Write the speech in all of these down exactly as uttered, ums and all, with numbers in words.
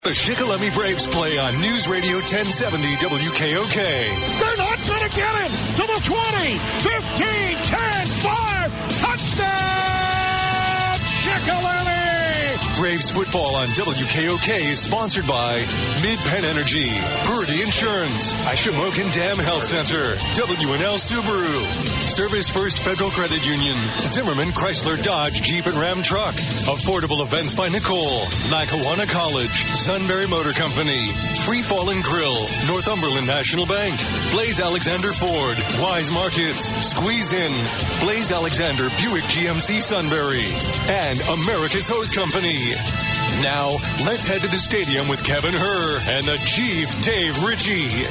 The Shikellamy Braves play on News Radio ten seventy W K O K. They're not going to get him to the twenty, fifteen, ten, five, touchdown, Shikellamy! Braves football on W K O K is sponsored by Mid-Penn Energy, Purdy Insurance, Ashamokin Dam Health Center, W and L Subaru, Service First Federal Credit Union, Zimmerman Chrysler Dodge Jeep and Ram Truck, Affordable Events by Nicole, Lackawanna College, Sunbury Motor Company, Free Falling Grill, Northumberland National Bank, Blaze Alexander Ford, Wise Markets, Squeeze In, Blaze Alexander Buick G M C Sunbury, and America's Hose Company. Now, let's head to the stadium with Kevin Herr and the Chief, Dave Ritchie.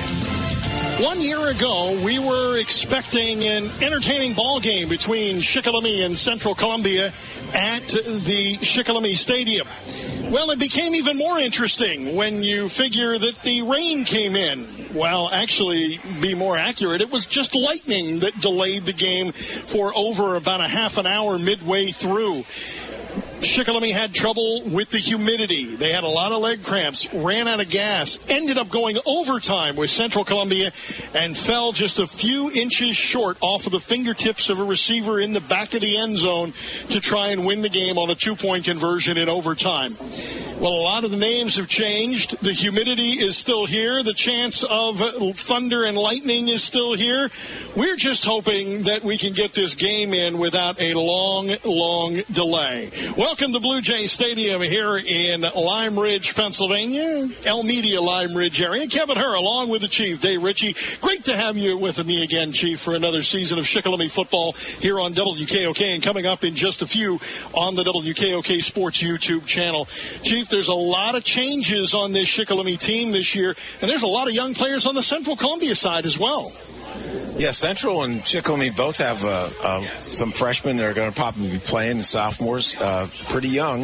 One year ago, we were expecting an entertaining ball game between Shikellamy and Central Columbia at the Shikellamy Stadium. Well, it became even more interesting when you figure that the rain came in. Well, actually, be more accurate, it was just lightning that delayed the game for over about a half an hour midway through. Shikellamy had trouble with the humidity. They had a lot of leg cramps, ran out of gas, ended up going overtime with Central Columbia, and fell just a few inches short off of the fingertips of a receiver in the back of the end zone to try and win the game on a two-point conversion in overtime. Well, a lot of the names have changed. The humidity is still here. The chance of thunder and lightning is still here. We're just hoping that we can get this game in without a long, long delay. Welcome to Blue Jay Stadium here in Lime Ridge, Pennsylvania, El Media, Lime Ridge area. Kevin Herr, along with the Chief, Dave Ritchie. Great to have you with me again, Chief, for another season of Shikellamy football here on W K O K, and coming up in just a few on the W K O K Sports YouTube channel. Chief, there's a lot of changes on this Shikellamy team this year, and there's a lot of young players on the Central Columbia side as well. Yeah, Central and Shikellamy both have uh, uh, some freshmen that are going to probably be playing, the sophomores, uh, pretty young.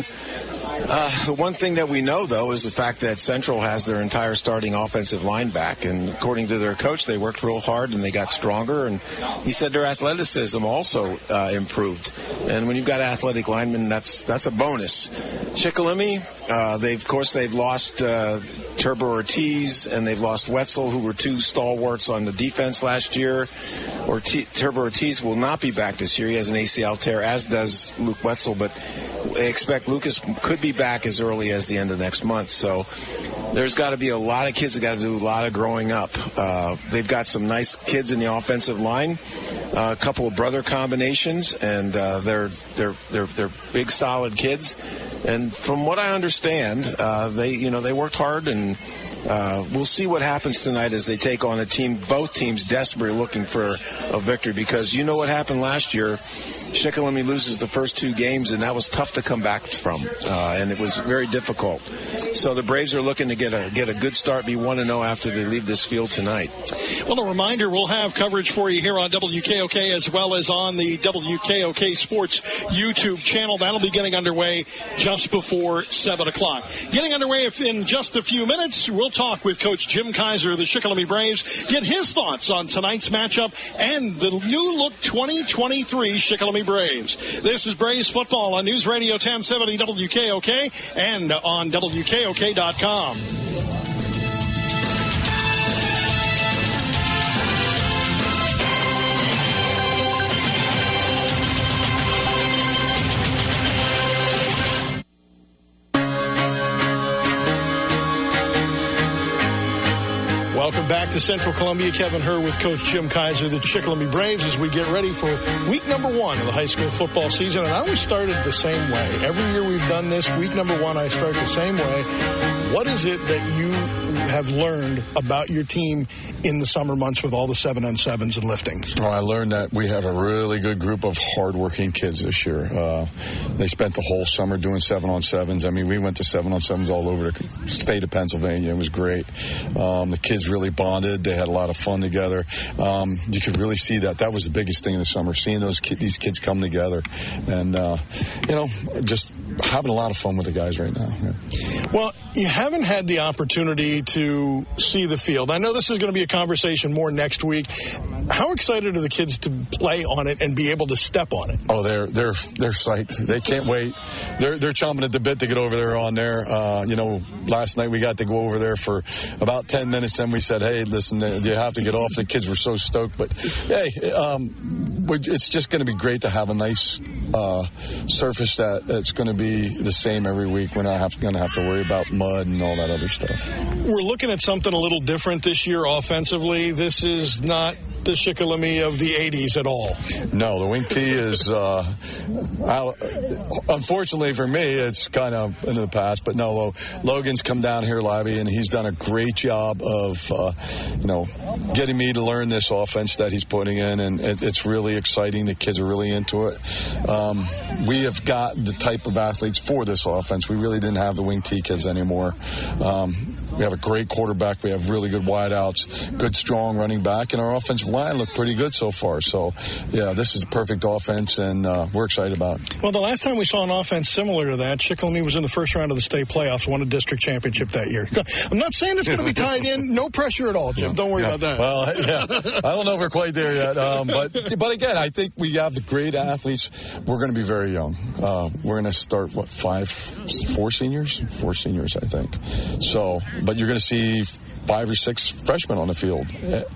Uh, the one thing that we know, though, is the fact that Central has their entire starting offensive line back, and according to their coach, they worked real hard and they got stronger, and he said their athleticism also uh, improved. And when you've got athletic linemen, that's that's a bonus. Shikellamy, uh, they've of course they've lost uh, Turbo Ortiz and they've lost Wetzel, who were two stalwarts on the defense last year. Ortiz, Turbo Ortiz will not be back this year. He has an A C L tear, as does Luke Wetzel, but they expect Lucas could be back as early as the end of next month. So there's got to be a lot of kids that got to do a lot of growing up. Uh, they've got some nice kids in the offensive line, uh, a couple of brother combinations, and uh, they're they're they're they're big, solid kids. And from what I understand, uh, they you know they worked hard, and uh, we'll see what happens tonight as they take on a team, both teams desperately looking for a victory, because you know what happened last year. Shikellamy loses the first two games, and that was tough to come back from, uh, and it was very difficult. So the Braves are looking to get a get a good start, be one and oh after they leave this field tonight. Well, a reminder, we'll have coverage for you here on W K O K as well as on the W K O K Sports YouTube channel. That'll be getting underway just before seven o'clock. Getting underway in just a few minutes, we'll talk with Coach Jim Kaiser of the Shikellamy Braves, get his thoughts on tonight's matchup and the new look twenty twenty-three Shikellamy Braves. This is Braves football on News Radio ten seventy W K O K and on W K O K dot com. Welcome back to Central Columbia. Kevin Herr with Coach Jim Kaiser, the Shikellamy Braves, as we get ready for week number one of the high school football season. And I always started the same way. Every year we've done this, week number one, I start the same way. What is it that you have learned about your team in the summer months with all the seven on sevens and lifting? Well, I learned that we have a really good group of hardworking kids this year. Uh, they spent the whole summer doing seven on sevens. I mean, we went to seven on sevens all over the state of Pennsylvania. It was great. Um, the kids really bonded. They had a lot of fun together. Um, you could really see that. That was the biggest thing in the summer, seeing those ki- these kids come together. And, uh, you know, just having a lot of fun with the guys right now. Yeah. Well, you haven't had the opportunity to see the field. I know this is going to be a conversation more next week. How excited are the kids to play on it and be able to step on it? Oh, they're they're they're psyched. They can't wait. They're they're chomping at the bit to get over there on there. Uh, you know, last night we got to go over there for about ten minutes. Then we said, "Hey, listen, you have to get off." The kids were so stoked, but hey, um, it's just going to be great to have a nice uh, surface that it's going to be the same every week. We're not going to have to worry about mud and all that other stuff. We're looking at something a little different this year offensively. This is not the Shikellamy of the eighties at all. No, the wing tee is, uh, I, unfortunately for me, it's kind of into the past. But no, Logan's come down here, Labby, and he's done a great job of, uh, you know, getting me to learn this offense that he's putting in, and it, it's really exciting. The kids are really into it. Um, we have got the type of athletes for this offense. We really didn't have the wing tee kids anymore. Um, we have a great quarterback. We have really good wideouts, good, strong running back, and our offensive line looked pretty good so far. So, yeah, this is the perfect offense, and uh, we're excited about it. Well, the last time we saw an offense similar to that, Shikellamy was in the first round of the state playoffs, won a district championship that year. I'm not saying it's going to be tied in. No pressure at all, Jim. Don't worry yeah. about that. Well, yeah, I don't know if we're quite there yet. Um, but, but again, I think we have the great athletes. We're going to be very young. Uh, we're going to start, what, five, four seniors? Four seniors, I think. So, but you're going to see five or six freshmen on the field.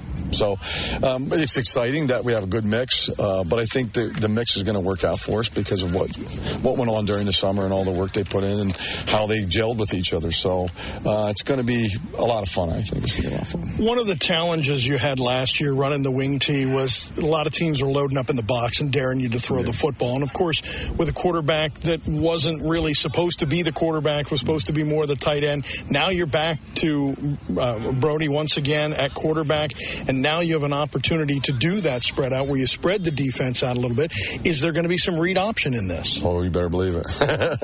So um, it's exciting that we have a good mix, uh, but I think the, the mix is going to work out for us because of what what went on during the summer and all the work they put in and how they gelled with each other. So uh, it's going to be a lot of fun, I think. It's going to be a lot of fun. One of the challenges you had last year running the wing tee was a lot of teams were loading up in the box and daring you to throw yeah. the football. And, of course, with a quarterback that wasn't really supposed to be the quarterback, was supposed to be more the tight end, now you're back to uh, Brody once again at quarterback, and now you have an opportunity to do that spread out where you spread the defense out a little bit. Is there going to be some read option in this? Oh, you better believe it.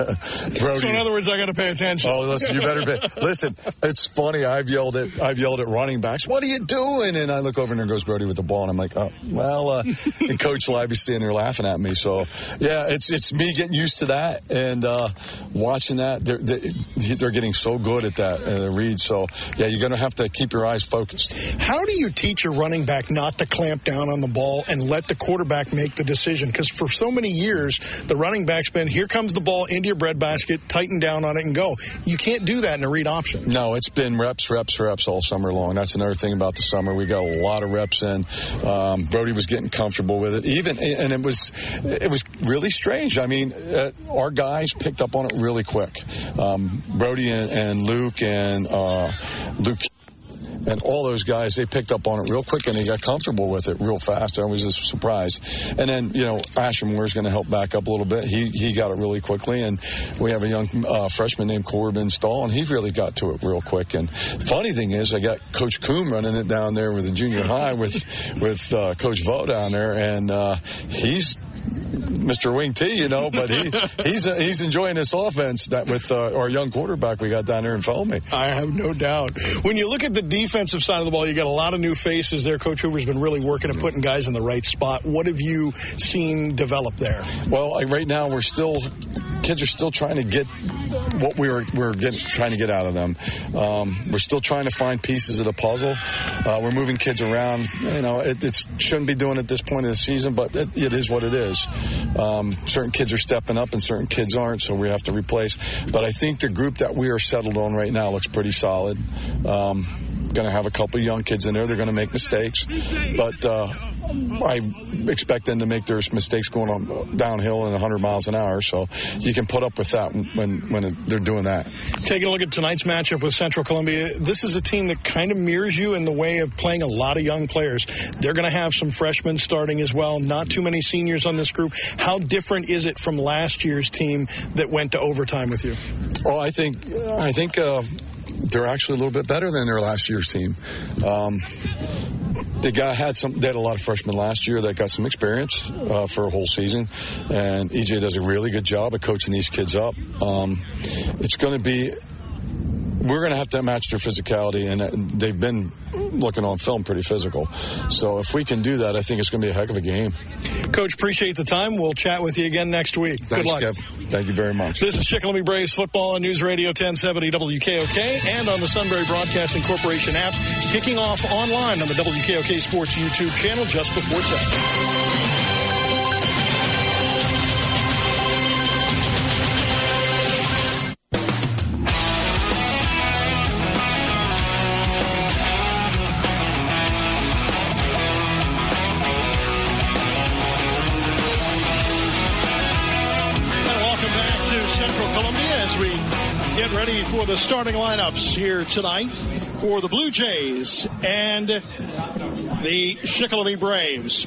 Brody. So in other words, I got to pay attention. Oh, listen, you better pay. Listen, it's funny. I've yelled at I've yelled at running backs. What are you doing? And I look over and there goes Brody with the ball, and I'm like, oh, well, uh, and Coach Labby's standing there laughing at me. So yeah, it's it's me getting used to that and uh, watching that. They're, they're getting so good at that uh, read. So yeah, you're going to have to keep your eyes focused. How do you teach a running back not to clamp down on the ball and let the quarterback make the decision? Because for so many years, the running back's been, here comes the ball into your breadbasket, tighten down on it and go. You can't do that in a read option. No, it's been reps, reps, reps all summer long. That's another thing about the summer. We got a lot of reps in. Um, Brody was getting comfortable with it. Even, and it was, it was really strange. I mean, uh, our guys picked up on it really quick. Um, Brody and, and Luke and uh, Luke and all those guys, they picked up on it real quick, and they got comfortable with it real fast. I was just surprised. And then, you know, Asher Moore's going to help back up a little bit. He he got it really quickly. And we have a young uh, freshman named Corbin Stahl, and he really got to it real quick. And funny thing is, I got Coach Coombe running it down there with the junior high with, with uh, Coach Vo down there, and uh, he's Mister Wing T, you know, but he he's uh, he's enjoying this offense that with uh, our young quarterback we got down there in Felmy. I have no doubt. When you look at the defensive side of the ball, you got a lot of new faces there. Coach Hoover's been really working at putting guys in the right spot. What have you seen develop there? Well, like right now we're still kids are still trying to get what we were we're getting trying to get out of them. Um, we're still trying to find pieces of the puzzle. Uh, we're moving kids around. You know, it it's, shouldn't be doing it at this point in the season, but it, it is what it is. Um, certain kids are stepping up and certain kids aren't, so we have to replace. But I think the group that we are settled on right now looks pretty solid. Um, going to have a couple of young kids in there. They're going to make mistakes, but uh, I expect them to make their mistakes going on downhill in one hundred miles an hour. So you can put up with that when when they're doing that. Taking a look at tonight's matchup with Central Columbia, this is a team that kind of mirrors you in the way of playing a lot of young players. They're going to have some freshmen starting as well. Not too many seniors on this group. How different is it from last year's team that went to overtime with you? Oh, I think I think uh, they're actually a little bit better than their last year's team. Um, They got had some. They had a lot of freshmen last year that got some experience uh, for a whole season, and E J does a really good job of coaching these kids up. Um, it's going to be. We're going to have to match their physicality, and they've been looking on film, pretty physical. So if we can do that, I think it's going to be a heck of a game. Coach, appreciate the time. We'll chat with you again next week. Thanks, Good luck. Kev. Thank you very much. This is Shikellamy Braves football on News Radio ten seventy W K O K and on the Sunbury Broadcasting Corporation app, kicking off online on the W K O K Sports YouTube channel just before ten. Get ready for the starting lineups here tonight for the Blue Jays and the Shikellamy Braves.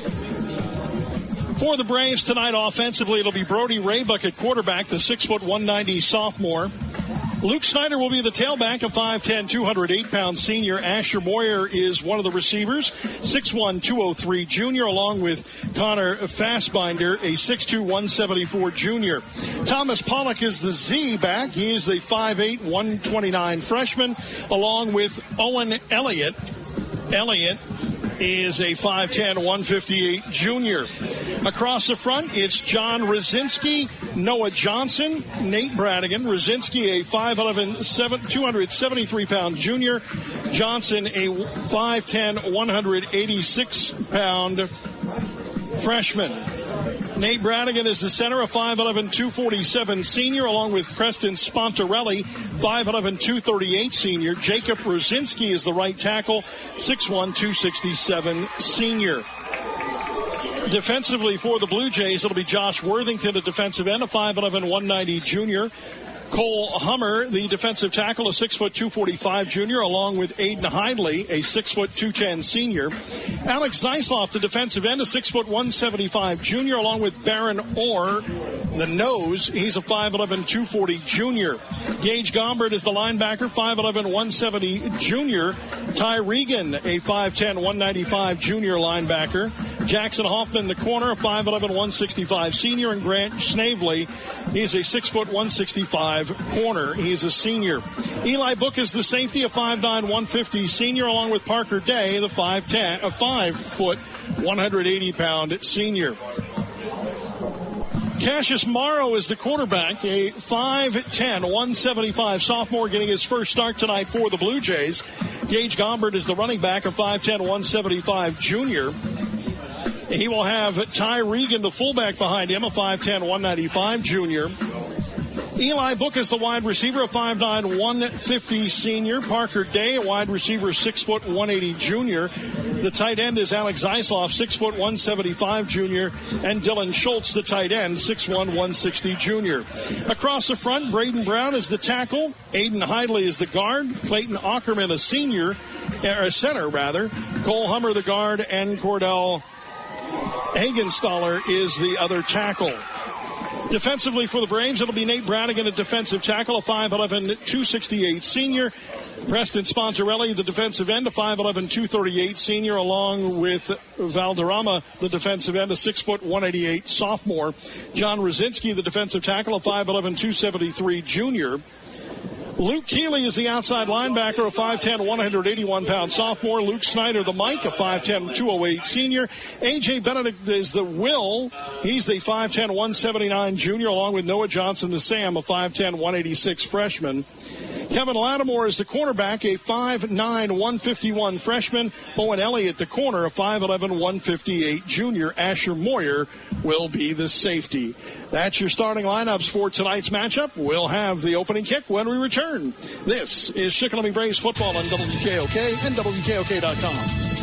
For the Braves tonight offensively, it'll be Brody Raybuck at quarterback, the six foot one ninety sophomore. Luke Snyder will be the tailback, a five ten, two hundred eight pound senior. Asher Moyer is one of the receivers, six one, two oh three junior, along with Connor Fassbinder, a six two, one seventy-four junior. Thomas Pollock is the Z back. He is the five eight, one twenty-nine freshman, along with Owen Elliott. Elliott is a five ten, one fifty-eight junior. Across the front, it's John Rosinski, Noah Johnson, Nate Bradigan. Rosinski, a five eleven, two hundred seventy-three pound junior. Johnson, a five ten, one eighty-six pound freshman. Nate Bradigan is the center, a five eleven, two forty-seven senior, along with Preston Spontarelli, five eleven, two thirty-eight senior. Jacob Rosinski is the right tackle, six one, two sixty-seven senior. Defensively for the Blue Jays, it'll be Josh Worthington, a defensive end, a five eleven, one ninety junior. Cole Hummer, the defensive tackle, a six foot, two forty-five junior, along with Aiden Hindley, a six foot, two ten senior. Alex Zeisloff, the defensive end, a six foot, one seventy-five junior, along with Baron Orr, the nose. He's a five eleven, two forty junior. Gage Gombert is the linebacker, five eleven, one seventy junior. Ty Regan, a five ten, one ninety-five junior linebacker. Jackson Hoffman, the corner, a five eleven, one sixty-five senior. And Grant Snavely, he's a six foot, one sixty-five corner. He's a senior. Eli Book is the safety, a five nine, one fifty senior, along with Parker Day, the five ten, a five foot, one eighty pound senior. Cassius Morrow is the quarterback, a five ten, one seventy-five sophomore, getting his first start tonight for the Blue Jays. Gage Gombert is the running back, a five ten, one seventy-five junior. He will have Ty Regan, the fullback, behind him, a five ten, one ninety-five junior. Eli Book is the wide receiver, a five nine, one fifty senior. Parker Day, a wide receiver, six foot, one eighty junior. The tight end is Alex Zeisloff, six foot, one seventy-five junior. And Dylan Schultz, the tight end, six one, one sixty junior. Across the front, Braden Brown is the tackle. Aiden Hindley is the guard. Clayton Ackerman, a senior, or a center rather. Cole Hummer, the guard, and Cordell Hagenstaller is the other tackle. Defensively for the Braves, it'll be Nate Bradigan, a defensive tackle, a five eleven, two sixty-eight senior. Preston Spontarelli, the defensive end, a five eleven, two thirty-eight senior, along with Valderrama, the defensive end, a six foot, one eighty-eight sophomore. John Rosinski, the defensive tackle, a five eleven, two seventy-three junior. Luke Keeley is the outside linebacker, a five ten, one eighty-one pound sophomore. Luke Snyder, the Mike, a five ten, two oh eight senior. A J Benedict is the Will. He's the five ten, one seventy-nine junior, along with Noah Johnson, the Sam, a five ten, one eighty-six freshman. Kevin Lattimore is the cornerback, a five nine, one fifty-one freshman. Owen Elliott, the corner, a five eleven, one fifty-eight junior. Asher Moyer will be the safety. That's your starting lineups for tonight's matchup. We'll have the opening kick when we return. This is Shikellamy Braves football on W K O K and W K O K dot com.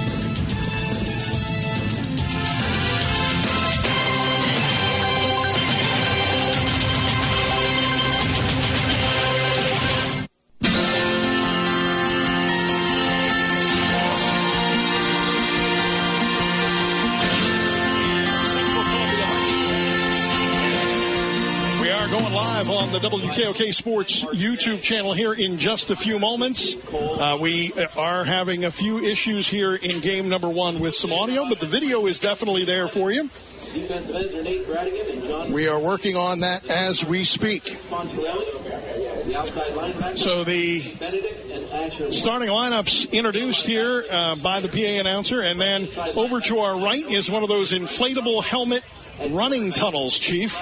On the W K O K Sports YouTube channel here in just a few moments. Uh, we are having a few issues here in game number one with some audio, but the video is definitely there for you. We are working on that as we speak. So the starting lineups introduced here uh, by the P A announcer, and then over to our right is one of those inflatable helmet running tunnels, Chief.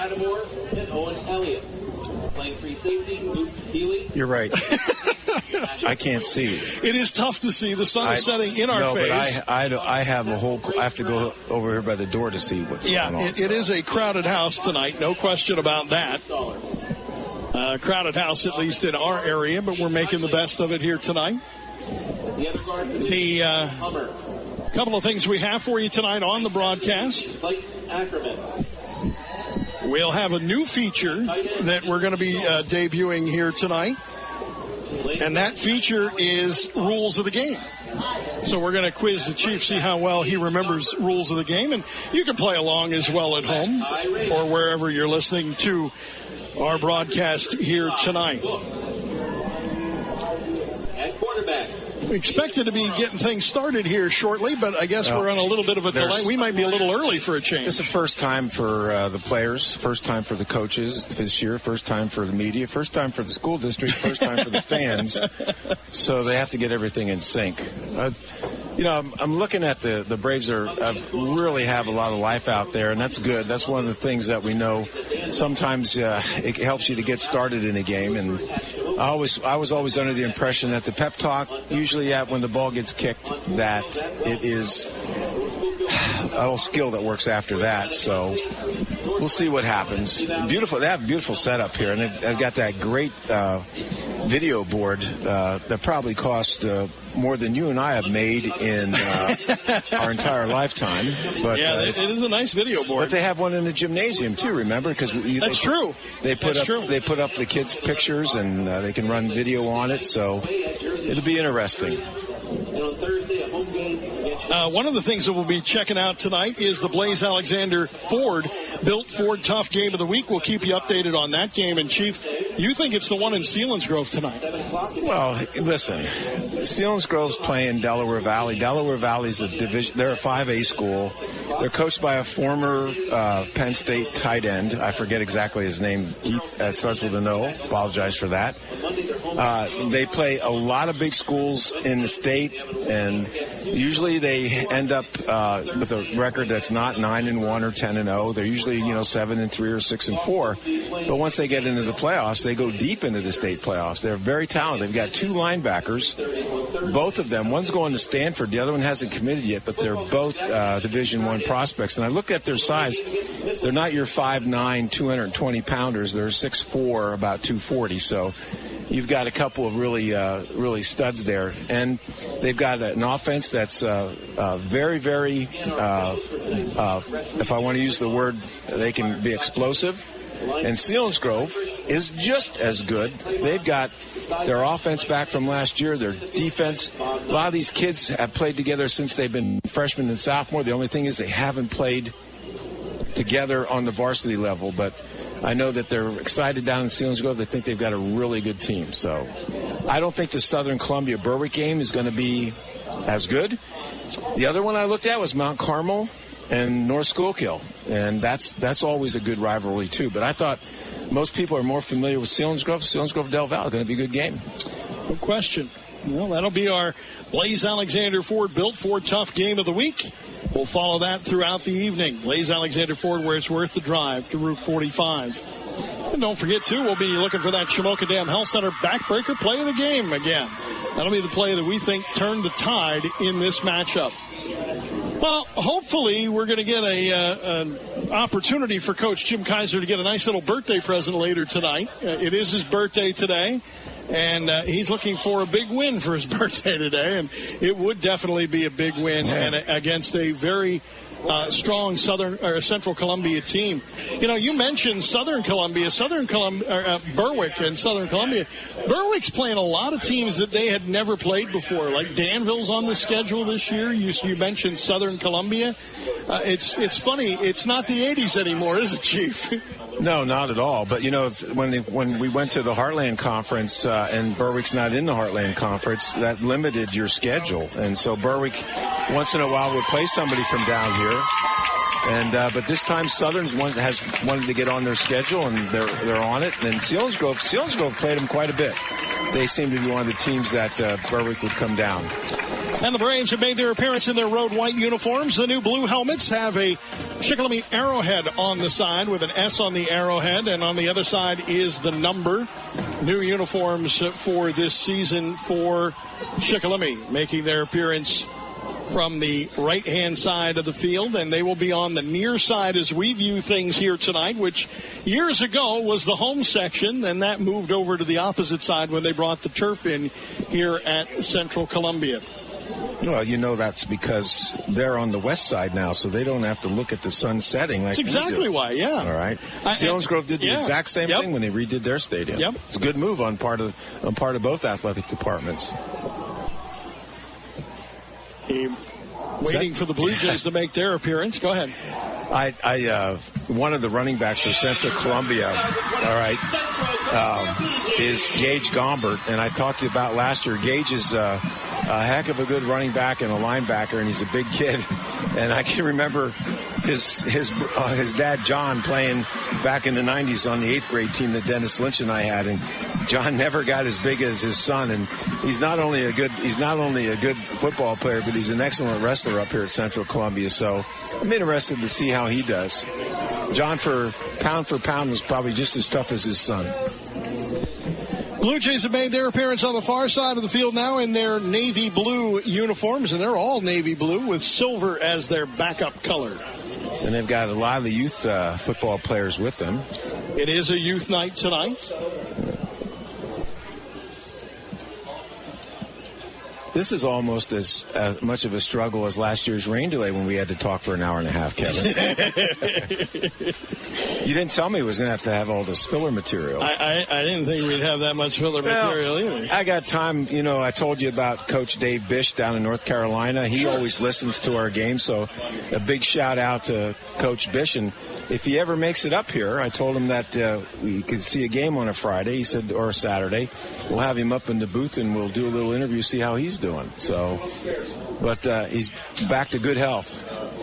You're right. I can't see. It is tough to see. The sun is I, setting in our no, face. No, but I, I, I have a whole. I have to go over here by the door to see what's yeah, going on. Yeah, it, it is a crowded house tonight. No question about that. Uh, crowded house, at least in our area, but we're making the best of it here tonight. The uh, couple of things we have for you tonight on the broadcast. We'll have a new feature that we're going to be uh, debuting here tonight, and that feature is Rules of the Game. So we're going to quiz the Chief, see how well he remembers rules of the game, and you can play along as well at home or wherever you're listening to our broadcast here tonight. At quarterback. We expected to be getting things started here shortly, but I guess well, we're on a little bit of a delay. We might be a little early for a change. It's the first time for uh, the players, first time for the coaches this year, first time for the media, first time for the school district, first time for the fans. So they have to get everything in sync. Uh, you know, I'm, I'm looking at the, the Braves are uh, really have a lot of life out there, and that's good. That's one of the things that we know. Sometimes uh, it helps you to get started in a game, and I always I was always under the impression that the pep talk, usually at when the ball gets kicked, that it is a whole skill that works after that. So we'll see what happens. Beautiful. They have a beautiful setup here, and they've, they've got that great uh, video board uh, that probably cost uh, more than you and I have made in uh, our entire lifetime. But yeah, uh, it is a nice video board. But they have one in the gymnasium too. Remember, because that's they, true. They put that's up true. they put up the kids' pictures, and uh, they can run video on it. So it'll be interesting. Uh, one of the things that we'll be checking out tonight is the Blaise Alexander Ford Built Ford Tough Game of the Week. We'll keep you updated on that game. And, Chief, you think it's the one in Selinsgrove tonight? Well, listen, Selinsgrove's playing Delaware Valley. Delaware Valley's a division. They're a five A school. They're coached by a former uh, Penn State tight end. I forget exactly his name. He uh, starts with an O. Apologize for that. Uh, they play a lot of big schools in the state, and usually they end up uh, with a record that's not nine and one or ten and zero. They're usually, you know, seven and three or six and four. But once they get into the playoffs, they go deep into the state playoffs. They're very talented. They've got two linebackers, both of them. One's going to Stanford. The other one hasn't committed yet, but they're both uh, Division One prospects. And I look at their size. They're not your five nine, two hundred twenty pounders. They're six four, about two forty. So you've got a couple of really, uh, really studs there. And they've got an offense that's uh, uh, very, very, uh, uh, if I want to use the word, they can be explosive. And Selinsgrove is just as good. They've got their offense back from last year, their defense. A lot of these kids have played together since they've been freshmen and sophomore. The only thing is they haven't played together on the varsity level. But I know that they're excited down in Selinsgrove. They think they've got a really good team. So I don't think the Southern Columbia Berwick game is going to be as good. The other one I looked at was Mount Carmel and North Schuylkill, and that's that's always a good rivalry too. But I thought most people are more familiar with Selinsgrove. Selinsgrove Del Valle, going to be a good game. No question. Well, that'll be our Blaise Alexander Ford Built Ford Tough Game of the Week. We'll follow that throughout the evening. Blaise Alexander Ford, where it's worth the drive to Route forty-five. And don't forget, too, we'll be looking for that Shamokin Dam Health Center backbreaker play of the game again. That'll be the play that we think turned the tide in this matchup. Well, hopefully we're going to get a uh, an opportunity for Coach Jim Kaiser to get a nice little birthday present later tonight. Uh, it is his birthday today, and uh, he's looking for a big win for his birthday today, and it would definitely be a big win and a, against a very uh, strong Southern or Central Columbia team. You know, you mentioned Southern Columbia, Southern Columbia, uh, Berwick and Southern Columbia. Berwick's playing a lot of teams that they had never played before. Like Danville's on the schedule this year. You, you mentioned Southern Columbia. Uh, it's it's funny. It's not the eighties anymore, is it, Chief? No, not at all. But, you know, when they, when we went to the Heartland Conference uh, and Berwick's not in the Heartland Conference, that limited your schedule. And so Berwick, once in a while, would play somebody from down here. And uh, but this time Southern's one, has wanted to get on their schedule, and they're they're on it. And Selinsgrove, Selinsgrove played them quite a bit. They seem to be one of the teams that uh, Berwick would come down. And the Braves have made their appearance in their road white uniforms. The new blue helmets have a Shikellamy arrowhead on the side with an S on the arrowhead, and on the other side is the number. New uniforms for this season for Shikellamy, making their appearance from the right-hand side of the field, and they will be on the near side as we view things here tonight, which years ago was the home section, and that moved over to the opposite side when they brought the turf in here at Central Columbia. Well, you know that's because they're on the west side now, so they don't have to look at the sun setting like That's exactly why, yeah. All right. Selinsgrove did the yeah. exact same yep. thing when they redid their stadium. Yep. It's a good move on part of on part of both athletic departments. He, waiting for the Blue Jays to make their appearance. Go ahead. I, I uh, one of the running backs for Central Columbia, all right, um, is Gage Gombert, and I talked to you about last year. Gage is uh, a heck of a good running back and a linebacker, and he's a big kid. And I can remember his his uh, his dad John playing back in the nineties on the eighth grade team that Dennis Lynch and I had, and John never got as big as his son. And he's not only a good he's not only a good football player, but he's an excellent wrestler up here at Central Columbia. So I'm interested to see how he does. John, for pound for pound, was probably just as tough as his son. Blue Jays have made their appearance on the far side of the field now in their navy blue uniforms, and they're all navy blue with silver as their backup color. And they've got a lot of the youth uh, football players with them. It is a youth night tonight. This is almost as uh, much of a struggle as last year's rain delay when we had to talk for an hour and a half, Kevin. You didn't tell me it was going to have to have all this filler material. I, I, I didn't think we'd have that much filler well, material either. I got time. You know, I told you about Coach Dave Bish down in North Carolina. He sure. always listens to our games, so a big shout out to Coach Bish. And if he ever makes it up here, I told him that uh, we could see a game on a Friday. He said, or a Saturday. We'll have him up in the booth and we'll do a little interview, see how he's doing. So, but uh, he's back to good health.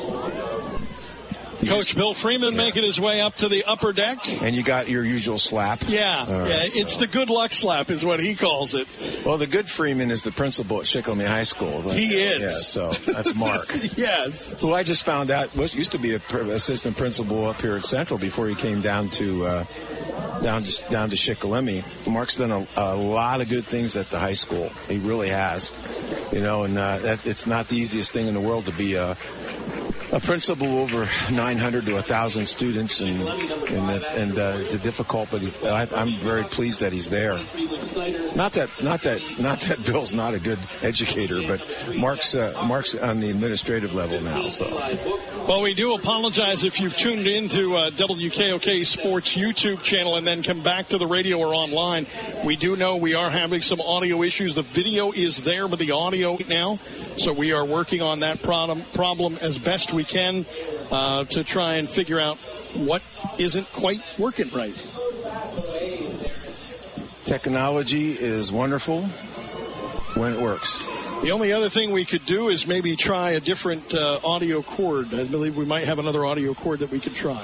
Coach Bill Freeman yeah. making his way up to the upper deck. And you got your usual slap. Yeah, right, yeah, so. It's the good luck slap is what he calls it. Well, the good Freeman is the principal at Shikellamy High School. But, he is. Yeah, so that's Mark. Yes. Who I just found out was used to be an assistant principal up here at Central before he came down to uh, down to, down to Shikellamy. Mark's done a, a lot of good things at the high school. He really has. You know, and uh, that, it's not the easiest thing in the world to be a A principal over nine hundred to one thousand students, and and, and uh, it's a difficult, but he, I, I'm very pleased that he's there. Not that, not that, not that Bill's not a good educator, but Mark's uh, Mark's on the administrative level now. So, well, we do apologize if you've tuned into uh, W K O K Sports YouTube channel and then come back to the radio or online. We do know we are having some audio issues. The video is there, but the audio now, so we are working on that problem problem as best we can uh, to try and figure out what isn't quite working right. Technology is wonderful when it works. The only other thing we could do is maybe try a different uh, audio cord. I believe we might have another audio cord that we could try.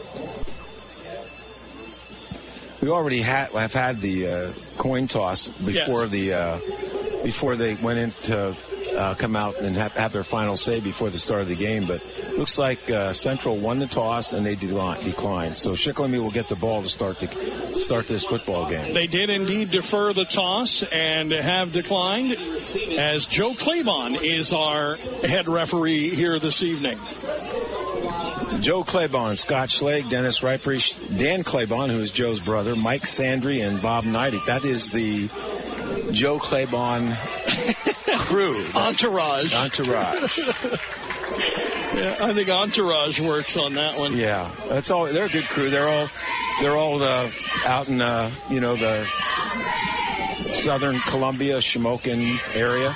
We already ha- have had the uh, coin toss before yes. the uh, before they went into uh, come out and have, have their final say before the start of the game. But looks like uh, Central won the toss and they declined. So Shikellamy will get the ball to start the start this football game. They did indeed defer the toss and have declined, as Joe Claybon is our head referee here this evening. Joe Claybon, Scott Schlegg, Dennis Riperich, Dan Claybon, who is Joe's brother, Mike Sandry, and Bob Neidig. That is the Joe Claybon crew. Entourage. Entourage. Yeah, I think Entourage works on that one. Yeah, that's all. They're a good crew. They're all, they're all uh, out in, uh, you know, the southern Columbia, Shamokin area.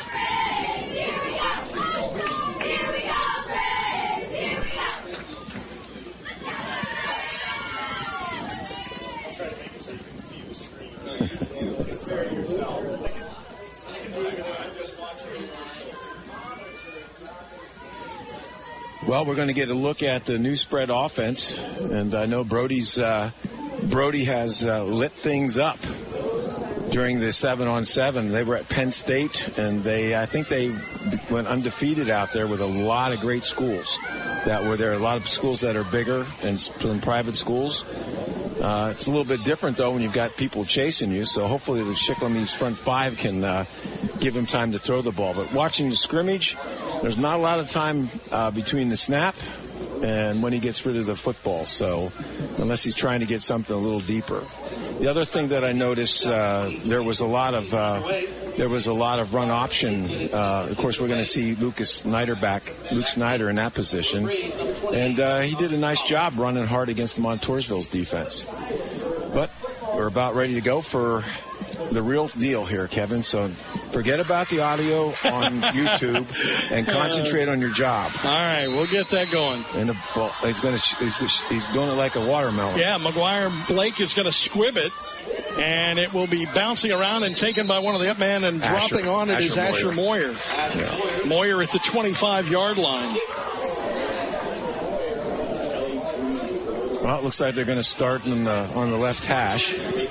Well, we're going to get a look at the new spread offense, and I know Brody's uh, Brody has uh, lit things up during the seven on seven. They were at Penn State, and they I think they went undefeated out there with a lot of great schools that were there. A lot of schools that are bigger and some private schools. Uh, it's a little bit different, though, when you've got people chasing you. So hopefully the Shikellamy front five can uh, give him time to throw the ball. But watching the scrimmage, there's not a lot of time uh, between the snap and when he gets rid of the football. So unless he's trying to get something a little deeper. The other thing that I noticed, uh, there was a lot of uh, there was a lot of run option. Uh, of course, we're going to see Lucas Snyder back, Luke Snyder in that position, and uh, he did a nice job running hard against Montoursville's defense. But we're about ready to go for the real deal here, Kevin. So forget about the audio on YouTube and concentrate on your job. All right, we'll get that going. And the ball, he's going to he's, he's doing it like a watermelon. Yeah, McGuire Blake is going to squib it, and it will be bouncing around and taken by one of the up man, and Asher, dropping on it Asher is Asher Moyer. Yeah. Moyer at the twenty-five-yard line. Well, it looks like they're going to start on the on the left hash.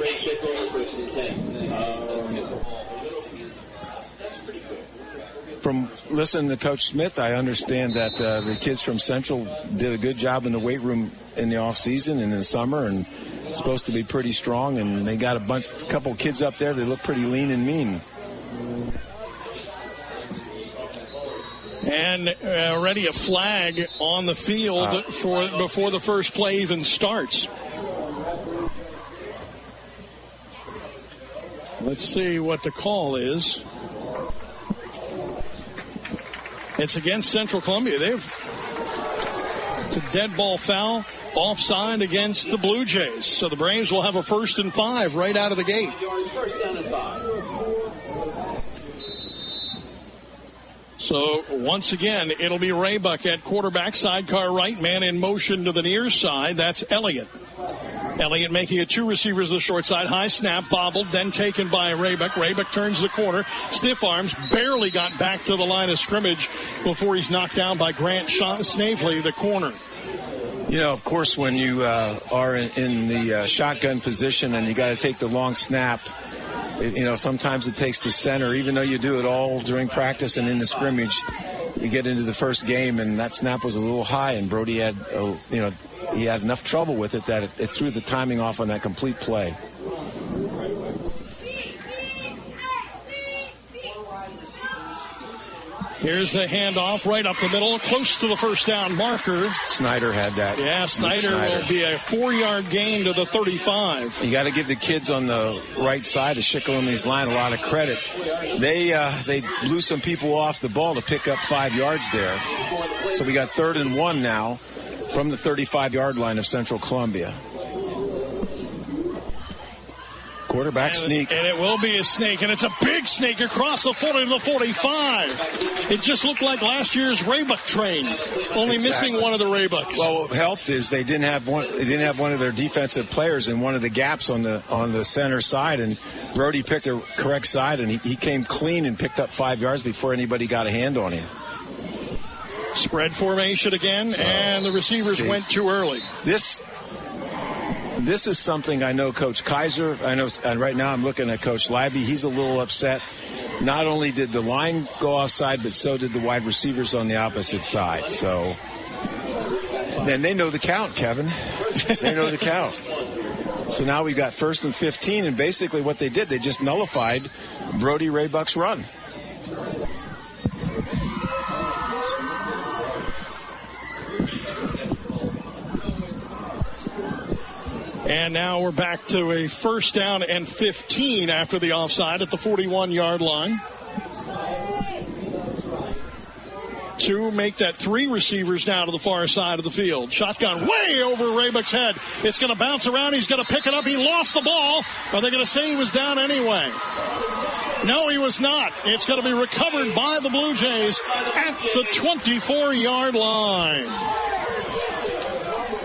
From listening to Coach Smith, I understand that uh, the kids from Central did a good job in the weight room in the off season and in the summer, and supposed to be pretty strong. And they got a bunch, a couple of kids up there. They look pretty lean and mean. And uh, already a flag on the field uh, for before the first play even starts. Let's see what the call is. It's against Central Columbia. They've it's a dead ball foul, offside against the Blue Jays. So the Braves will have a first and five right out of the gate. So once again, it'll be Raybuck at quarterback, sidecar right, man in motion to the near side. That's Elliott. Elliott making it two receivers to the short side. High snap, bobbled, then taken by Raybuck. Raybuck turns the corner. Stiff arms, barely got back to the line of scrimmage before he's knocked down by Grant Snavely, the corner. You know, of course, when you uh, are in, in the uh, shotgun position and you got to take the long snap, it, you know, sometimes it takes the center, even though you do it all during practice and in the scrimmage. You get into the first game, and that snap was a little high, and Brody had, uh, you know, he had enough trouble with it that it, it threw the timing off on that complete play. Here's the handoff right up the middle, close to the first down marker. Snyder had that. Yeah, Snyder, Snyder. will be a four-yard gain to the thirty-five. You got to give the kids on the right side of Shikellamy line a lot of credit. They uh, they blew some people off the ball to pick up five yards there. So we got third and one now from the thirty-five-yard line of Central Columbia. Quarterback and, sneak. And it will be a snake, and it's a big snake across the forty to the forty-five. It just looked like last year's Raybuck train, only exactly. missing one of the Raybucks. Well, what helped is they didn't have one. They didn't have one of their defensive players in one of the gaps on the on the center side, and Brody picked the correct side, and he, he came clean and picked up five yards before anybody got a hand on him. Spread formation again, uh, and the receivers see, went too early. This. This is something I know Coach Kaiser, I know, and right now I'm looking at Coach Libby. He's a little upset. Not only did the line go offside, but so did the wide receivers on the opposite side. So then they know the count, Kevin. They know the count. So now we've got first and fifteen, and basically what they did, they just nullified Brody Raybuck's run. And now we're back to a first down and fifteen after the offside at the forty-one-yard line. To make that three receivers now to the far side of the field. Shotgun way over Raybuck's head. It's going to bounce around. He's going to pick it up. He lost the ball. Are they going to say he was down anyway? No, he was not. It's going to be recovered by the Blue Jays at the twenty-four-yard line.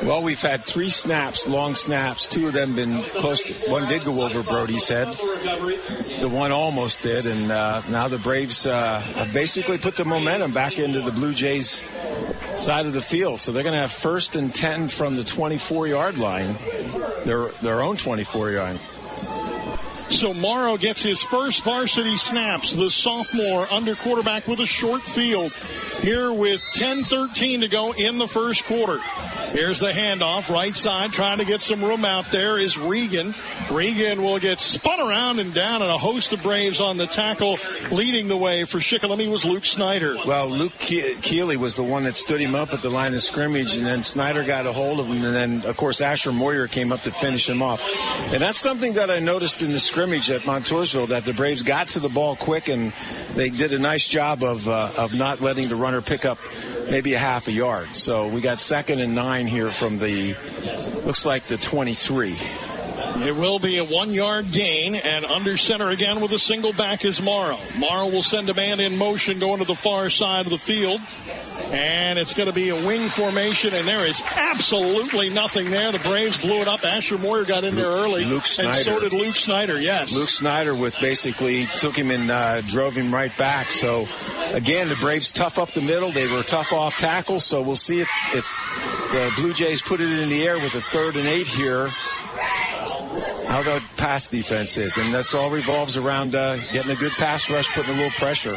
Well, we've had three snaps, long snaps. Two of them been close to, one did go over, Brody said. The one almost did, and uh, now the Braves uh, have basically put the momentum back into the Blue Jays side of the field. So they're going to have first and ten from the twenty-four-yard line, their their own twenty-four-yard line. So Morrow gets his first varsity snaps, the sophomore under quarterback with a short field here with ten thirteen to go in the first quarter. Here's the handoff, right side, trying to get some room out there is Regan. Regan will get spun around and down, and a host of Braves on the tackle. Leading the way for Shikellamy was Luke Snyder. Well, Luke Ke- Keeley was the one that stood him up at the line of scrimmage, and then Snyder got a hold of him, and then, of course, Asher Moyer came up to finish him off. And that's something that I noticed in the scrimmage at Montoursville, that the Braves got to the ball quick, and they did a nice job of uh, of not letting the runner pick up maybe a half a yard. So we got second and nine here from the, looks like the twenty-three. It will be a one-yard gain, and under center again with a single back is Morrow. Morrow will send a man in motion going to the far side of the field, and it's going to be a wing formation, and there is absolutely nothing there. The Braves blew it up. Asher Moyer got in there early, Luke Snyder. And so did Luke Snyder, yes. Luke Snyder with basically took him and uh, drove him right back. So, again, the Braves tough up the middle. They were tough off tackle, so we'll see if, if the Blue Jays put it in the air with a third and eight here, how the pass defense is. And that's all revolves around uh, getting a good pass rush, putting a little pressure.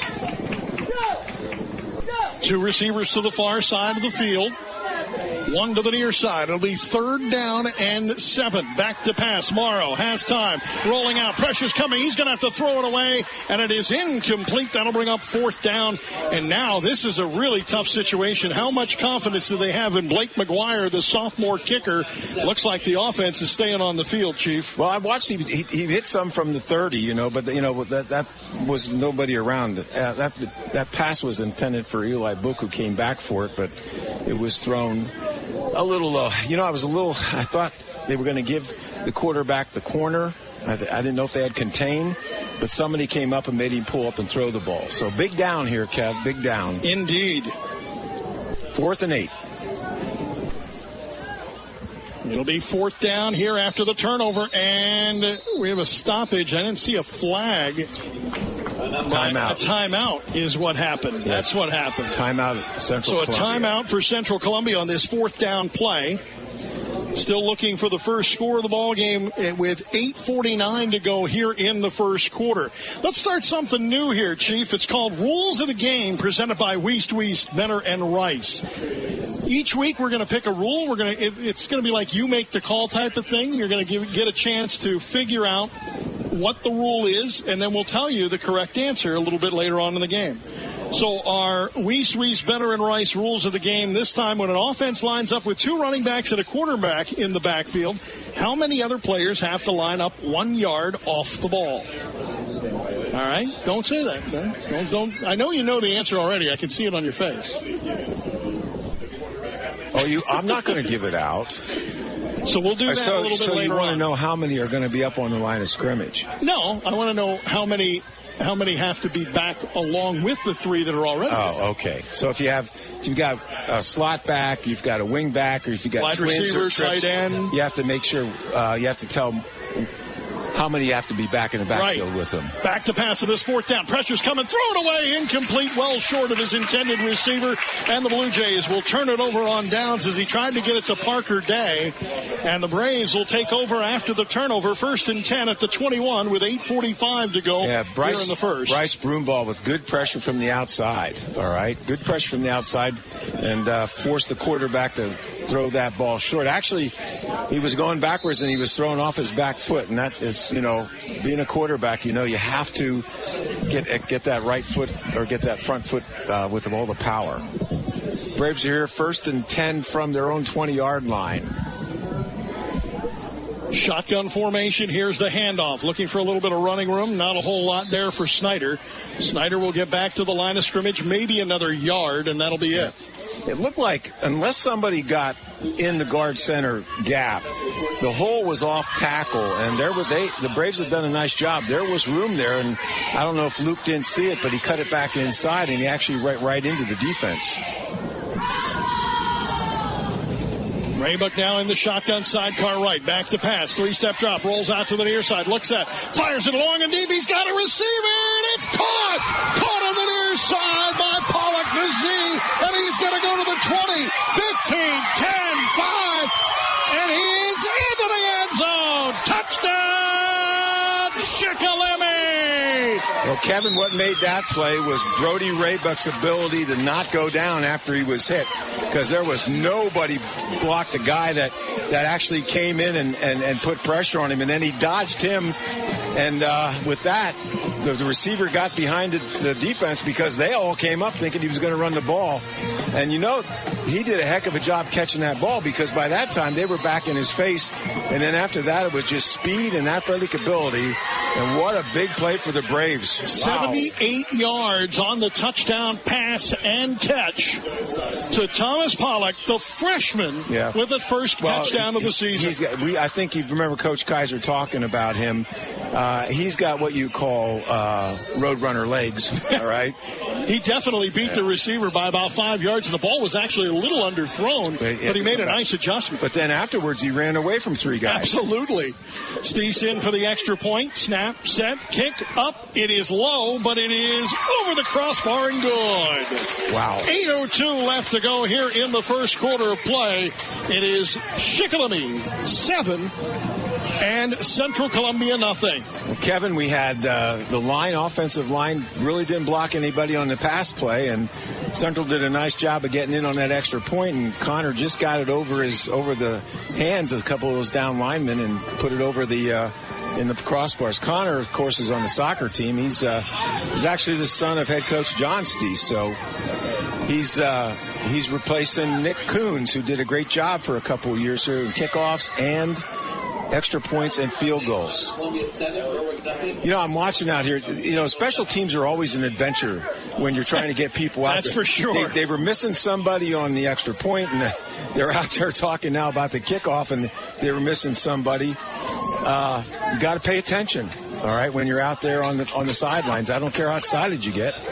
Two receivers to the far side of the field. One to the near side. It'll be third down and seven. Back to pass. Morrow has time. Rolling out. Pressure's coming. He's going to have to throw it away. And it is incomplete. That'll bring up fourth down. And now this is a really tough situation. How much confidence do they have in Blake McGuire, the sophomore kicker? Looks like the offense is staying on the field, Chief. Well, I watched him. He, he hit some from the thirty, you know, but, you know, that that was nobody around. Uh, that, that pass was intended for Eli Book, who came back for it, but it was thrown a little low. You know, I was a little, I thought they were going to give the quarterback the corner. I, I didn't know if they had contained, but somebody came up and made him pull up and throw the ball. So big down here, Kev, big down. Indeed. Fourth and eight. It'll be fourth down here after the turnover, and we have a stoppage. I didn't see a flag. Timeout. A timeout is what happened. Yeah. That's what happened. Timeout at Central So a Columbia. timeout for Central Columbia on this fourth down play. Still looking for the first score of the ball game with eight forty-nine to go here in the first quarter. Let's start something new here, Chief. It's called Rules of the Game, presented by Wiest Wiest, Benner and Rice. Each week we're going to pick a rule. We're going to. It, it's going to be like you make the call type of thing. You're going to give, get a chance to figure out what the rule is, and then we'll tell you the correct answer a little bit later on in the game. So our Wiest Wiest, Benner and Rice rules of the game this time: when an offense lines up with two running backs and a quarterback in the backfield, how many other players have to line up one yard off the ball? All right, don't say that. Don't, don't. I know you know the answer already. I can see it on your face. Oh, you? I'm not going to give it out. So we'll do that so, a little bit so later on. So you want to know how many are going to be up on the line of scrimmage? No, I want to know how many how many have to be back along with the three that are already Oh, there. okay. So if you have, if you've got a slot back, you've got a wing back, or if you've got wide twins receiver, or trips, tight end, you have to make sure, uh, you have to tell how many you have to be back in the backfield right. with them. Back to pass to this fourth down. Pressure's coming. Throw it away. Incomplete. Well short of his intended receiver. And the Blue Jays will turn it over on downs as he tried to get it to Parker Day. And the Braves will take over after the turnover. First and ten at the twenty-one with eight forty-five to go yeah, Bryce, here in the first. Bryce Broomball with good pressure from the outside. All right. Good pressure from the outside and uh, forced the quarterback to throw that ball short. Actually, he was going backwards and he was throwing off his back foot. And that is, you know, being a quarterback, you know, you have to get get that right foot or get that front foot uh, with all the power. Braves are here first and ten from their own twenty-yard line. Shotgun formation. Here's the handoff. Looking for a little bit of running room. Not a whole lot there for Snyder. Snyder will get back to the line of scrimmage, maybe another yard, and that'll be it. It looked like, unless somebody got in the guard center gap, the hole was off tackle, and there were they. The Braves have done a nice job. There was room there, and I don't know if Luke didn't see it, but he cut it back inside, and he actually right right into the defense. Raybuck now in the shotgun sidecar right. Back to pass. Three-step drop. Rolls out to the near side. Looks at. Fires it long and deep. He's got a receiver. And it's caught. Caught on the near side by Pollock Nazee. And he's going to go to the twenty, fifteen, ten, five. And he's into the end zone. Touchdown, Shikellamy. Well, Kevin, what made that play was Brody Raybuck's ability to not go down after he was hit, because there was nobody blocked the guy that, that actually came in and, and, and put pressure on him, and then he dodged him. And uh, with that, the, the receiver got behind the, the defense because they all came up thinking he was going to run the ball. And, you know, he did a heck of a job catching that ball, because by that time they were back in his face. And then after that, it was just speed and athletic ability. And what a big play for the Braves. Wow. seventy-eight yards on the touchdown pass and catch to Thomas Pollock, the freshman, yeah. with the first well, touchdown of the season. He's got, we, I think you remember Coach Kaiser talking about him. Uh, he's got what you call uh, roadrunner legs, all right? He definitely beat yeah. the receiver by about five yards, and the ball was actually a little underthrown, but, but he made a nice adjustment. But then afterwards, he ran away from three guys. Absolutely. Steese in for the extra point. Snap, set, kick, up. It is low, but it is over the crossbar and good. Wow. eight oh two left to go here in the first quarter of play. It is Shikellamy seven and Central Columbia nothing. Well, Kevin, we had uh, the line, offensive line, really didn't block anybody on the pass play, and Central did a nice job of getting in on that extra point, and Connor just got it over his over the hands of a couple of those down linemen and put it over the uh, in the crossbars. Connor, of course, is on the soccer team. He's uh, he's actually the son of head coach John Steese, so he's uh, he's replacing Nick Coons, who did a great job for a couple of years here in kickoffs and extra points and field goals. You know, I'm watching out here. You know, special teams are always an adventure when you're trying to get people out. That's there. for sure. They, they were missing somebody on the extra point, and they're out there talking now about the kickoff, and they were missing somebody. Uh, you got to pay attention, all right, when you're out there on the on the sidelines. I don't care how excited you get.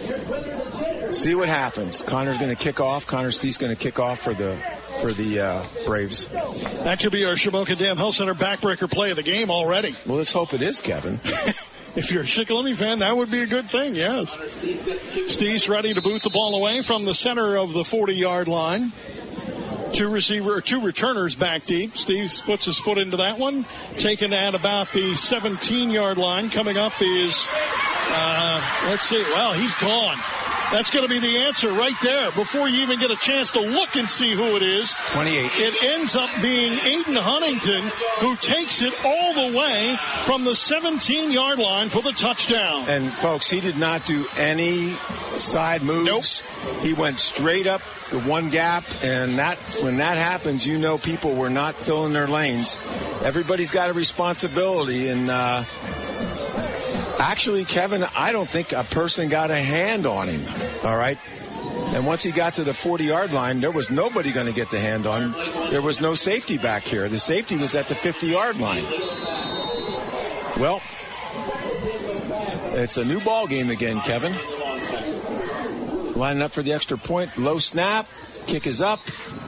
See what happens. Connor's going to kick off. Connor Steese going to kick off for the for the uh, Braves. That could be our Shamokin Dam Health Center backbreaker play of the game already. Well, let's hope it is, Kevin. If you're a Shikellamy fan, that would be a good thing, yes. Steese ready to boot the ball away from the center of the forty-yard line. Two receiver, or two returners back deep. Steve puts his foot into that one. Taken at about the seventeen-yard line. Coming up is, uh, let's see, well, he's gone. That's going to be the answer right there before you even get a chance to look and see who it is. twenty-eight. It ends up being Aiden Huntington, who takes it all the way from the seventeen-yard line for the touchdown. And, folks, he did not do any side moves. Nope. He went straight up the one gap, and that when that happens, you know people were not filling their lanes. Everybody's got a responsibility, and uh, actually, Kevin, I don't think a person got a hand on him, all right? And once he got to the forty-yard line, there was nobody going to get the hand on him. There was no safety back here. The safety was at the fifty-yard line. Well, it's a new ball game again, Kevin. Lining up for the extra point. Low snap. Kick is up.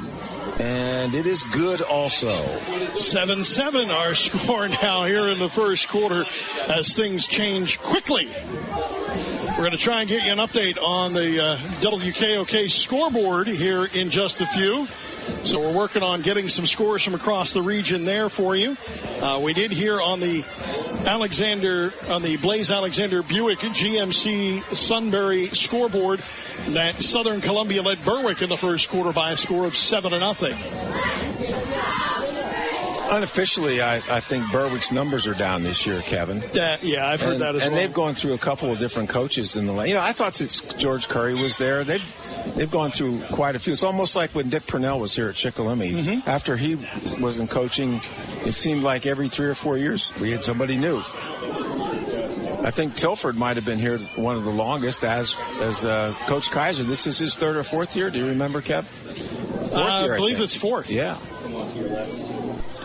And it is good also. seven seven our score now here in the first quarter as things change quickly. We're going to try and get you an update on the uh, W K O K scoreboard here in just a few. So we're working on getting some scores from across the region there for you. Uh, we did hear on the Alexander, on the Blaze Alexander Buick G M C Sunbury scoreboard that Southern Columbia led Berwick in the first quarter by a score of seven to nothing. Unofficially, I, I think Berwick's numbers are down this year, Kevin. Uh, yeah, I've heard and, that as and well. And they've gone through a couple of different coaches in the lane. You know, I thought since George Curry was there, they've they've gone through quite a few. It's almost like when Dick Purnell was here at Shikellamy. Mm-hmm. After he wasn't coaching, it seemed like every three or four years we had somebody new. I think Tilford might have been here one of the longest as as uh, Coach Kaiser. This is his third or fourth year. Do you remember, Kev? Fourth uh, year, I believe I it's fourth. Yeah.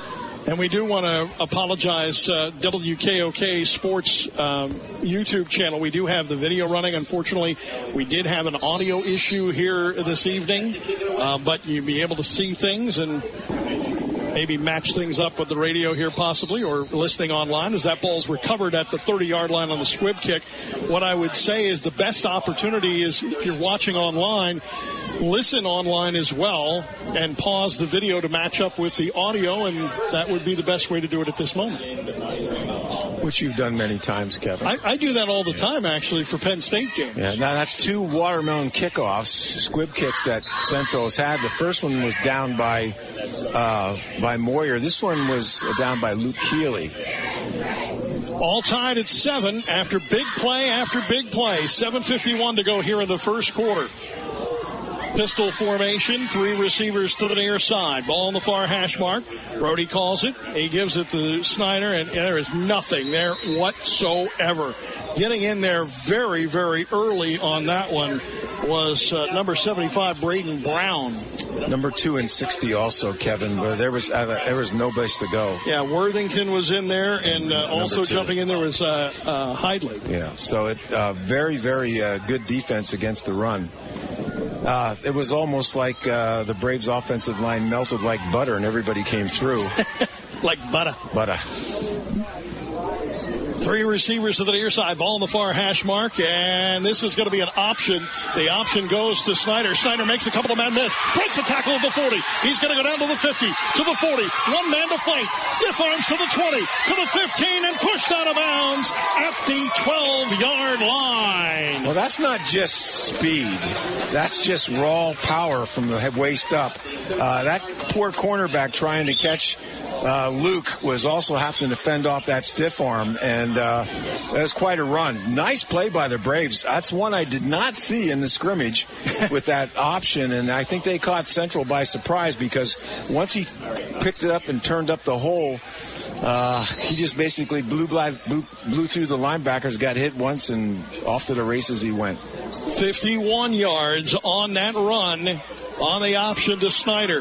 And we do want to apologize, uh, W K O K Sports um, YouTube channel. We do have the video running. Unfortunately, we did have an audio issue here this evening, uh, but you'll be able to see things and maybe match things up with the radio here possibly, or listening online as that ball's recovered at the thirty-yard line on the squib kick. What I would say is the best opportunity is if you're watching online, listen online as well and pause the video to match up with the audio, and that would be the best way to do it at this moment. Which you've done many times, Kevin. I, I do that all the time, actually, for Penn State games. Yeah, now that's two watermelon kickoffs, squib kicks that Central has had. The first one was down by uh, by Moyer. This one was down by Luke Keeley. All tied at seven after big play after big play. seven fifty-one to go here in the first quarter. Pistol formation, three receivers to the near side. Ball on the far hash mark. Brody calls it. He gives it to Snyder, and there is nothing there whatsoever. Getting in there very, very early on that one was uh, number seventy-five, Braden Brown. Number two and sixty also, Kevin. But there was uh, there was no place to go. Yeah, Worthington was in there, and uh, also two. Jumping in there was uh, uh, Hidley. Yeah, so it uh, very, very uh, good defense against the run. Uh, it was almost like uh, the Braves' offensive line melted like butter, and everybody came through. Like butter. Butter. Three receivers to the near side. Ball on the far hash mark, and this is going to be an option. The option goes to Snyder. Snyder makes a couple of men miss. Breaks a tackle at the forty. He's going to go down to the fifty, to the forty. One man to fight. Stiff arms to the twenty, to the fifteen, and pushed out of bounds at the twelve-yard line. Well, that's not just speed. That's just raw power from the waist up. Uh, that poor cornerback trying to catch Uh, Luke was also having to fend off that stiff arm, and uh, that was quite a run. Nice play by the Braves. That's one I did not see in the scrimmage with that option, and I think they caught Central by surprise because once he picked it up and turned up the hole, uh, he just basically blew, blew, blew through the linebackers, got hit once, and off to the races he went. fifty-one yards on that run on the option to Snyder.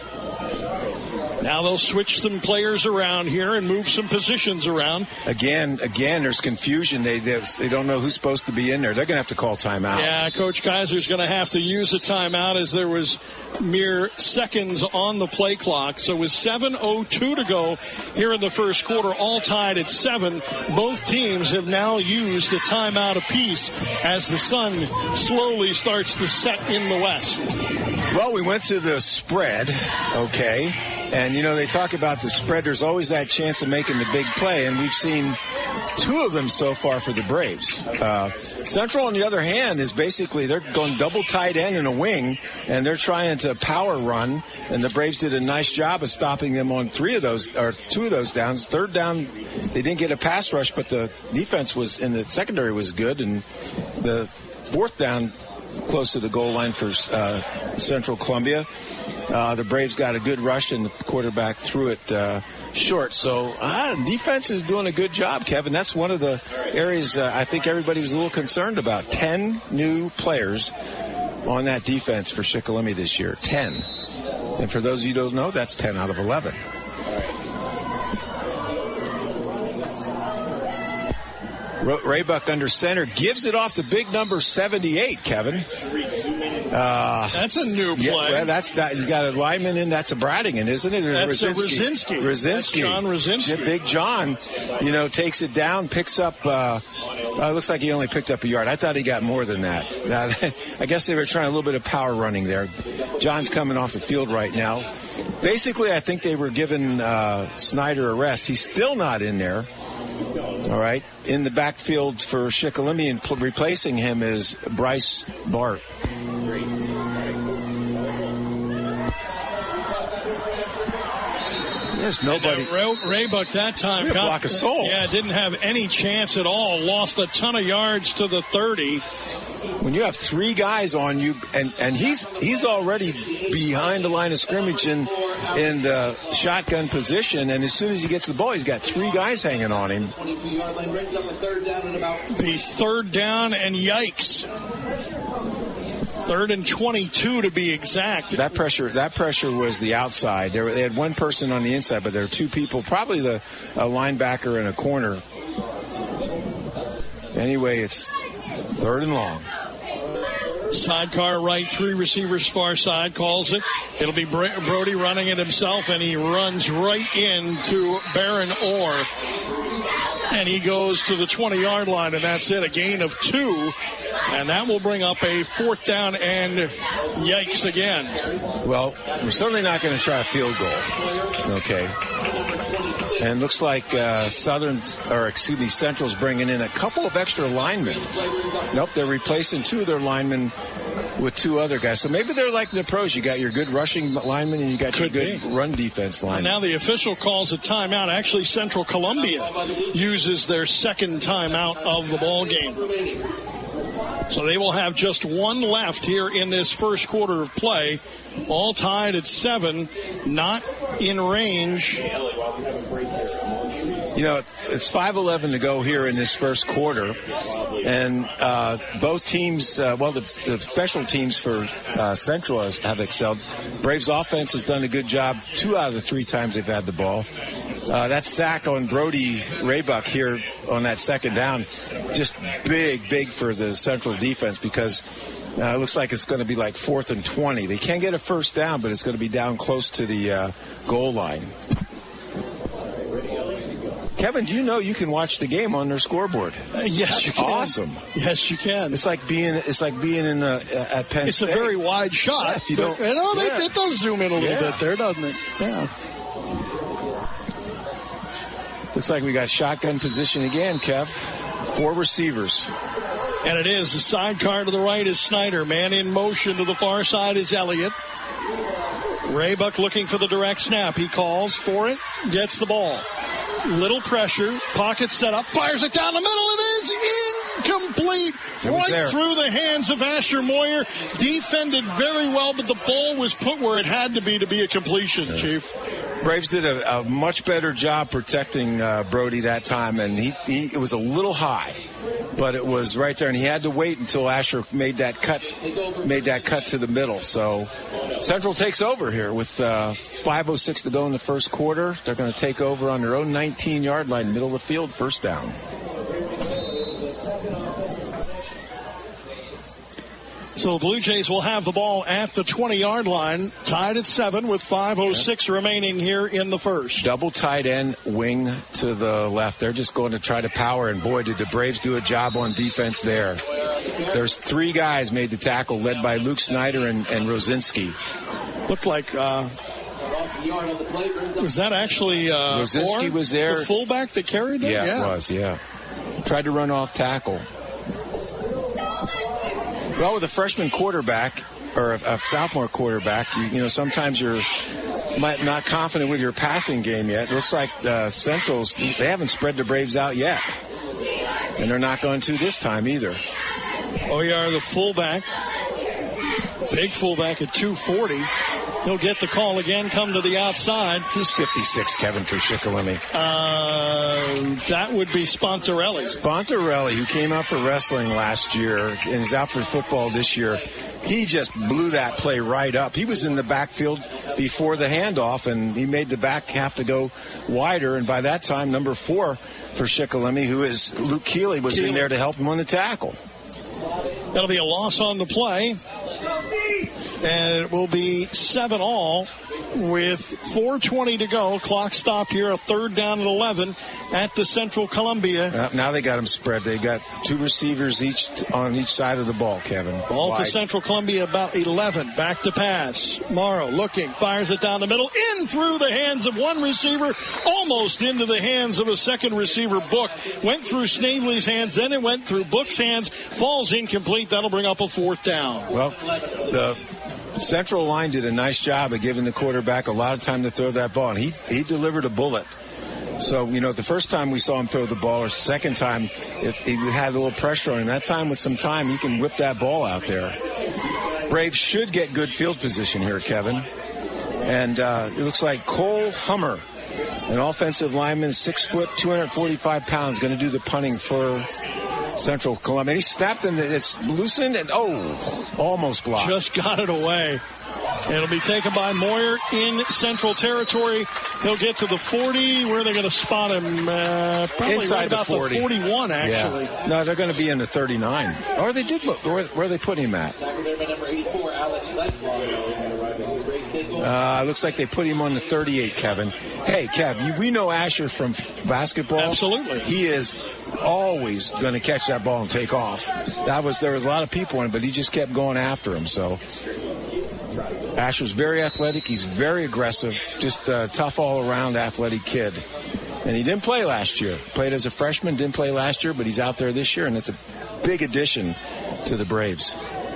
Now they'll switch some players around here and move some positions around. Again, again, there's confusion. They they, they don't know who's supposed to be in there. They're going to have to call timeout. Yeah, Coach Kaiser's going to have to use a timeout as there was mere seconds on the play clock. So with seven oh two to go here in the first quarter, all tied at seven, both teams have now used a timeout apiece as the sun slowly starts to set in the west. Well, we went to the spread, okay. And, you know, they talk about the spread. There's always that chance of making the big play, and we've seen two of them so far for the Braves. Uh, Central, on the other hand, is basically they're going double tight end and a wing, and they're trying to power run, and the Braves did a nice job of stopping them on three of those, or two of those downs. Third down, they didn't get a pass rush, but the defense was, in the secondary was good, and the fourth down close to the goal line for uh, Central Columbia. Uh, the Braves got a good rush, and the quarterback threw it uh, short. So uh, defense is doing a good job, Kevin. That's one of the areas uh, I think everybody was a little concerned about. Ten new players on that defense for Shikellamy this year. Ten. And for those of you who don't know, that's ten out of eleven. Raybuck under center gives it off to big number seventy-eight, Kevin. Uh, that's a new play. Yeah, well, that's that. You got a lineman in. That's a Bradigan, isn't it? Or that's Rosinski. a Rosinski. Rosinski. That's John Rosinski. Big John, you know, takes it down, picks up. Uh, uh, looks like he only picked up a yard. I thought he got more than that. Uh, I guess they were trying a little bit of power running there. John's coming off the field right now. Basically, I think they were giving uh, Snyder a rest. He's still not in there. All right. In the backfield for Shikellamy, and pl- replacing him is Bryce Bart. There's nobody. Ray, Raybuck that time got, block a soul. Yeah, didn't have any chance at all. Lost a ton of yards to the thirty. When you have three guys on you, and, and he's he's already behind the line of scrimmage in in the shotgun position, and as soon as he gets the ball, he's got three guys hanging on him. The third down and yikes. Third and twenty-two to be exact. That pressure, that pressure was the outside. There, they had one person on the inside, but there were two people, probably the a linebacker and a corner. Anyway, it's third and long. Sidecar right, three receivers far side, calls it. It'll be Brody running it himself, and he runs right into Baron Orr. And he goes to the twenty-yard line, and that's it, a gain of two. And that will bring up a fourth down, and yikes again. Well, we're certainly not going to try a field goal. Okay. And it looks like uh, Southern, or excuse me, Central's bringing in a couple of extra linemen. Nope, they're replacing two of their linemen with two other guys. So maybe they're like the pros. You got your good rushing linemen and you got Could your good be. run defense linemen. Now the official calls a timeout. Actually, Central Columbia uses their second timeout of the ball game. So they will have just one left here in this first quarter of play. All tied at seven, not in range. You know, it's five eleven to go here in this first quarter. And uh, both teams, uh, well, the, the special teams for uh, Central has, have excelled. Braves offense has done a good job two out of the three times they've had the ball. Uh, that sack on Brody Raybuck here on that second down, just big, big for the Central defense because uh, it looks like it's going to be like fourth and twenty. They can't get a first down, but it's going to be down close to the uh, goal line. Kevin, do you know you can watch the game on their scoreboard? Uh, yes, That's you can. Awesome. Yes, you can. It's like being it's like being in the uh, at Penn It's State. a very wide shot. Yeah, if you but, don't, you know, they, yeah. it does zoom in a little Yeah. bit there, doesn't it? Yeah. Looks like we got shotgun position again, Kev. Four receivers. And it is. The sidecar to the right is Snyder. Man in motion to the far side is Elliott. Raybuck looking for the direct snap. He calls for it, gets the ball. Little pressure, pocket set up, fires it down the middle. It is incomplete. It was right there. through the hands of Asher Moyer. Defended very well, but the ball was put where it had to be to be a completion, yeah. Chief. Braves did a, a much better job protecting uh, Brody that time, and he, he it was a little high, but it was right there, and he had to wait until Asher made that cut, made that cut to the middle. So Central takes over here with uh, five oh six to go in the first quarter. They're going to take over on their own nineteen-yard line, middle of the field, first down. So the Blue Jays will have the ball at the twenty-yard line, tied at seven with five oh six yep. remaining here in the first. Double tight end, wing to the left. They're just going to try to power, and boy, did the Braves do a job on defense there. There's three guys made the tackle, led by Luke Snyder and, and Rosinski. Looked like, uh, was that actually uh, Rosinski Orr, was there. The fullback that carried them? Yeah, yeah, it was, yeah. Tried to run off tackle. Well, with a freshman quarterback or a, a sophomore quarterback, you, you know, sometimes you're might not confident with your passing game yet. It looks like uh, Central's, they haven't spread the Braves out yet. And they're not going to this time either. O E R, the fullback, big fullback at two forty. He'll get the call again, come to the outside. Who's fifty-six, Kevin, for Shikellamy? Uh, that would be Spontarelli. Spontarelli, who came out for wrestling last year and is out for football this year. He just blew that play right up. He was in the backfield before the handoff, and he made the back have to go wider. And by that time, number four for Shikellamy, who is Luke Keeley, was Keeley. in there to help him on the tackle. That'll be a loss on the play. And it will be seven all with four twenty to go. Clock stopped here, a third down at eleven at the Central Columbia. Uh, now they got them spread. They got two receivers each on each side of the ball, Kevin. Ball to Central Columbia about eleven. Back to pass. Morrow looking, fires it down the middle, in through the hands of one receiver, almost into the hands of a second receiver, Book. Went through Snavely's hands, then it went through Book's hands, falls incomplete. That'll bring up a fourth down. Well, the Central line did a nice job of giving the quarterback a lot of time to throw that ball, and he, he delivered a bullet. So, you know, the first time we saw him throw the ball, or second time, it, he had a little pressure on him. That time with some time, he can whip that ball out there. Braves should get good field position here, Kevin. And uh, it looks like Cole Hummer, an offensive lineman, six foot, two hundred forty-five pounds, going to do the punting for Central Columbia. He snapped and it's loosened and, oh, almost blocked. Just got it away. It'll be taken by Moyer in Central Territory. He'll get to the forty. Where are they going to spot him? Uh, probably Inside right about the forty. The forty-one, actually. Yeah. No, they're going to be in the thirty-nine. Or they did look. Where, where are they putting him at? Uh, looks like they put him on the thirty-eight, Kevin. Hey, Kev, you, we know Asher from basketball. Absolutely. He is always going to catch that ball and take off. That was There was a lot of people in it, but he just kept going after him, so... Asher's very athletic. He's very aggressive. Just a tough all-around athletic kid. And he didn't play last year. Played as a freshman, didn't play last year, but he's out there this year, and it's a big addition to the Braves.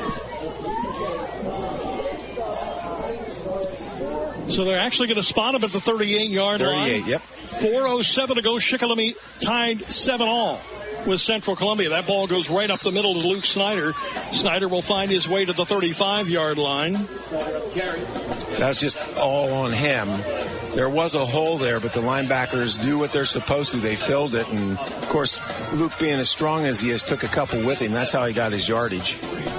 So they're actually going to spot him at the thirty-eight-yard line. thirty-eight, yep. four oh seven to go. Shikellamy tied seven all with Central Columbia. That ball goes right up the middle to Luke Snyder. Snyder will find his way to the thirty-five-yard line. That's just all on him. There was a hole there, but the linebackers do what they're supposed to. They filled it, and, of course, Luke, being as strong as he is, took a couple with him. That's how he got his yardage.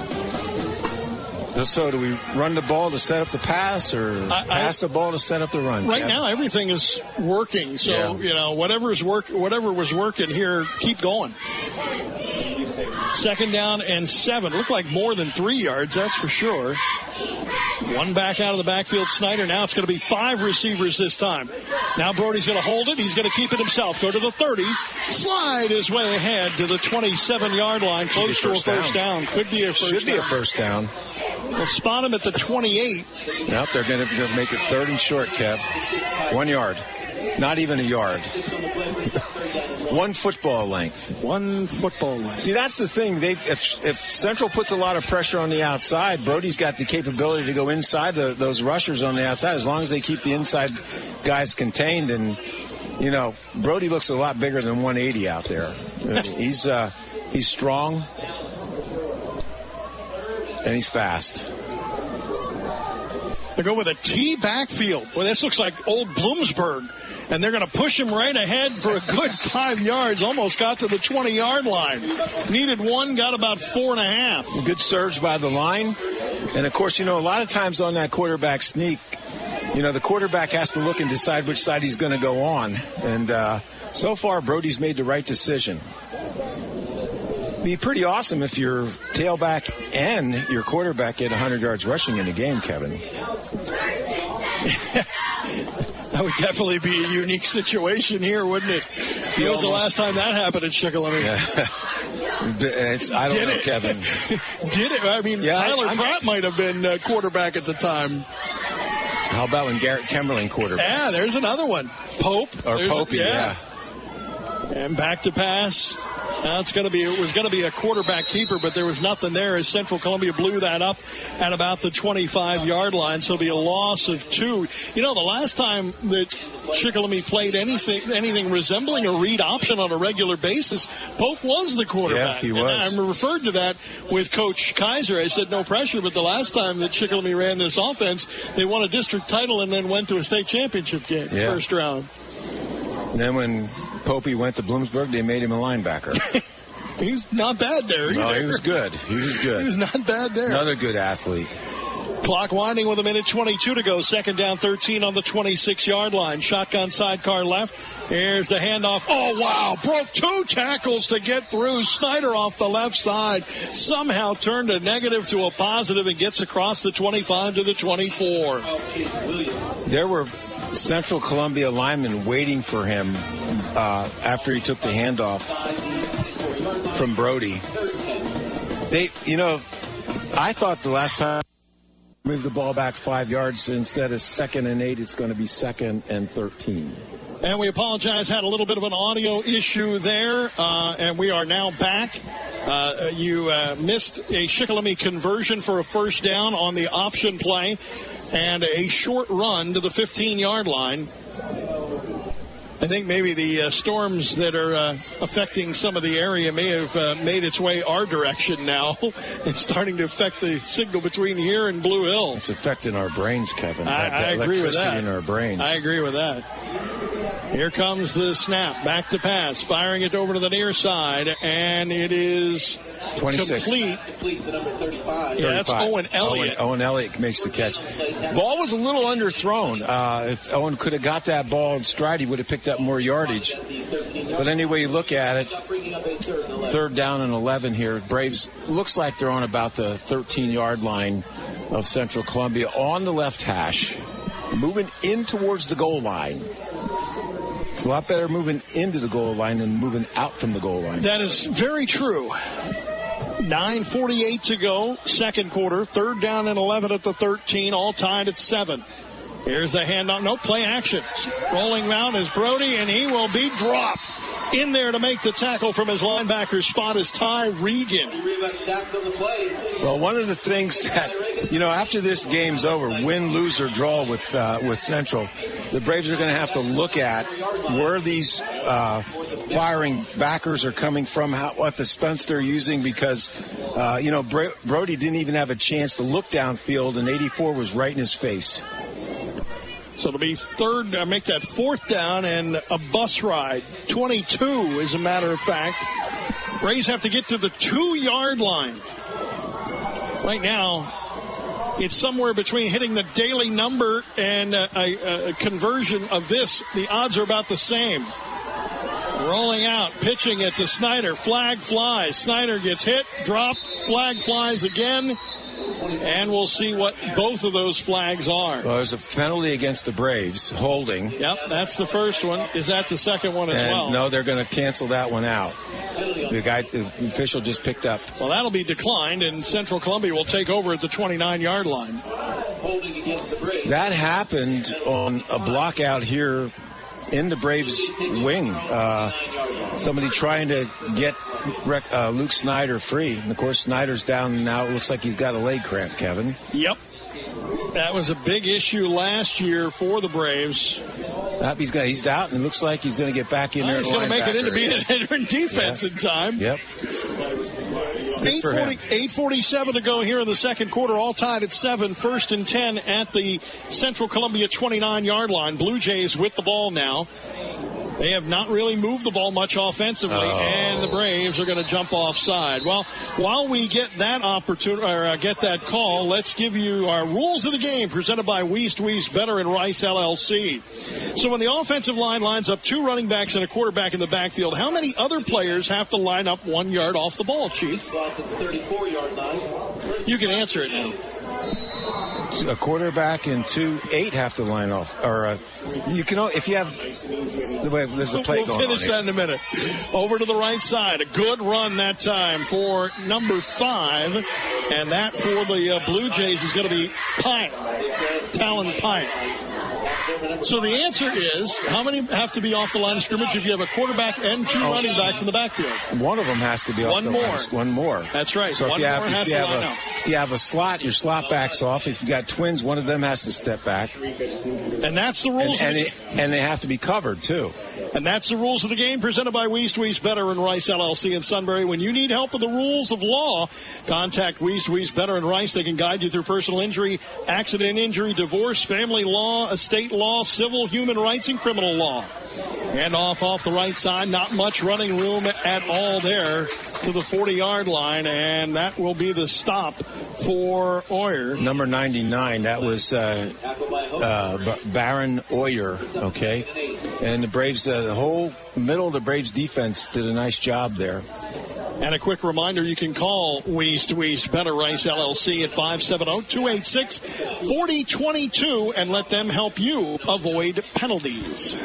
So do we run the ball to set up the pass, or I, pass I, the ball to set up the run? Right Kev? Now, everything is working. So, yeah. you know, whatever is work, whatever was working here, keep going. Second down and seven. Looked like more than three yards, that's for sure. One back out of the backfield, Snyder. Now it's going to be five receivers this time. Now Brody's going to hold it. He's going to keep it himself. Go to the thirty. Slide his way ahead to the twenty-seven-yard line. Close to a first down. down. Could be a first Should down. be a first down. We'll spot him at the twenty-eight. Yep, they're going to make it third and short, Kev. One yard. Not even a yard. One football length. One football length. See, that's the thing. They, if, if Central puts a lot of pressure on the outside, Brody's got the capability to go inside the, those rushers on the outside as long as they keep the inside guys contained. And, you know, Brody looks a lot bigger than one eighty out there. he's uh, he's strong. And he's fast. They go with a T backfield. Well, this looks like old Bloomsburg. And they're going to push him right ahead for a good five yards. Almost got to the twenty-yard line. Needed one, got about four and a half. Good surge by the line. And, of course, you know, a lot of times on that quarterback sneak, you know, the quarterback has to look and decide which side he's going to go on. And uh, so far, Brody's made the right decision. Be pretty awesome if your tailback and your quarterback get one hundred yards rushing in a game, Kevin. That would definitely be a unique situation here, wouldn't it? When was the last time that happened at Shikellamy? Yeah. It's, I don't Did know, it? Kevin. Did it? I mean, yeah, Tyler I'm, Pratt might have been uh, quarterback at the time. How about when Garrett Kemmerling quarterback? Yeah, there's another one. Pope. Or there's Popey, a, yeah. yeah. And back to pass. Now it's going to be, it was going to be a quarterback keeper, but there was nothing there as Central Columbia blew that up at about the twenty-five-yard line. So it'll be a loss of two. You know, the last time that Shikellamy played anything, anything resembling a read option on a regular basis, Pope was the quarterback. Yeah, he was. And I referred to that with Coach Kaiser. I said no pressure, but the last time that Shikellamy ran this offense, they won a district title and then went to a state championship game, yeah. first round. And then when Popey went to Bloomsburg, they made him a linebacker. He's not bad there either. No, he was good. He was good. He was not bad there. Another good athlete. Clock winding with a minute twenty-two to go. Second down, thirteen on the twenty-six-yard line. Shotgun sidecar left. Here's the handoff. Oh, wow. Broke two tackles to get through. Snyder off the left side. Somehow turned a negative to a positive and gets across the twenty-five to the twenty-four. There were Central Columbia linemen waiting for him uh, after he took the handoff from Brody. They, you know, I thought the last time moved the ball back five yards instead of second and eight, it's going to be second and thirteen. And we apologize, had a little bit of an audio issue there, uh, and we are now back. Uh, you uh, missed a Shikellamy conversion for a first down on the option play and a short run to the fifteen-yard line. I think maybe the uh, storms that are uh, affecting some of the area may have uh, made its way our direction now. It's starting to affect the signal between here and Blue Hill. It's affecting our brains, Kevin. I, that, I that agree with that. in our brains. I agree with that. Here comes the snap. Back to pass. Firing it over to the near side. And it is twenty-six. Complete. Yeah, that's Owen Elliott. Owen, Owen Elliott makes the catch. Ball was a little underthrown. Uh, if Owen could have got that ball in stride, he would have picked up more yardage. But anyway, you look at it, third down and eleven here. Braves looks like they're on about the thirteen-yard line of Central Columbia on the left hash, moving in towards the goal line. It's a lot better moving into the goal line than moving out from the goal line. That is very true. nine forty-eight to go, second quarter. Third down and eleven at the thirteen, all tied at seven. Here's the handoff. No, play action. Rolling around is Brody, and he will be dropped. In there to make the tackle from his linebacker spot is Ty Regan. Well, one of the things that, you know, after this game's over, win, lose, or draw with uh, with Central, the Braves are going to have to look at where these uh, firing backers are coming from, how, what the stunts they're using, because, uh, you know, Bro- Brody didn't even have a chance to look downfield, and eighty-four was right in his face. So it'll be third, uh, make that fourth down and a bus ride. twenty-two, as a matter of fact. Braves have to get to the two-yard line. Right now, it's somewhere between hitting the daily number and uh, a, a conversion of this. The odds are about the same. Rolling out, pitching it to Snyder. Flag flies. Snyder gets hit, dropped, flag flies again. And we'll see what both of those flags are. Well, there's a penalty against the Braves, holding. Yep, that's the first one. Is that the second one as and well? No, they're going to cancel that one out. The guy, the official just picked up. Well, that'll be declined, and Central Columbia will take over at the twenty-nine-yard line. That happened on a block out here in the Braves wing. Uh, somebody trying to get uh, Luke Snyder free. And, of course, Snyder's down now. It looks like he's got a leg cramp, Kevin. Yep. That was a big issue last year for the Braves. Yep, he's, got, he's out, and it looks like he's going to get back in well, there. He's going to make it into being an entering defense yeah. in time. Yep. eight forty-seven to go here in the second quarter, all tied at seven. First and ten at the Central Columbia twenty-nine-yard line. Blue Jays with the ball now. They have not really moved the ball much offensively, oh. and the Braves are going to jump offside. Well, while we get that opportunity or uh, get that call, let's give you our rules of the game presented by Wiest Wiest Better and Rice L L C. So when the offensive line lines up two running backs and a quarterback in the backfield, how many other players have to line up one yard off the ball, Chief? thirty-four-yard line. You can answer it now. A quarterback and two eight have to line off, or uh, you can if you have. Wait, there's a play we'll going finish on that in a minute. Over to the right side, a good run that time for number five, and that for the uh, Blue Jays is going to be Pine, Talon Pine. So the answer is, how many have to be off the line of scrimmage if you have a quarterback and two oh. running backs in the backfield? One of them has to be off One the more. line. One more. That's right. So one if you more have, has if you to have line a, up. If you have a slot, your slot backs off. If you got twins, one of them has to step back. And that's the rules. And, and, of it, and they have to be covered, too. And that's the rules of the game presented by Wiest Wiest Better and Rice L L C in Sunbury. When you need help with the rules of law, contact Wiest Wiest Better and Rice. They can guide you through personal injury, accident injury, divorce, family law, estate law, civil, human rights, and criminal law. And off off the right side, not much running room at all there to the forty-yard line, and that will be the stop for Oyer. Number ninety-nine, that was uh, uh, Baron Oyer, okay? And the Braves, uh, the whole middle of the Braves defense did a nice job there. And a quick reminder, you can call Wiest Wiest Better Rice L L C at five seven zero, two eight six, four zero two two and let them help you avoid penalties.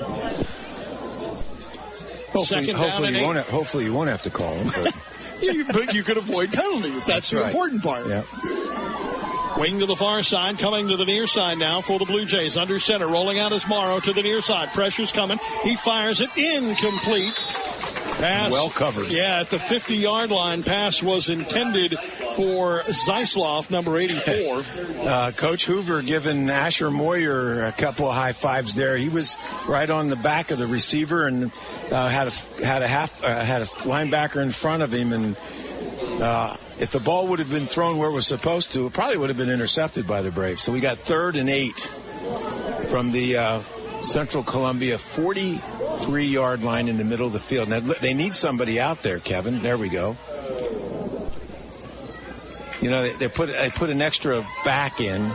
Hopefully, Second hopefully, down you and won't eight. have, hopefully you won't have to call him. But, you, but you could avoid penalties. That's, That's the right. important part. Yeah. Wing to the far side, coming to the near side now for the Blue Jays. Under center, rolling out is Morrow to the near side. Pressure's coming. He fires it incomplete. Pass. Well covered. Yeah, at the fifty-yard line, pass was intended for Zeisloff, number eighty-four. uh, Coach Hoover giving Asher Moyer a couple of high fives there. He was right on the back of the receiver and uh, had a had a half uh, had a linebacker in front of him, and uh, if the ball would have been thrown where it was supposed to, it probably would have been intercepted by the Braves. So we got third and eight from the uh, Central Columbia forty-three-yard line in the middle of the field. Now, they need somebody out there, Kevin. There we go. You know, they, they put they put an extra back in.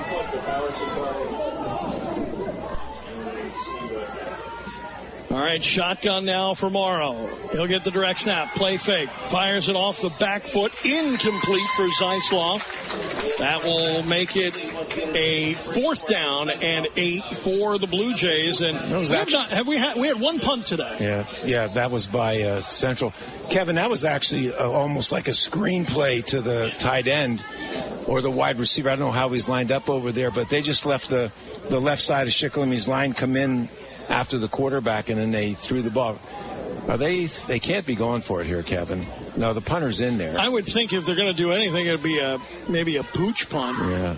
All right, shotgun now for Morrow. He'll get the direct snap, play fake, fires it off the back foot, incomplete for Zeisloff. That will make it a fourth down and eight for the Blue Jays. And we have, actually, not, have we had we had one punt today? Yeah, yeah, that was by uh, Central. Kevin, that was actually uh, almost like a screenplay to the tight end or the wide receiver. I don't know how he's lined up over there, but they just left the the left side of Shikellamy line come in after the quarterback, and then they threw the ball. Are they? They can't be going for it here, Kevin. No, the punter's in there. I would think if they're going to do anything, it'd be a maybe a pooch punt. Yeah.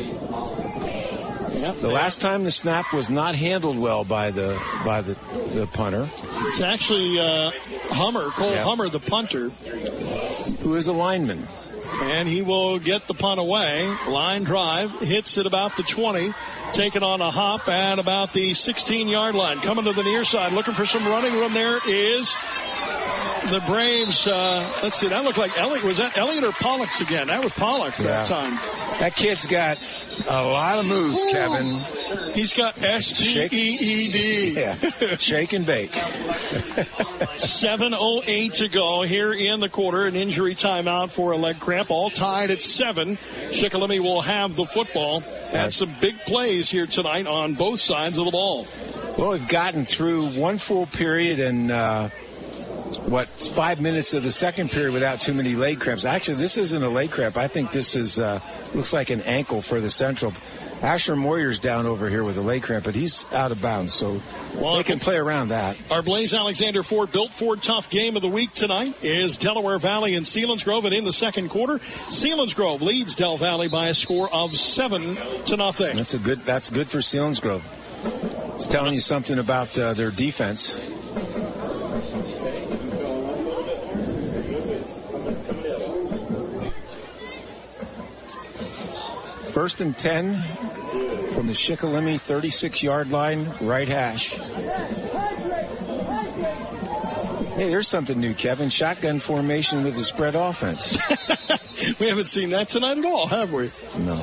Yep, the last time the snap was not handled well by the by the, the punter. It's actually uh, Hummer, Cole yeah. Hummer, the punter, who is a lineman. And he will get the punt away. Line drive, hits at about the twenty. Taken on a hop at about the sixteen-yard line. Coming to the near side, looking for some running room. There is the Braves. Uh, let's see, that looked like Elliott. Was that Elliott or Pollux again? That was Pollux yeah. that time. That kid's got a lot of moves, Ooh. Kevin. He's got S T E E D. Yeah, shake and bake. seven oh eight to go here in the quarter. An injury timeout for a leg cramp. All tied at seven. Shikellamy will have the football. Had some big plays here tonight on both sides of the ball. Well, we've gotten through one full period and, uh, what, five minutes of the second period without too many leg cramps. Actually, this isn't a leg cramp. I think this is uh, looks like an ankle for the Central. Asher Moyer's down over here with a leg cramp, but he's out of bounds, so well, they can play around that. Our Blaze Alexander Ford Built Ford Tough game of the week tonight is Delaware Valley and Selinsgrove, and in the second quarter, Selinsgrove leads Del Valley by a score of seven to nothing. That's a good. That's good for Selinsgrove. It's telling you something about uh, their defense. First and ten from the Shikellamy thirty-six-yard line, right hash. Hey, there's something new, Kevin. Shotgun formation with the spread offense. We haven't seen that tonight at all, have we? No.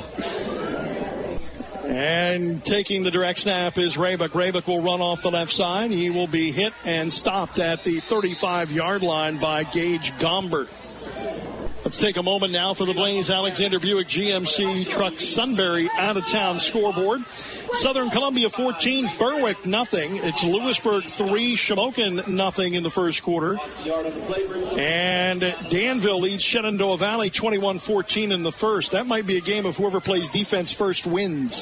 And taking the direct snap is Raybuck. Raybuck will run off the left side. He will be hit and stopped at the thirty-five-yard line by Gage Gombert. Let's take a moment now for the Blaze Alexander Buick G M C Truck Sunbury out-of-town scoreboard. Southern Columbia fourteen, Berwick nothing. It's Lewisburg three, Shamokin nothing in the first quarter. And Danville leads Shenandoah Valley twenty-one fourteen in the first. That might be a game of whoever plays defense first wins.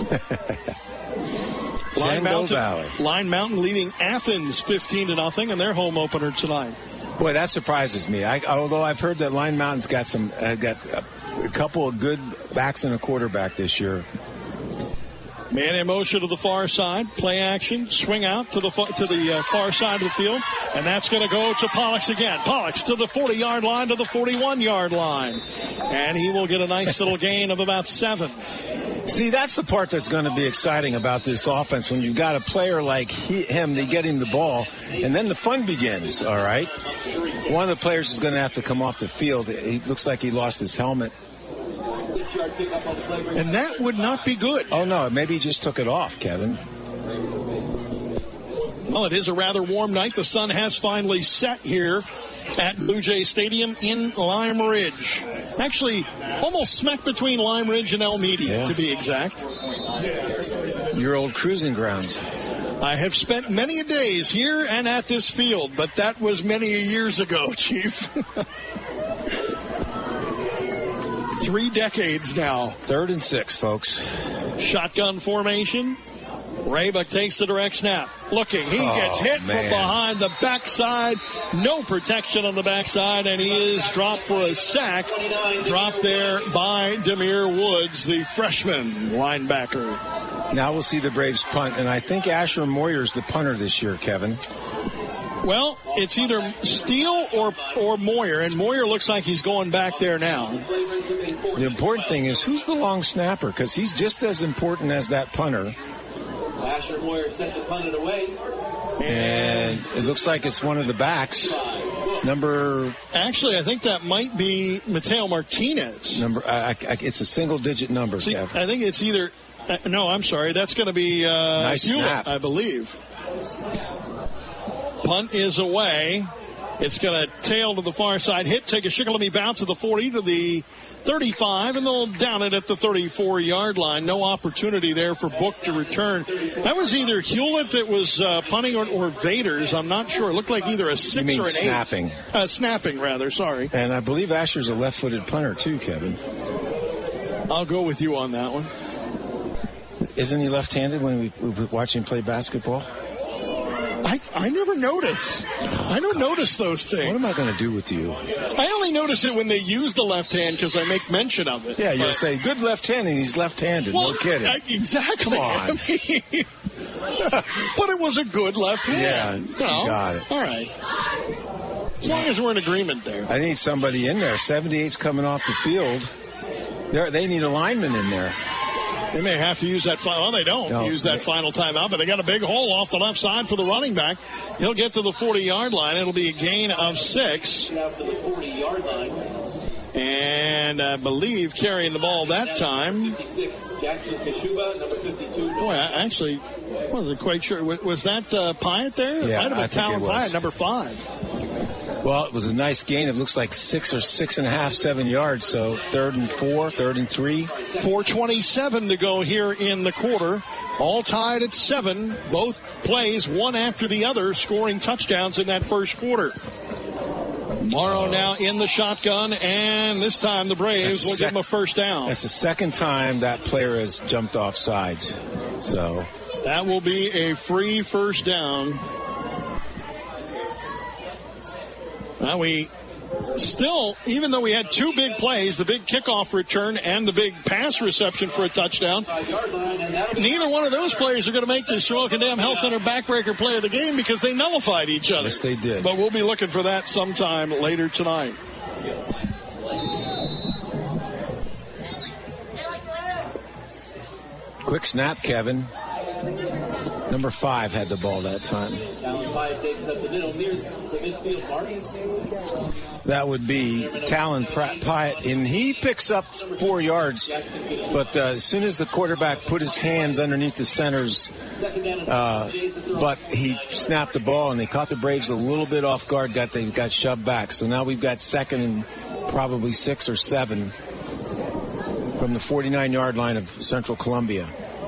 Line Mountain, Valley. Line Mountain leading Athens fifteen to nothing in their home opener tonight. Boy, that surprises me. I, although I've heard that Line Mountain's got some, uh, got a, a couple of good backs and a quarterback this year. Man in motion to the far side, play action, swing out to the to the uh, far side of the field, and that's going to go to Pollux again. Pollux to the forty-yard line, to the forty-one-yard line, and he will get a nice little gain of about seven. See, that's the part that's going to be exciting about this offense when you've got a player like he, him, they get him the ball, and then the fun begins, all right? One of the players is going to have to come off the field. He looks like he lost his helmet. And that would not be good. Oh, no, maybe he just took it off, Kevin. Well, it is a rather warm night. The sun has finally set here at Blue Jay Stadium in Lime Ridge. Actually, almost smack between Lime Ridge and El Media, yeah. to be exact. Your old cruising grounds. I have spent many a days here and at this field, but that was many years ago, Chief. Three decades now. Third and six, folks. Shotgun formation. Raybuck takes the direct snap. Looking. He Oh, gets hit man. from behind the backside. No protection on the backside, and he is dropped for a sack. Dropped there by Demir Woods, the freshman linebacker. Now we'll see the Braves punt, and I think Asher Moyer's the punter this year, Kevin. Well, it's either Steele or or Moyer, and Moyer looks like he's going back there now. The important thing is who's the long snapper, because he's just as important as that punter. Asher Moyer set to punt it away. And it looks like it's one of the backs. Number... Actually, I think that might be Mateo Martinez. Number. I, I, it's a single-digit number, See, Kev. I think it's either... Uh, no, I'm sorry. That's going to be uh, Nice Hewlett, snap. I believe. Punt is away. It's going to tail to the far side. Hit, take a Shikellamy bounce to the forty, to the thirty-five, and they'll down it at the thirty-four-yard line. No opportunity there for Book to return. That was either Hewlett that was uh, punting or, or Vaders. I'm not sure. It looked like either a six You mean or an snapping. eight. Uh, snapping, rather. Sorry. And I believe Asher's a left-footed punter, too, Kevin. I'll go with you on that one. Isn't he left-handed when we, we watch him play basketball? I, I never notice. I don't notice those things. What am I going to do with you? I only notice it when they use the left hand because I make mention of it. Yeah, you'll But- say, good left hand, and he's left-handed. Well, no kidding. I- exactly. Come on. I mean, but it was a good left hand. Yeah, No. you got it. All right. As long as we're in agreement there. I need somebody in there. seventy-eight's coming off the field. They're, they need a lineman in there. They may have to use that final. Well, they don't No. use that final timeout, but they got a big hole off the left side for the running back. He'll get to the forty-yard line. It'll be a gain of six. Now for the forty-yard line. And I believe carrying the ball that time. fifty-six, Jackson Kashuba, number fifty-two. Boy, I actually wasn't quite sure. Was, was that uh, Pyatt there? It Yeah, might have been I think Talon it was. Pyatt, number five. Well, it was a nice gain. It looks like six or six and a half, seven yards. So third and four, third and three. four twenty-seven to go here in the quarter. All tied at seven. Both plays, one after the other, scoring touchdowns in that first quarter. Morrow now in the shotgun, and this time the Braves That's will sec- give him a first down. That's the second time that player has jumped off sides. So That will be a free first down. Now we still, even though we had two big plays, the big kickoff return and the big pass reception for a touchdown, neither one of those players are going to make the Shamokin Dam Health Center backbreaker play of the game because they nullified each other. Yes, they did. But we'll be looking for that sometime later tonight. quick snap, Kevin. Number five had the ball that time. Talon Pyatt takes it up the middle near the midfield mark. That would be Talon Pyatt, and he picks up four yards. But uh, as soon as the quarterback put his hands underneath the center's uh, butt, he snapped the ball, and they caught the Braves a little bit off guard. Got they got shoved back. So now we've got second and probably six or seven from the forty-nine-yard line of Central Columbia.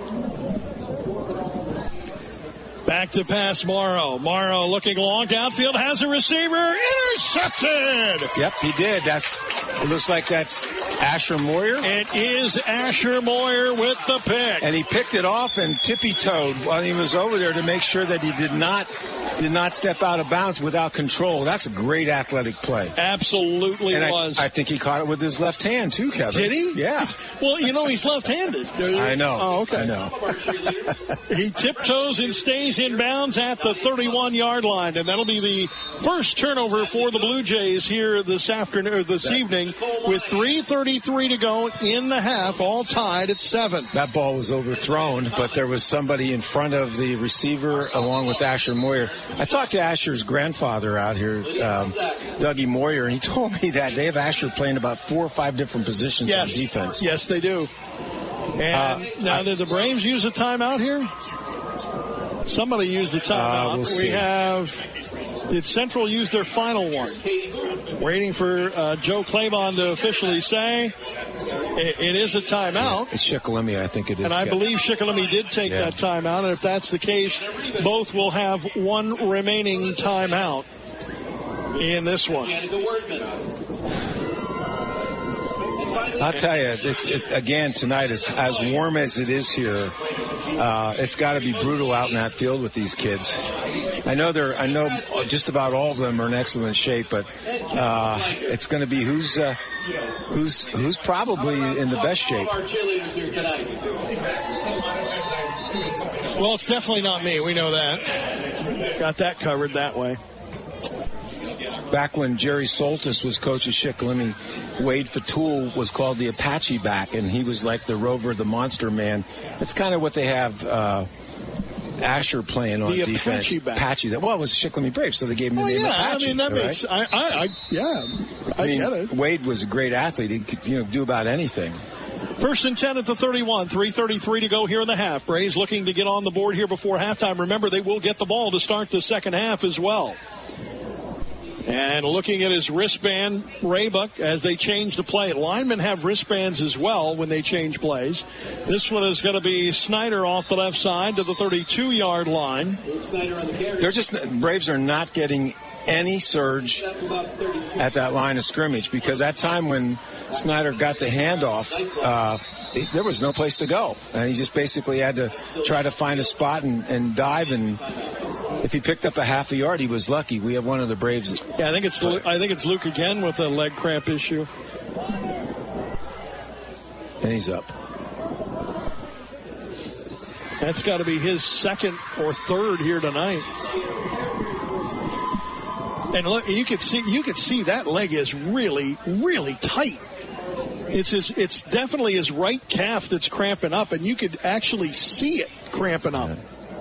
Back to pass Morrow. Morrow looking long downfield, has a receiver, intercepted! Yep, he did. That's. It looks like that's Asher Moyer. It is Asher Moyer with the pick. And he picked it off and tippy-toed while he was over there to make sure that he did not did not step out of bounds without control. That's a great athletic play. Absolutely And was. I, I think he caught it with his left hand, too, Kevin. Did he? Yeah. Well, you know, he's left-handed. I know. Oh, okay. I know. He tiptoes and stays in bounds at the thirty-one-yard line, and that'll be the first turnover for the Blue Jays here this afternoon, or this evening, with three thirty-three to go in the half, all tied at seven. That ball was overthrown, but there was somebody in front of the receiver along with Asher Moyer. I talked to Asher's grandfather out here, um, Dougie Moyer, and he told me that they have Asher playing about four or five different positions Yes. on defense. Yes, they do. And Uh, now, did the Braves use a timeout here? Somebody used a timeout. Uh, we'll we see. have. Did Central use their final one? Waiting for uh, Joe Claiborne to officially say it, it is a timeout. It's Shikellamy, I think it is. And I Kevin. believe Shikellamy did take Yeah. that timeout. And if that's the case, both will have one remaining timeout in this one. I'll tell you, it's, it, again, tonight, is as warm as it is here, uh, it's got to be brutal out in that field with these kids. I know they're, I know just about all of them are in excellent shape, but uh, it's going to be who's uh, who's who's probably in the best shape. Well, it's definitely not me. We know that. Got that covered that way. Back when Jerry Soltis was coach of Shikellamy, Wade Fatul was called the Apache back, and he was like the rover, the monster man. That's kind of what they have uh, Asher playing on the defense. Apache back. Apache. That, well, it was Shikellamy Braves, so they gave him the oh, name yeah, Apache. I mean, that right? makes, I, I, I, yeah, I, I mean, get it. Wade was a great athlete. He could, you know, do about anything. First and ten at the thirty-one, three thirty-three to go here in the half. Braves looking to get on the board here before halftime. Remember, they will get the ball to start the second half as well. And looking at his wristband, Raybuck, as they change the play. Linemen have wristbands as well when they change plays. This one is going to be Snyder off the left side to the thirty-two-yard line. They're just, Braves are not getting any surge at that line of scrimmage, because that time when Snyder got the handoff, uh, there was no place to go. And he just basically had to try to find a spot and, and dive, and if he picked up a half a yard, he was lucky. We have one of the Braves. Yeah, I think it's I think it's Luke again with a leg cramp issue. And he's up. That's got to be his second or third here tonight. And look, you could see you could see that leg is really, really tight. It's his, it's definitely his right calf that's cramping up, and you could actually see it cramping up.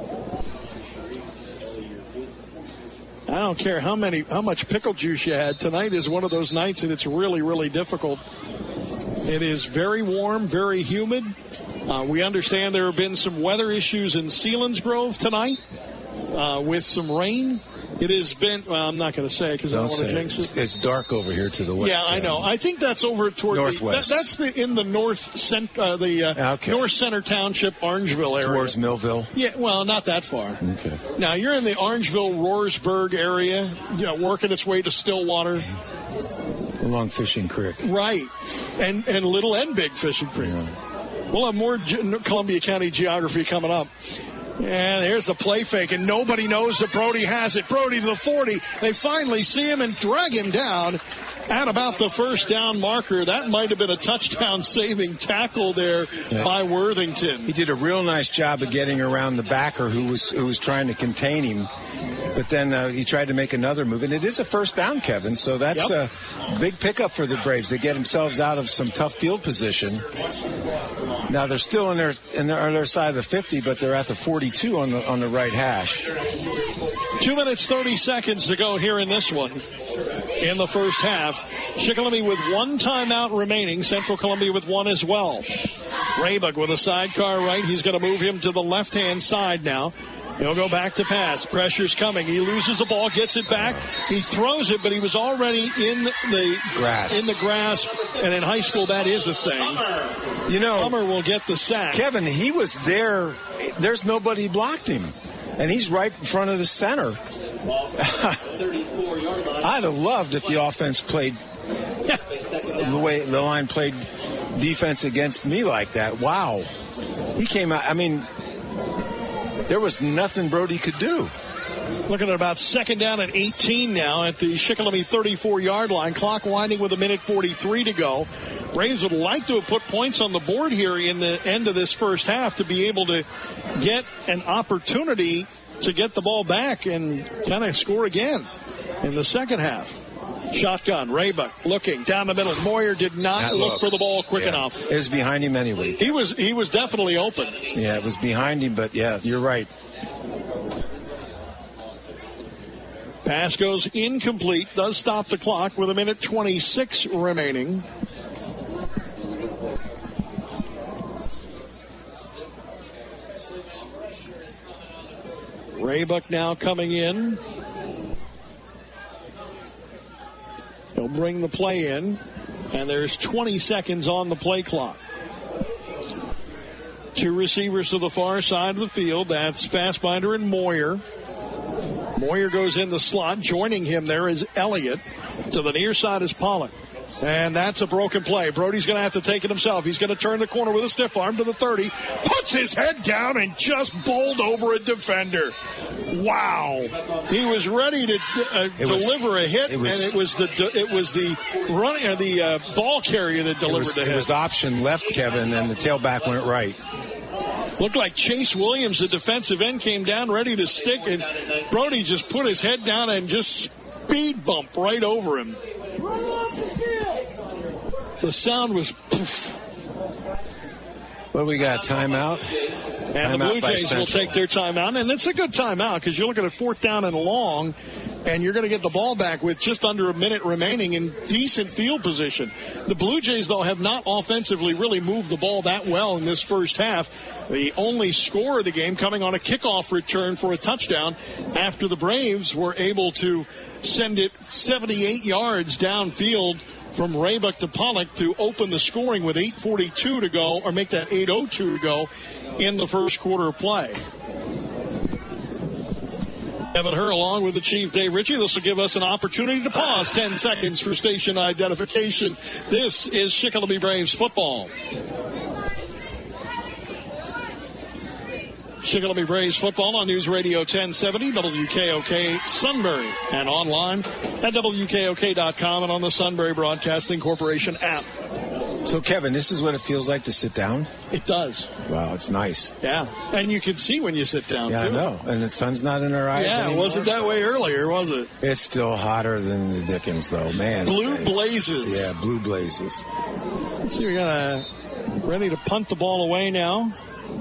I don't care how many, how much pickle juice you had. Tonight is one of those nights, and it's really, really difficult. It is very warm, very humid. Uh, we understand there have been some weather issues in Selinsgrove tonight uh, with some rain. It has been, well, I'm not going to say it because I don't want to jinx it. It's dark over here to the west. Yeah, I know. I think that's over toward northwest. The, that, that's the in the north cent, uh, the uh, okay. North Center Township, Orangeville area. Towards Millville. Yeah, well, not that far. Okay. Now you're in the Orangeville, Roarsburg area, you know, working its way to Stillwater. Along Fishing Creek. Right, and and Little and Big Fishing Creek. Yeah. We'll have more Ge- Columbia County geography coming up. And there's the play fake, and nobody knows that Brody has it. Brody to the forty. They finally see him and drag him down at about the first down marker. That might have been a touchdown-saving tackle there yeah. by Worthington. He did a real nice job of getting around the backer who was who was trying to contain him. But then uh, he tried to make another move. And it is a first down, Kevin, so that's yep. a big pickup for the Braves. They get themselves out of some tough field position. Now they're still in their, in their, on their side of the fifty, but they're at the forty-two on the on the right hash. Two minutes, thirty seconds to go here in this one in the first half. Shikellamy with one timeout remaining. Central Columbia with one as well. Raybuck with a sidecar right. He's going to move him to the left-hand side now. He'll go back to pass. Pressure's coming. He loses the ball, gets it back. He throws it, but he was already in the grass. In the grass, and in high school, that is a thing. You know, Hummer will get the sack. Kevin, he was there. There's nobody blocked him, and he's right in front of the center. I'd have loved if the offense played the way the line played defense against me like that. Wow, he came out. I mean. There was nothing Brody could do. Looking at about second down and eighteen now at the Shikellamy thirty-four-yard line. Clock winding with a minute forty-three to go. Braves would like to have put points on the board here in the end of this first half to be able to get an opportunity to get the ball back and kind of score again in the second half. Shotgun, Raybuck looking down the middle. Moyer did not, not look, look for the ball quick yeah. enough. It was behind him anyway. He was he was definitely open. Yeah, it was behind him, but yeah, you're right. Pass goes incomplete. Does stop the clock with a minute twenty-six remaining. Raybuck now coming in. He'll bring the play in, and there's twenty seconds on the play clock. Two receivers to the far side of the field. That's Fastbinder and Moyer. Moyer goes in the slot. Joining him there is Elliott. To the near side is Pollock. And that's a broken play. Brody's going to have to take it himself. He's going to turn the corner with a stiff arm to the thirty. Puts his head down and just bowled over a defender. Wow. He was ready to uh, deliver was, a hit, it was, and it was the it was the running or the uh, ball carrier that delivered was, the hit. It was option left, Kevin, and the tailback went right. Looked like Chase Williams, the defensive end, came down ready to stick, and Brody just put his head down and just speed bump right over him. The sound was poof. What do we got? Timeout? And the Blue Jays will take their timeout. And it's a good timeout because you're looking at fourth down and long, and you're going to get the ball back with just under a minute remaining in decent field position. The Blue Jays, though, have not offensively really moved the ball that well in this first half. The only score of the game coming on a kickoff return for a touchdown after the Braves were able to send it seventy-eight yards downfield from Raybuck to Pollock to open the scoring with eight forty-two to go, or make that eight oh two to go in the first quarter of play. Kevin Hur along with the Chief Dave Ritchie. This will give us an opportunity to pause ten seconds for station identification. This is Shikellamy Braves football. Shikellamy Braves football on News Radio ten seventy, W K O K Sunbury, and online at W K O K dot com and on the Sunbury Broadcasting Corporation app. So, Kevin, this is what it feels like to sit down? It does. Wow, it's nice. Yeah, and you can see when you sit down, yeah, too. Yeah, I know, and the sun's not in our eyes Yeah, anymore. it wasn't that way earlier, was it? It's still hotter than the Dickens, though, man. Blue blazes. Yeah, blue blazes. So you're gonna ready to punt the ball away now.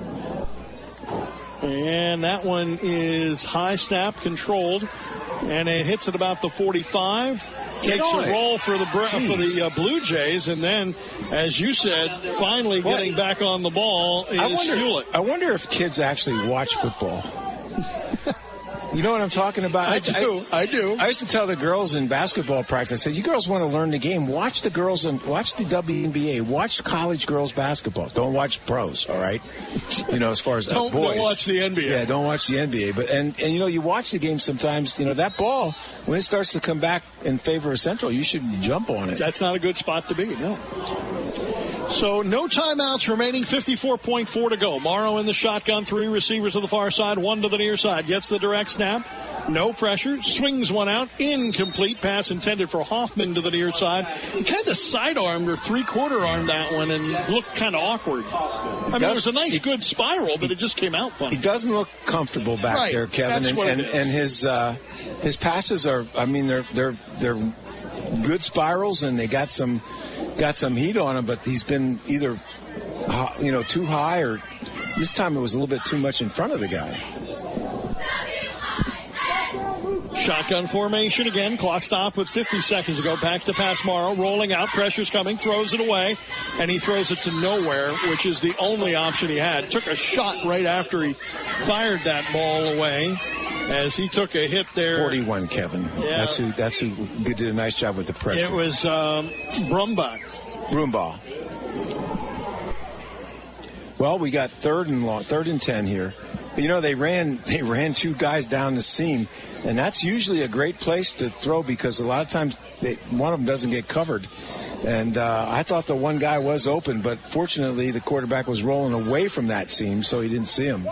And that one is high snap controlled, and it hits at about the forty-five. Takes a roll for the for the uh, Blue Jays, and then, as you said, finally what? getting back on the ball is I wonder, Hewlett. I wonder if kids actually watch football. You know what I'm talking about? I do. I, I do. I used to tell the girls in basketball practice, I said, you girls want to learn the game, watch the girls and watch the W N B A, watch college girls basketball. Don't watch pros, all right? You know, as far as don't, boys. Don't watch the N B A. Yeah, don't watch the N B A. But and, and, you know, you watch the game sometimes, you know, that ball, when it starts to come back in favor of Central, you should jump on it. That's not a good spot to be, no. So no timeouts remaining, fifty-four point four to go. Morrow in the shotgun, three receivers to the far side, one to the near side. Gets the direct snap, no pressure, swings one out, incomplete pass intended for Hoffman to the near side. He kind of side-armed or three-quarter armed that one and looked kind of awkward. I mean, does, it was a nice, he, good spiral, but it just came out funny. He doesn't look comfortable back right, there, Kevin, that's and, what and, it is. and his uh, his passes are, I mean, they're they're they're good spirals, and they got some got some heat on him, but he's been either you know too high, or this time it was a little bit too much in front of the guy. Shotgun formation again. Clock stop with fifty seconds to go. Back to pass Morrow. Rolling out. Pressure's coming. Throws it away. And he throws it to nowhere, which is the only option he had. Took a shot right after he fired that ball away as he took a hit there. forty-one, Kevin. Yeah. That's who, that's who did a nice job with the pressure. It was um, Brumbaugh. Brumbaugh. Well, we got third and long, third and ten here. You know, they ran they ran two guys down the seam, and that's usually a great place to throw because a lot of times they, one of them doesn't get covered. And uh, I thought the one guy was open, but fortunately the quarterback was rolling away from that seam, so he didn't see him.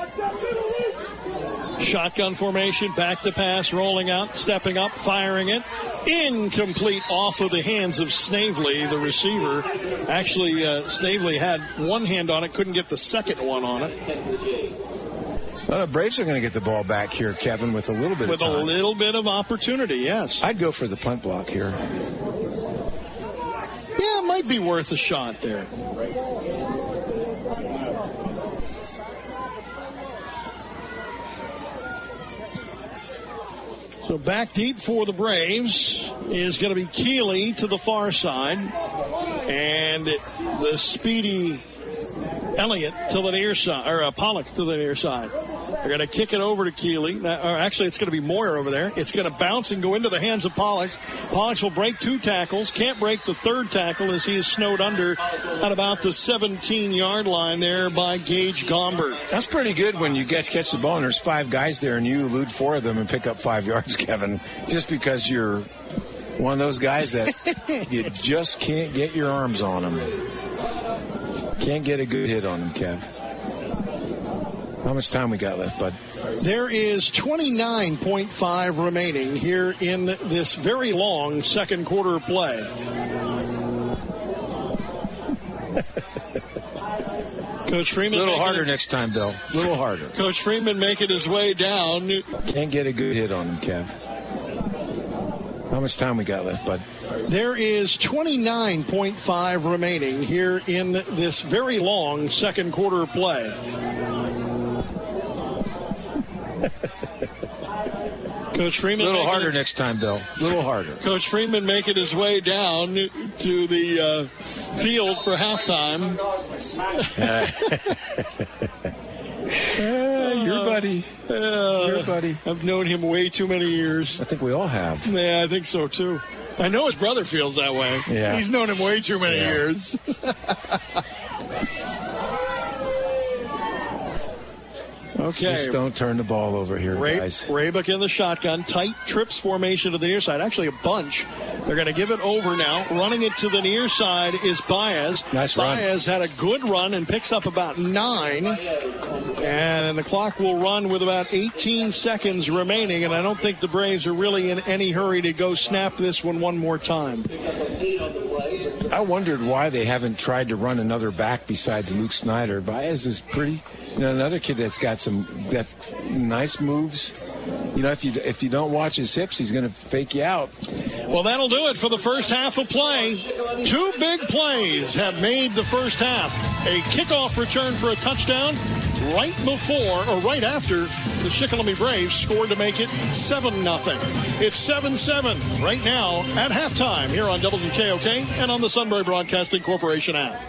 Shotgun formation, back to pass, rolling out, stepping up, firing it. Incomplete off of the hands of Snavely, the receiver. Actually, uh, Snavely had one hand on it, couldn't get the second one on it. Well, the Braves are going to get the ball back here, Kevin, with a little bit with of time. With a little bit of opportunity, yes. I'd go for the punt block here. Yeah, it might be worth a shot there. So back deep for the Braves is going to be Keeley to the far side. And the speedy Elliott to the near side, or uh, Pollock to the near side. They're going to kick it over to Keeley. Or actually, it's going to be Moyer over there. It's going to bounce and go into the hands of Pollock. Pollock will break two tackles. Can't break the third tackle as he is snowed under at about the seventeen-yard line there by Gage Gombert. That's pretty good when you get catch the ball and there's five guys there and you elude four of them and pick up five yards, Kevin, just because you're One of those guys that you just can't get your arms on him. Can't get a good hit on him, Kev. How much time we got left, bud? There is twenty-nine point five remaining here in this very long second quarter play. Coach Freeman. A little harder next time, Bill. A little harder. Coach Freeman making his way down. Can't get a good hit on him, Kev. How much time we got left, bud? There is twenty-nine point five remaining here in this very long second quarter play. Coach Freeman. A little harder next time, Bill. A little harder. Coach Freeman making his way down to the uh, field for halftime. uh, your buddy. Uh, your buddy. I've known him way too many years. I think we all have. Yeah, I think so, too. I know his brother feels that way. Yeah. He's known him way too many yeah. years. Okay. Just don't turn the ball over here, Ray, guys. Raybuck in the shotgun. Tight trips formation to the near side. Actually, a bunch. They're going to give it over now. Running it to the near side is Baez. Nice run. Baez had a good run and picks up about nine. And the clock will run with about eighteen seconds remaining. And I don't think the Braves are really in any hurry to go snap this one one more time. I wondered why they haven't tried to run another back besides Luke Snyder. Baez is pretty, you know, another kid that's got some that's nice moves. You know, if you if you don't watch his hips, he's going to fake you out. Well, that'll do it for the first half of play. Two big plays have made the first half. A kickoff return for a touchdown right before or right after the Shikellamy Braves scored to make it seven nothing. It's seven seven right now at halftime here on W K O K and on the Sunbury Broadcasting Corporation app.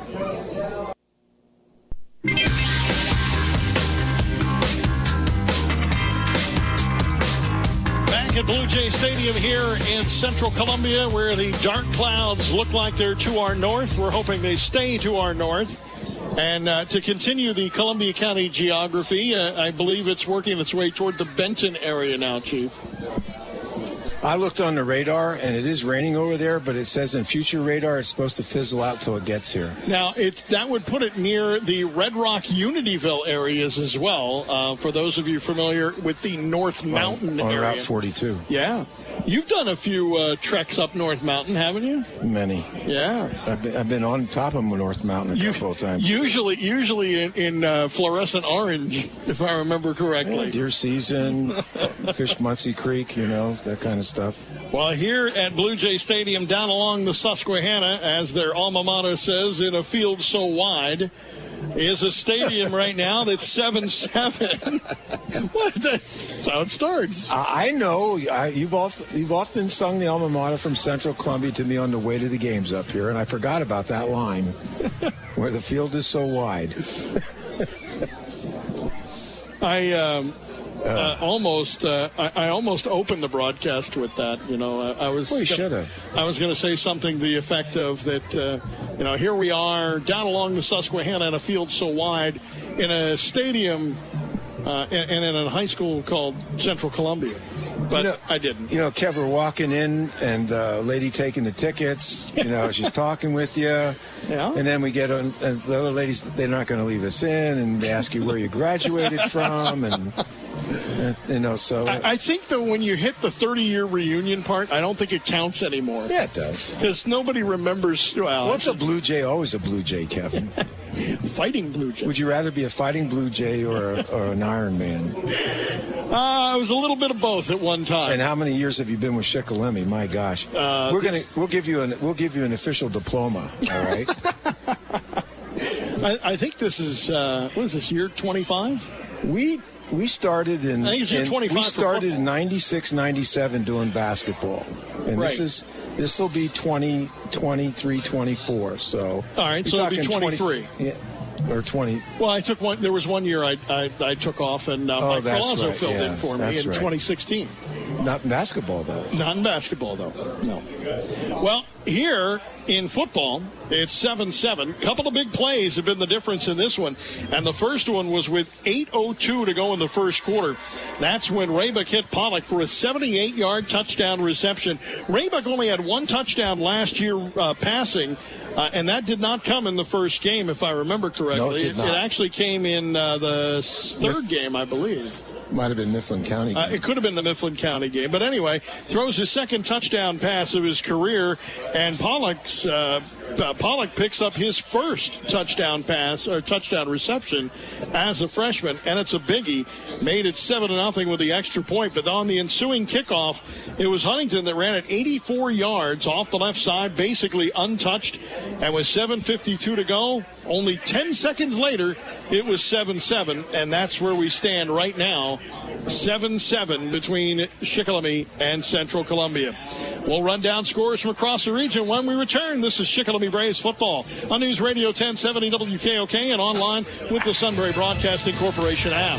At Blue Jay Stadium here in central Columbia, where the dark clouds look like they're to our north. We're hoping they stay to our north. And uh, to continue the Columbia County geography, uh, I believe it's working its way toward the Benton area now, Chief. I looked on the radar, and it is raining over there, but it says in future radar it's supposed to fizzle out till it gets here. Now, it's, that would put it near the Red Rock, Unityville areas as well, uh, for those of you familiar with the North Mountain on, on area. Route forty-two. Yeah. You've done a few uh, treks up North Mountain, haven't you? Many. Yeah. I've been, I've been on top of North Mountain a you, couple of times. Usually usually in, in uh, fluorescent orange, if I remember correctly. Yeah, deer season, Fish Muncie Creek, you know, that kind of stuff. Well, here at Blue Jay Stadium, down along the Susquehanna, as their alma mater says, in a field so wide, is a stadium right now that's seven seven. What? That's how it starts. I know. I, you've, often, you've often sung the alma mater from Central Columbia to me on the way to the games up here, and I forgot about that line, where the field is so wide. I... Um, Uh, almost, uh, I, I almost opened the broadcast with that. You know, I, I was. Well, you should have. I was going to say something to the effect of that. Uh, you know, here we are down along the Susquehanna in a field so wide, in a stadium, uh, and, and in a high school called Central Columbia. But you know, I didn't. You know, Kev, we're walking in, and uh, lady taking the tickets. You know, she's talking with you. Yeah. And then we get on, and the other ladies, they're not going to leave us in, and they ask you where you graduated from, and. Uh, you know, so I, I think though when you hit the thirty-year reunion part, I don't think it counts anymore. Yeah, it does. Because nobody remembers. Well, what's a Blue Jay? Always a Blue Jay, Kevin. Fighting Blue Jay. Would you rather be a fighting Blue Jay or, a, or an Iron Man? Uh, I was a little bit of both at one time. And how many years have you been with Shikellamy? My gosh, uh, we're gonna we'll give you an we'll give you an official diploma. All right. I, I think this is uh, what is this year twenty-five? We. We started in, I think it's year twenty-five we started for in ninety-six, ninety-seven doing basketball. And right. this is this will be twenty, twenty-three, twenty-four. So all right, so it'll be twenty-three. twenty, yeah, or twenty. Well, I took one there was one year I I, I took off and uh, oh, Mike Filazzo right. filled yeah, in for me in right. twenty sixteen. Not in basketball though. Not in basketball though. No. Well, here in football, it's seven seven. A couple of big plays have been the difference in this one. And the first one was with eight oh two to go in the first quarter. That's when Raybuck hit Pollock for a seventy-eight-yard touchdown reception. Raybuck only had one touchdown last year uh, passing, uh, and that did not come in the first game, if I remember correctly. No, it did not. It, it actually came in uh, the third game, I believe. Might have been Mifflin County. Uh, it could have been the Mifflin County game. But anyway, throws his second touchdown pass of his career, and Pollock's, uh, uh, Pollock picks up his first touchdown pass or touchdown reception as a freshman, and it's a biggie. Made it seven to nothing with the extra point. But on the ensuing kickoff, it was Huntington that ran it eighty-four yards off the left side, basically untouched, and with seven fifty-two to go, only ten seconds later, it was seven seven, and that's where we stand right now. seven seven between Shikellamy and Central Columbia. We'll run down scores from across the region when we return. This is Shikellamy Braves football on News Radio ten seventy W K O K and online with the Sunbury Broadcasting Corporation app.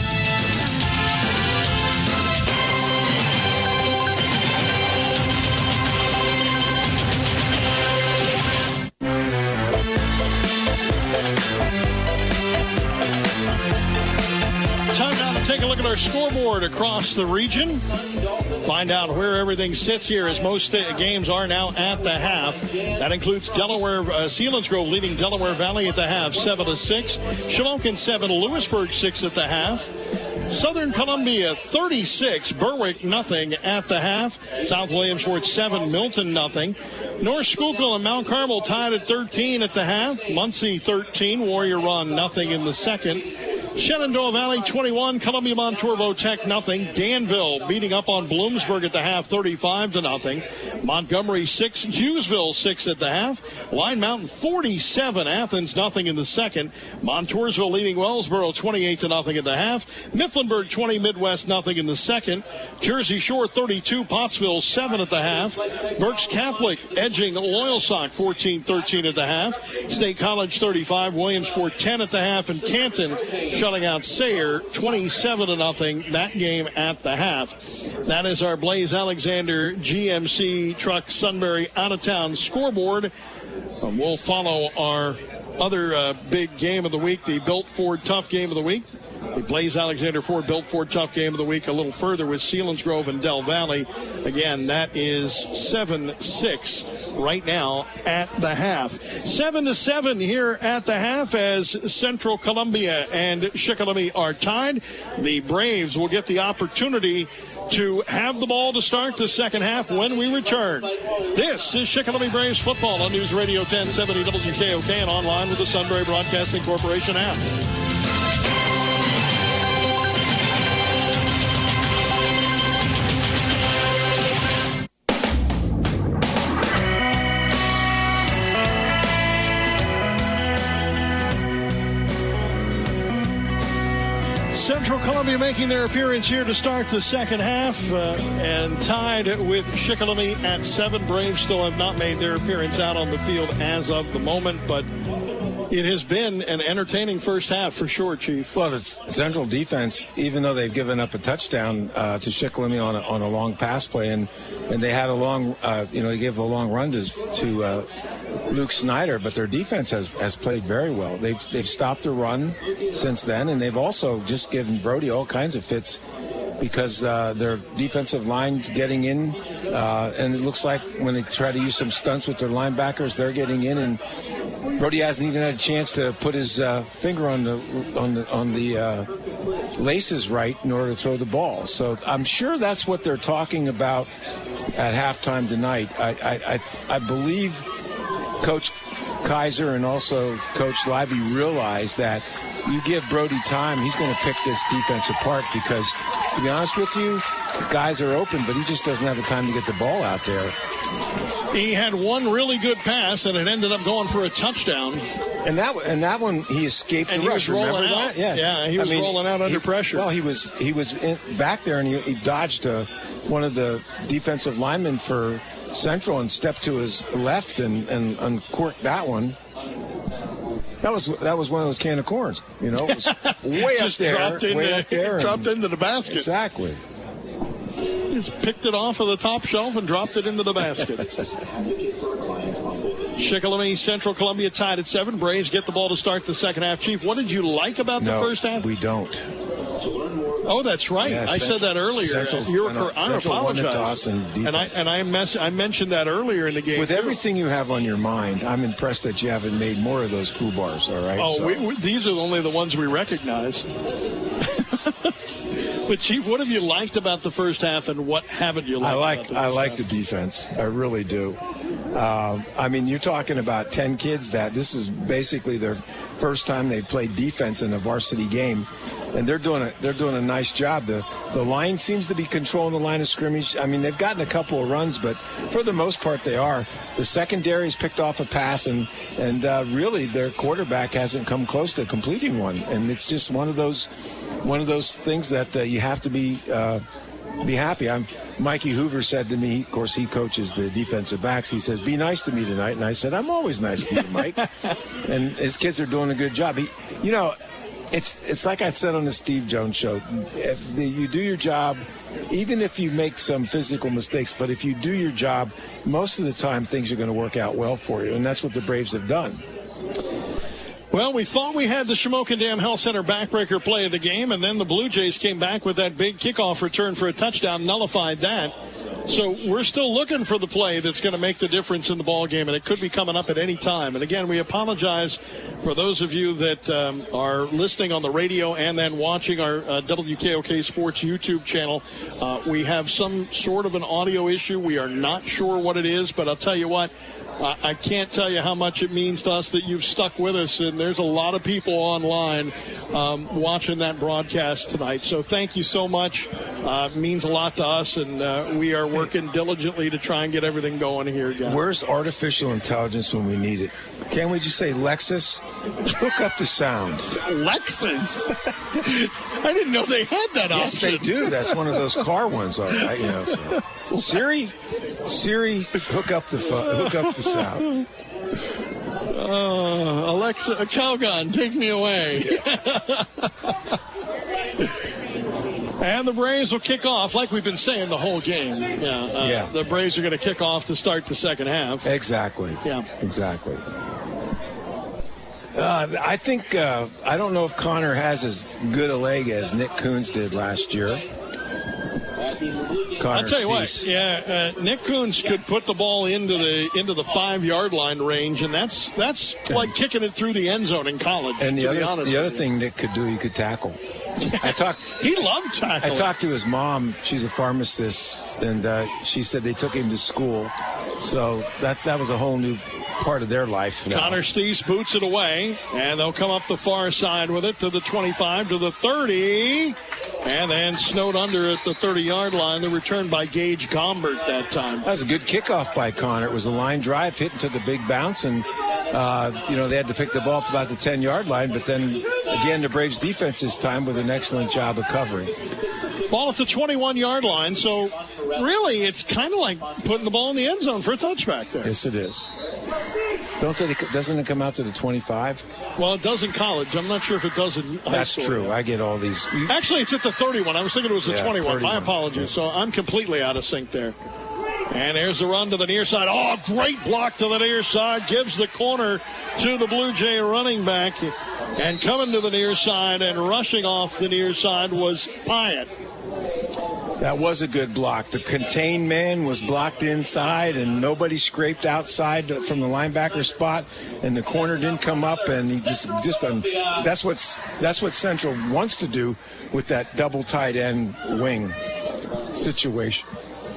Take a look at our scoreboard across the region. Find out where everything sits here, as most games are now at the half. That includes Delaware, uh, Selinsgrove leading Delaware Valley at the half, seven to six. Shamokin seven, Lewisburg six at the half. Southern Columbia thirty-six, Berwick nothing at the half. South Williamsport seven, Milton nothing. North Schuylkill and Mount Carmel tied at thirteen at the half. Muncie thirteen, Warrior Run nothing in the second. Shenandoah Valley twenty-one, Columbia Montour Tech nothing. Danville beating up on Bloomsburg at the half, thirty-five to nothing. Montgomery six, Hughesville six at the half. Line Mountain forty-seven, Athens nothing in the second. Montoursville leading Wellsboro twenty-eight to nothing at the half. Mifflinburg twenty, Midwest nothing in the second. Jersey Shore thirty-two, Pottsville seven at the half. Berks Catholic edging Loyalsock fourteen thirteen at the half. State College thirty-five, Williamsport ten at the half, and Canton shutting out Sayre twenty-seven to nothing. That game at the half. That is our Blaze Alexander G M C Truck Sunbury out of town scoreboard. Um, we'll follow our other uh, big game of the week, the Built Ford Tough game of the week. The Blaze Alexander Ford Built Ford Tough game of the week a little further with Selinsgrove and Del Valley. Again, that is seven six right now at the half. seven to seven here at the half as Central Columbia and Shikellamy are tied. The Braves will get the opportunity to have the ball to start the second half when we return. This is Shikellamy Braves football on News Radio ten seventy W K O K and online with the Sunbury Broadcasting Corporation app. Central Columbia making their appearance here to start the second half uh, and tied with Shikellamy at seven. Braves still have not made their appearance out on the field as of the moment, but it has been an entertaining first half for sure, Chief. Well, the Central defense, even though they've given up a touchdown uh, to Shikellamy on a, on a long pass play, and, and they had a long, uh, you know, they gave a long run to, to uh, Luke Snyder, but their defense has, has played very well. They've they've stopped the run since then, and they've also just given Brody all kinds of fits because uh, their defensive line's getting in, uh, and it looks like when they try to use some stunts with their linebackers, they're getting in, and Brody hasn't even had a chance to put his uh, finger on the on the on the uh, laces right in order to throw the ball. So I'm sure that's what they're talking about at halftime tonight. I I, I, I believe Coach Kaiser and also Coach Libby realize that you give Brody time, he's going to pick this defense apart because, to be honest with you, guys are open, but he just doesn't have the time to get the ball out there. He had one really good pass, and it ended up going for a touchdown. And that and that one, he escaped and the he rush. Was rolling Remember out. that? Yeah, yeah, he was I mean, rolling out under he, pressure. Well, he was he was in, back there, and he, he dodged uh, one of the defensive linemen for Central and stepped to his left and, and uncorked that one. That was that was one of those can of corns, you know. It was way up there, dropped into, way up there, dropped and, into the basket. Exactly. just picked it off of the top shelf and dropped it into the basket. Shikellamy Central Columbia tied at seven. Braves get the ball to start the second half. Chief, what did you like about the no, first half? We don't. Oh, that's right. Yeah, I Central, said that earlier. Central, you were I, know, for, I Central apologize. And, and I and I, mess, I mentioned that earlier in the game. With too. Everything you have on your mind, I'm impressed that you haven't made more of those foo bars. All right. Oh, so. we, we, these are only the ones we recognize. But Chief, what have you liked about the first half, and what haven't you liked? I like about the I like half? the defense. I really do. Uh, I mean, you're talking about ten kids that this is basically their first time they played defense in a varsity game, and they're doing a they're doing a nice job. The the line seems to be controlling the line of scrimmage. I mean, they've gotten a couple of runs, but for the most part, they are. The secondary's picked off a pass, and and uh, really their quarterback hasn't come close to completing one. And it's just one of those one of those things that uh, you have to be uh, be happy. I'm. Mikey Hoover said to me, of course, he coaches the defensive backs. He says, "Be nice to me tonight." And I said, "I'm always nice to you, Mike." And his kids are doing a good job. He, you know, it's it's like I said on the Steve Jones show. If the, you do your job, even if you make some physical mistakes, but if you do your job, most of the time things are going to work out well for you. And that's what the Braves have done. Well, we thought we had the Shamokin Dam Health Center backbreaker play of the game, and then the Blue Jays came back with that big kickoff return for a touchdown, nullified that. So we're still looking for the play that's going to make the difference in the ball game, and it could be coming up at any time. And again, we apologize for those of you that um, are listening on the radio and then watching our uh, W K O K Sports YouTube channel. Uh, we have some sort of an audio issue. We are not sure what it is, but I'll tell you what. I can't tell you how much it means to us that you've stuck with us, and there's a lot of people online um, watching that broadcast tonight. So thank you so much. Uh, it means a lot to us, and uh, we are working diligently to try and get everything going here again. Where's artificial intelligence when we need it? Can't we just say, Lexus, hook up the sound? Lexus? I didn't know they had that yes, option. Yes, they do. That's one of those car ones, all right. You know, so. Siri, Siri, hook up the phone, hook up the sound. Uh, Alexa, a Calgon, take me away. And the Braves will kick off, like we've been saying the whole game. Yeah, uh, yeah. The Braves are going to kick off to start the second half. Exactly. Yeah. Exactly. Uh, I think, uh, I don't know if Connor has as good a leg as Nick Coons did last year. Connor I'll tell you Steese. what, yeah, uh, Nick Coons could put the ball into the into the five-yard line range, and that's that's like kicking it through the end zone in college. And the to other be honest the other with you. thing Nick could do, he could tackle. I talked. He loved tackling. I talked to his mom. She's a pharmacist, and uh, she said they took him to school. So that's that was a whole new part of their life now. Connor Steese boots it away, and they'll come up the far side with it to the twenty-five, to the thirty, and then snowed under at the thirty-yard line. The return by Gage Gombert that time. That was a good kickoff by Connor. It was a line drive, hit into the big bounce, and uh, you know they had to pick the ball up about the ten-yard line. But then again, the Braves defense this time with an excellent job of covering. Ball at the twenty-one-yard line, so really it's kind of like putting the ball in the end zone for a touchback there. Yes, it is. Don't they, doesn't it come out to the twenty-five? Well, it does in college. I'm not sure if it does in high That's school. true. I get all these. Actually, it's at the thirty-one. I was thinking it was the Yeah, twenty-one. thirty-one. My apologies. So I'm completely out of sync there. And there's the run to the near side. Oh, great block to the near side. Gives the corner to the Blue Jay running back. And coming to the near side and rushing off the near side was Pyatt. That was a good block. The contained man was blocked inside, and nobody scraped outside from the linebacker spot, and the corner didn't come up, and he just just um, that's what's that's what Central wants to do with that double tight end wing situation.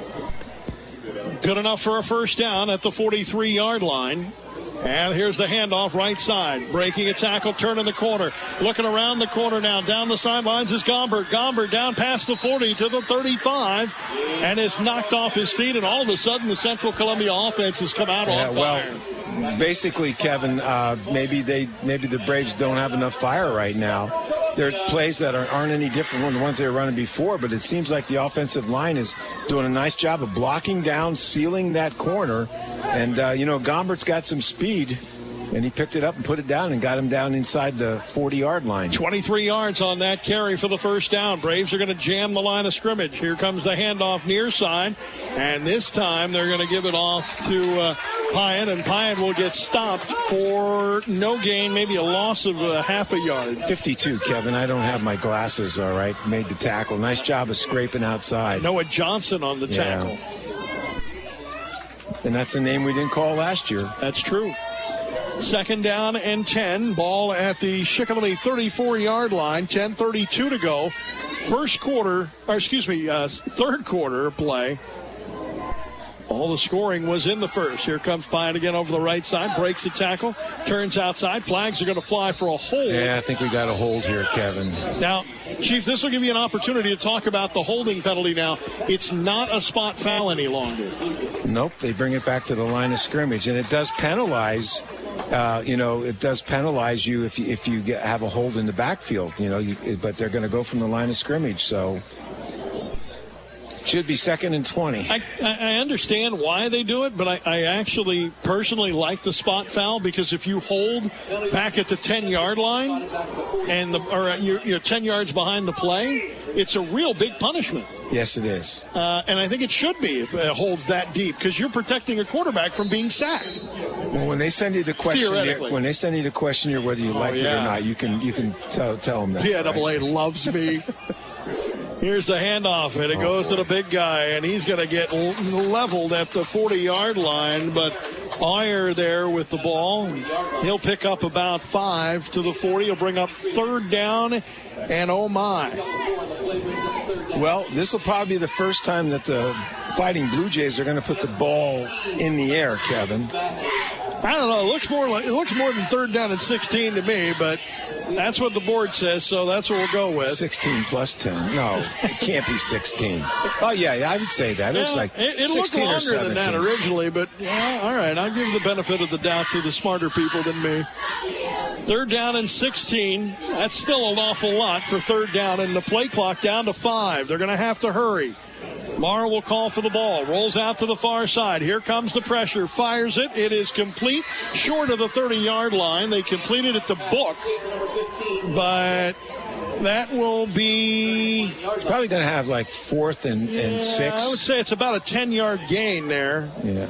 Good enough for a first down at the forty-three-yard line. And here's the handoff right side. Breaking a tackle, turning the corner. Looking around the corner now. Down the sidelines is Gombert. Gombert down past the forty to the thirty-five. And is knocked off his feet. And all of a sudden, the Central Columbia offense has come out Yeah, on well, fire. basically, Kevin, uh, maybe they maybe the Braves don't have enough fire right now. There are plays that are, aren't any different from the ones they were running before, but it seems like the offensive line is doing a nice job of blocking down, sealing that corner. And, uh, you know, Gombert's got some speed, And he picked it up and put it down and got him down inside the forty-yard line. twenty-three yards on that carry for the first down. Braves are going to jam the line of scrimmage. Here comes the handoff near side. And this time they're going to give it off to uh, Pyatt. And Pyatt will get stopped for no gain, maybe a loss of a half a yard. fifty-two, Kevin. I don't have my glasses, all right. Made the tackle. Nice job of scraping outside. Noah Johnson on the tackle. Yeah. And that's the name we didn't call last year. That's true. Second down and ten. Ball at the Shikellamy thirty-four-yard line. ten thirty-two to go. First quarter, or excuse me, uh, third quarter play. All the scoring was in the first. Here comes Pyatt again over the right side. Breaks the tackle. Turns outside. Flags are going to fly for a hold. Yeah, I think we got a hold here, Kevin. Now, Chief, this will give you an opportunity to talk about the holding penalty now. It's not a spot foul any longer. Nope, they bring it back to the line of scrimmage. And it does penalize, uh, you know, it does penalize you if you, if you get, have a hold in the backfield, you know, you, but they're going to go from the line of scrimmage, so... Should be second and twenty. I, I understand why they do it, but I, I actually personally like the spot foul because if you hold back at the ten-yard line and the or you're, you're ten yards behind the play, it's a real big punishment. Yes, it is. Uh, and I think it should be if it holds that deep because you're protecting a quarterback from being sacked. Well, when they send you the questionnaire, when they send you the questionnaire, whether you like oh, yeah. it or not, you can you can tell, tell them that. P I A A loves me. Here's the handoff, and it oh, goes boy. to the big guy, and he's going to get leveled at the forty-yard line, but Iyer there with the ball. He'll pick up about five to the forty. He'll bring up third down, and oh, my. Well, this will probably be the first time that the Fighting Blue Jays are going to put the ball in the air, Kevin. I don't know. It looks more like it looks more than third down and sixteen to me, but that's what the board says, so that's what we'll go with. sixteen plus ten. No, it can't be sixteen. Oh, yeah, yeah I would say that. It yeah, looks like it, it looked longer than that originally, but yeah, all right. I'll give the benefit of the doubt to the smarter people than me. Third down and sixteen. That's still an awful lot for third down, and the play clock down to five. They're going to have to hurry. Mara will call for the ball. Rolls out to the far side. Here comes the pressure. Fires it. It is complete. Short of the thirty-yard line. They completed it to Book. But that will be... It's probably going to have like fourth and, yeah, and six. I would say it's about a ten-yard gain there. Yeah.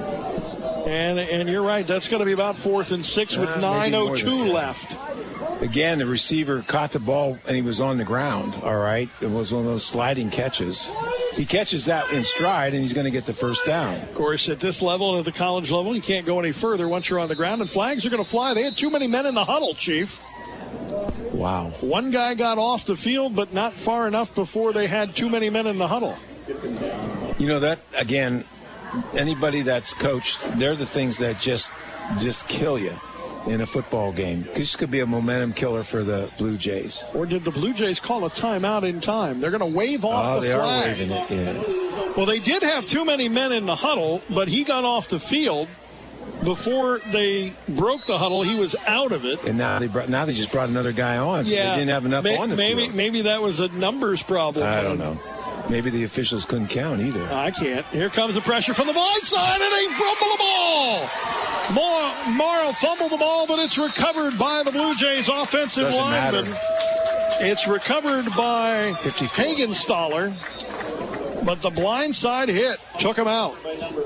And and you're right. That's going to be about fourth and six with uh, nine oh two left. Again, the receiver caught the ball and he was on the ground, all right? It was one of those sliding catches. He catches that in stride, and he's going to get the first down. Of course, at this level and at the college level, you can't go any further once you're on the ground, and flags are going to fly. They had too many men in the huddle, Chief. Wow. One guy got off the field, but not far enough before they had too many men in the huddle. You know, that, again, anybody that's coached, they're the things that just just kill you in a football game. This could be a momentum killer for the Blue Jays. Or did the Blue Jays call a timeout in time? They're going to wave off oh, the they flag. Are waving it, yeah. Well, they did have too many men in the huddle, but he got off the field before they broke the huddle. He was out of it. And now they brought, now they just brought another guy on, so yeah, they didn't have enough may, on the maybe, field. Maybe that was a numbers problem. I don't know. Maybe the officials couldn't count either. I can't. Here comes the pressure from the blind side, and they fumble the ball. Mar- Morrow fumbled the ball, but it's recovered by the Blue Jays offensive Doesn't lineman. Matter. It's recovered by Hagenstaller, but the blind side hit took him out.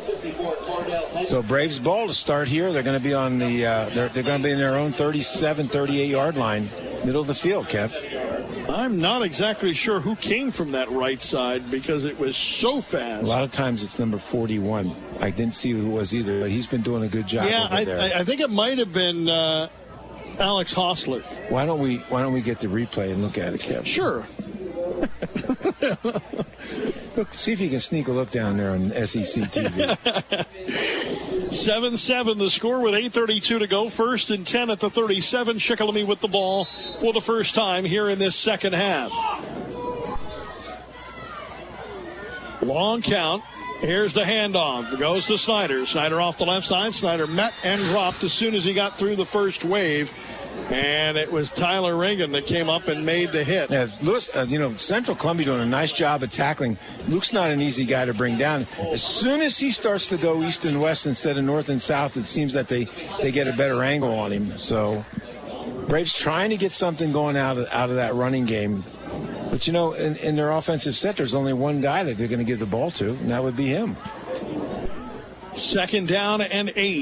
So Braves ball to start here. They're going to be on the. Uh, they're they're going to be in their own thirty-seven, thirty-eight yard line, middle of the field, Kev. I'm not exactly sure who came from that right side because it was so fast. A lot of times it's number forty-one. I didn't see who it was either, but he's been doing a good job yeah, over I, there. I, I think it might have been uh, Alex Hostler. Why don't we Why don't we get the replay and look at it, Kev? Sure. Look, see if you can sneak a look down there on S E C T V. seven seven the score with eight thirty-two to go. First and ten at the thirty-seven. Shikellamy with the ball for the first time here in this second half. Long count. Here's the handoff. It goes to Snyder. Snyder off the left side. Snyder met and dropped as soon as he got through the first wave. And it was Tyler Reagan that came up and made the hit. Yeah, Lewis, uh, you know, Central Columbia doing a nice job of tackling. Luke's not an easy guy to bring down. As soon as he starts to go east and west instead of north and south, it seems that they, they get a better angle on him. So Braves trying to get something going out of, out of that running game. But, you know, in, in their offensive set, there's only one guy that they're going to give the ball to, and that would be him. Second down and eight.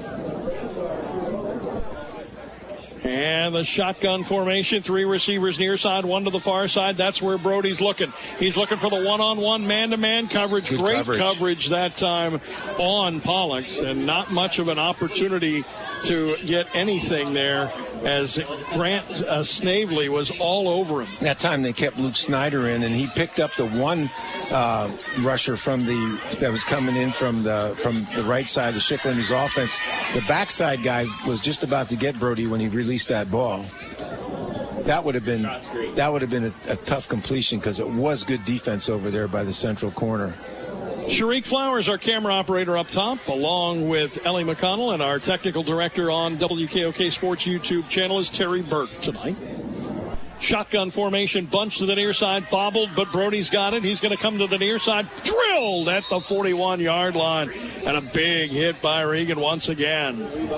And the shotgun formation, three receivers near side, one to the far side. That's where Brody's looking. He's looking for the one-on-one, man-to-man coverage. Good Great coverage. coverage that time on Pollux, and not much of an opportunity to get anything there as Grant uh, Snavely was all over him. That time they kept Luke Snyder in, and he picked up the one uh, rusher from the that was coming in from the from the right side of the Shikellamy offense. The backside guy was just about to get Brody when he released that ball. That would have been that would have been a, a tough completion because it was good defense over there by the central corner. Sharik Flowers, our camera operator up top, along with Ellie McConnell, and our technical director on W K O K Sports YouTube channel is Terry Burke tonight. Shotgun formation, bunch to the near side, bobbled, but Brody's got it. He's going to come to the near side, drilled at the forty-one-yard line, and a big hit by Regan once again.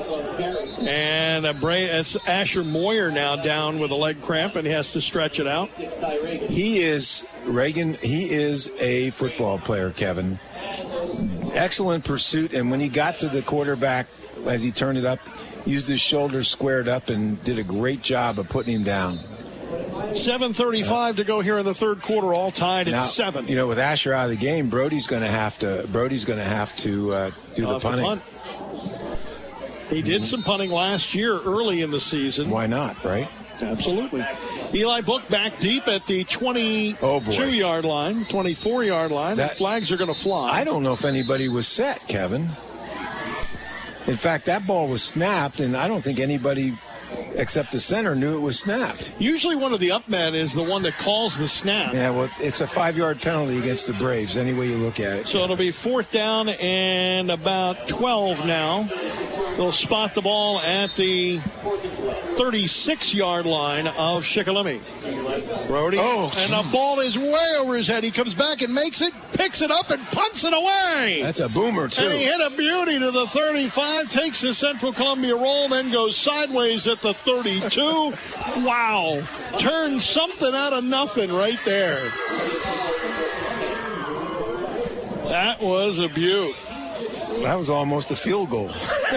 And a bra- it's Asher Moyer now down with a leg cramp, and he has to stretch it out. He is, Reagan, he is a football player, Kevin. Excellent pursuit, and when he got to the quarterback, as he turned it up, used his shoulders squared up and did a great job of putting him down. seven thirty-five to go here in the third quarter, all tied at Now, seven. You know, with Asher out of the game, Brody's going to have to. Brody's going to have to uh, do the Off the punting. punt. He did some punting last year early in the season. Why not, right? Absolutely. Eli Book back deep at the twenty-two-yard line, twenty-four-yard line. That- the flags are going to fly. I don't know if anybody was set, Kevin. In fact, that ball was snapped, and I don't think anybody except the center knew it was snapped. Usually one of the up men is the one that calls the snap. Yeah, well, it's a five-yard penalty against the Braves, any way you look at it. So it'll be fourth down and about twelve now. They'll spot the ball at the thirty-six-yard line of Shikellamy. Brody, Oh, and the ball is way over his head. He comes back and makes it, picks it up, and punts it away. That's a boomer, too. And he hit a beauty to the thirty-five, takes the Central Columbia roll, then goes sideways at the thirty-two. Wow. Turned something out of nothing right there. That was a beaut. That was almost a field goal.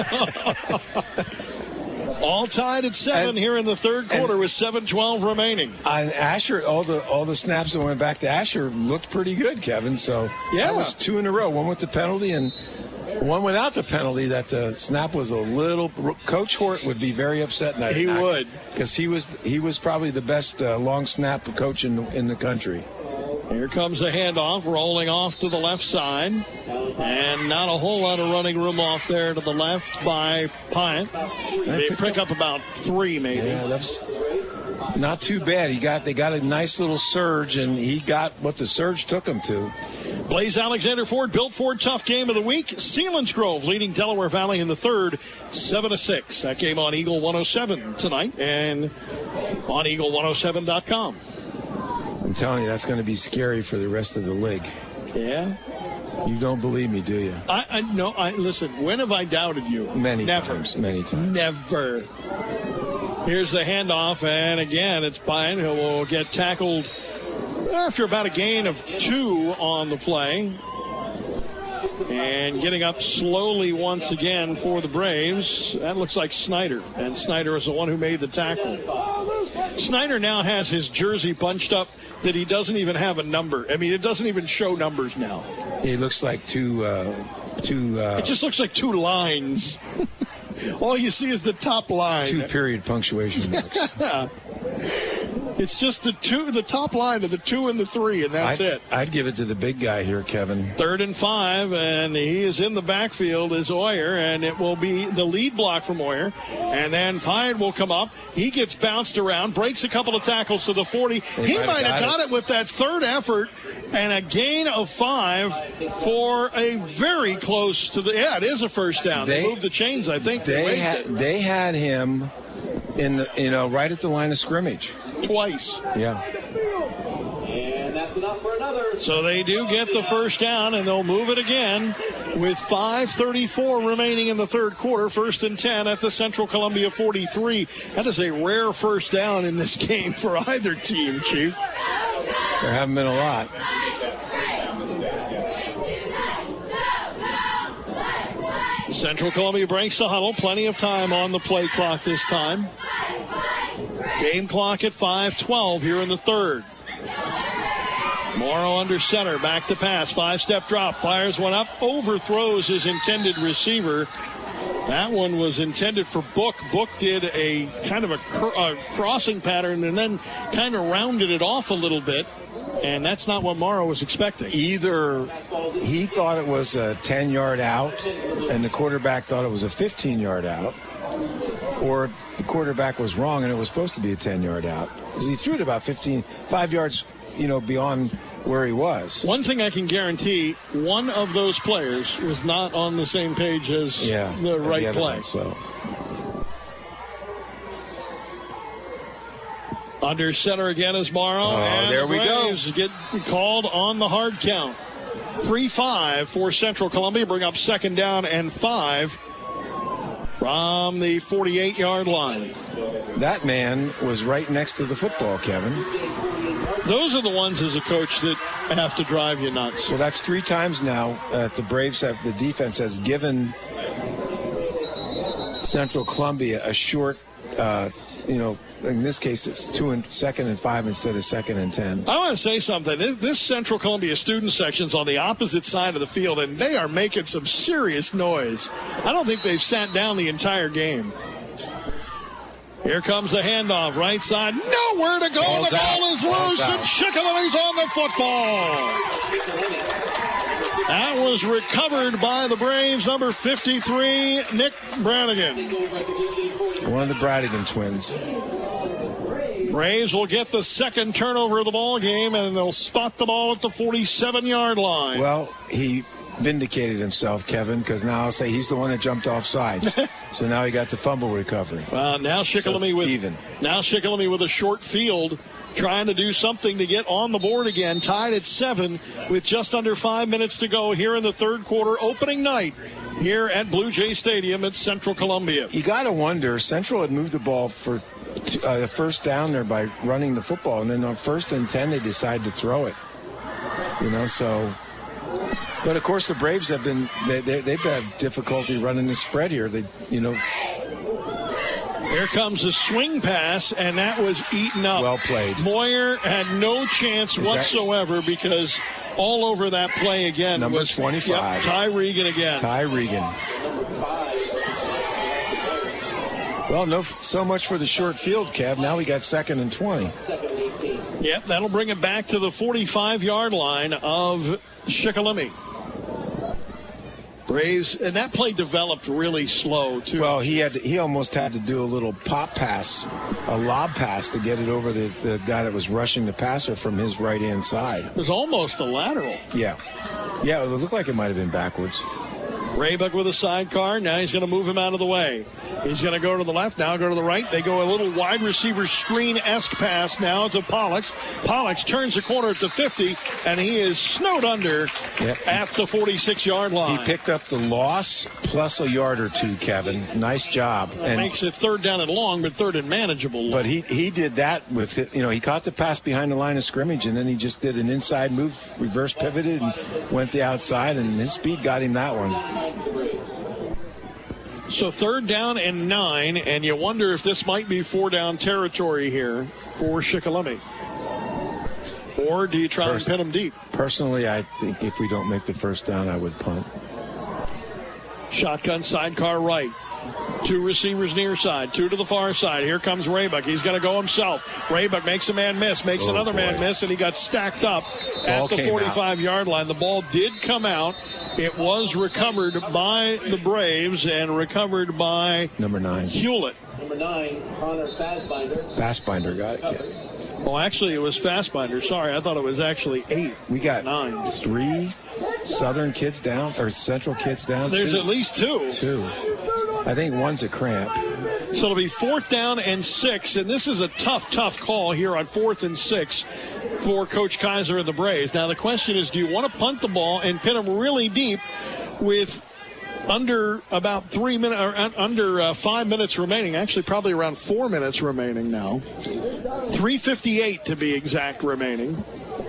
All tied at seven And- here in the third quarter with seven twelve remaining. And Asher, all the all the snaps that went back to Asher looked pretty good, Kevin. So Yeah. that was two in a row, one with the penalty and one without the penalty. That the snap was a little. Coach Hort would be very upset. That He would. because he was he was probably the best uh, long snap coach in in the country. Here comes the handoff, rolling off to the left side. And not a whole lot of running room off there to the left by Pyatt. They pick up about three, maybe. Yeah, that's not too bad. He got they got a nice little surge, and he got what the surge took him to. Blaze Alexander Ford, Built Ford, tough game of the week. Selinsgrove leading Delaware Valley in the third, seven to six. That game on Eagle one oh seven tonight and on eagle one oh seven dot com. I'm telling you, that's going to be scary for the rest of the league. Yeah. You don't believe me, do you? I, I no. I listen. When have I doubted you? Many Never. times. Many times. Never. Here's the handoff, and again, it's Pyatt who will get tackled after about a gain of two on the play. And getting up slowly once again for the Braves. That looks like Snyder, and Snyder is the one who made the tackle. Snyder now has his jersey bunched up that he doesn't even have a number. I mean, it doesn't even show numbers now. He looks like two, uh, two, uh, It just looks like two lines. All you see is the top line. two period punctuation marks. It's just the two, the top line of the two and the three, and that's I'd, it. I'd give it to the big guy here, Kevin. Third and five, and he is in the backfield as Oyer, and it will be the lead block from Oyer. And then Pine will come up. He gets bounced around, breaks a couple of tackles to the forty. They he might might have have got got it. it with that third effort, and a gain of five for a very close to the, yeah, it is a first down. They, They- moved the chains, I think. They, They waved had it they had him in the, you know, right at the line of scrimmage. twice. Yeah. And that's enough for another. So they do get the first down, and they'll move it again with five thirty-four remaining in the third quarter. First and ten at the Central Columbia forty-three. That is a rare first down in this game for either team, Chief. There haven't been a lot. Central Columbia breaks the huddle. Plenty of time on the play clock this time. Game clock at five twelve here in the third. Morrow under center, back to pass, five-step drop, fires one up, overthrows his intended receiver. That one was intended for Book. Book did a kind of a, cr- a crossing pattern and then kind of rounded it off a little bit, and that's not what Morrow was expecting. Either he thought it was a ten-yard out, and the quarterback thought it was a fifteen-yard out, or the quarterback was wrong and it was supposed to be a ten-yard out. Because he threw it about fifteen, five yards, you know, beyond where he was. One thing I can guarantee, one of those players was not on the same page as Yeah, the right the other play. one, so. Under center again is Morrow. Oh, and there we go. Braves get called on the hard count. Free five for Central Columbia. Bring up second down and five from the forty-eight-yard line. That man was right next to the football, Kevin. Those are the ones as a coach that have to drive you nuts. Well, that's three times now that the Braves have, the defense has given Central Columbia a short, uh, you know, in this case, it's two and second and five instead of second and ten. I want to say something. This, this Central Columbia student section's on the opposite side of the field, and they are making some serious noise. I don't think they've sat down the entire game. Here comes the handoff, right side. Nowhere to go. Ball's the ball out. is Ball's loose, out. and Shikellami's on the football. That was recovered by the Braves, number fifty-three, Nick Brannigan. One of the Bradigan twins. Braves will get the second turnover of the ball game, and they'll spot the ball at the forty-seven-yard line. Well, he vindicated himself, Kevin, because now I'll say he's the one that jumped off sides. So now he got the fumble recovery. Well, now Shikellamy So with even. now Shikellamy with a short field, trying to do something to get on the board again. Tied at seven with just under five minutes to go here in the third quarter, opening night here at Blue Jay Stadium at Central Columbia. You got to wonder, Central had moved the ball for uh, the first down there by running the football, and then on first and ten they decided to throw it. You know, so. But of course, the Braves have been they, they, they've had difficulty running the spread here. They, you know. Here comes a swing pass, and that was eaten up. Well played. Moyer had no chance Is that- whatsoever because all over that play again Number was twenty-five. Yep, Ty Regan again. Ty Regan. Well, no, so much for the short field, Kev. Now we got second and twenty. Yep, that'll bring it back to the forty-five-yard line of Shikellamy. Braves, and that play developed really slow, too. Well, he had to, he almost had to do a little pop pass, a lob pass to get it over the, the guy that was rushing the passer from his right-hand side. It was almost a lateral. Yeah. Yeah, it looked like it might have been backwards. Raybuck with a sidecar. Now he's going to move him out of the way. He's going to go to the left. Now go to the right. They go a little wide receiver screen-esque pass now to Pollux. Pollux turns the corner at the fifty, and he is snowed under Yep. at the forty-six-yard line. He picked up the loss plus a yard or two, Kevin. Nice job. That And makes it third down and long, but third and manageable. But he, he did that with it. You know, he caught the pass behind the line of scrimmage, and then he just did an inside move, reverse pivoted, and went the outside, and his speed got him that one. So third down and nine, and you wonder if this might be four down territory here for Shikellamy. Or do you try Pers- and pin them deep? Personally, I think if we don't make the first down, I would punt. Shotgun sidecar right. Two receivers near side, two to the far side. Here comes Raybuck. He's going to go himself. Raybuck makes a man miss, makes oh, another boy. man miss, and he got stacked up Ball at the forty-five-yard line. The ball did come out. It was recovered by the Braves and recovered by number nine Hewlett. Number nine, Connor Fastbinder. Fastbinder got it, Kevin. Well, actually, it was Fastbinder. Sorry, I thought it was actually eight. We got nine. Three Southern kids down, or Central kids down. There's two. at least two. Two. I think one's a cramp. So it'll be fourth down and six, and this is a tough, tough call here on fourth and six for Coach Kaiser and the Braves. Now, the question is, do you want to punt the ball and pin them really deep with under about three minutes, or under uh, five minutes remaining? Actually, probably around four minutes remaining now. three fifty-eight to be exact remaining.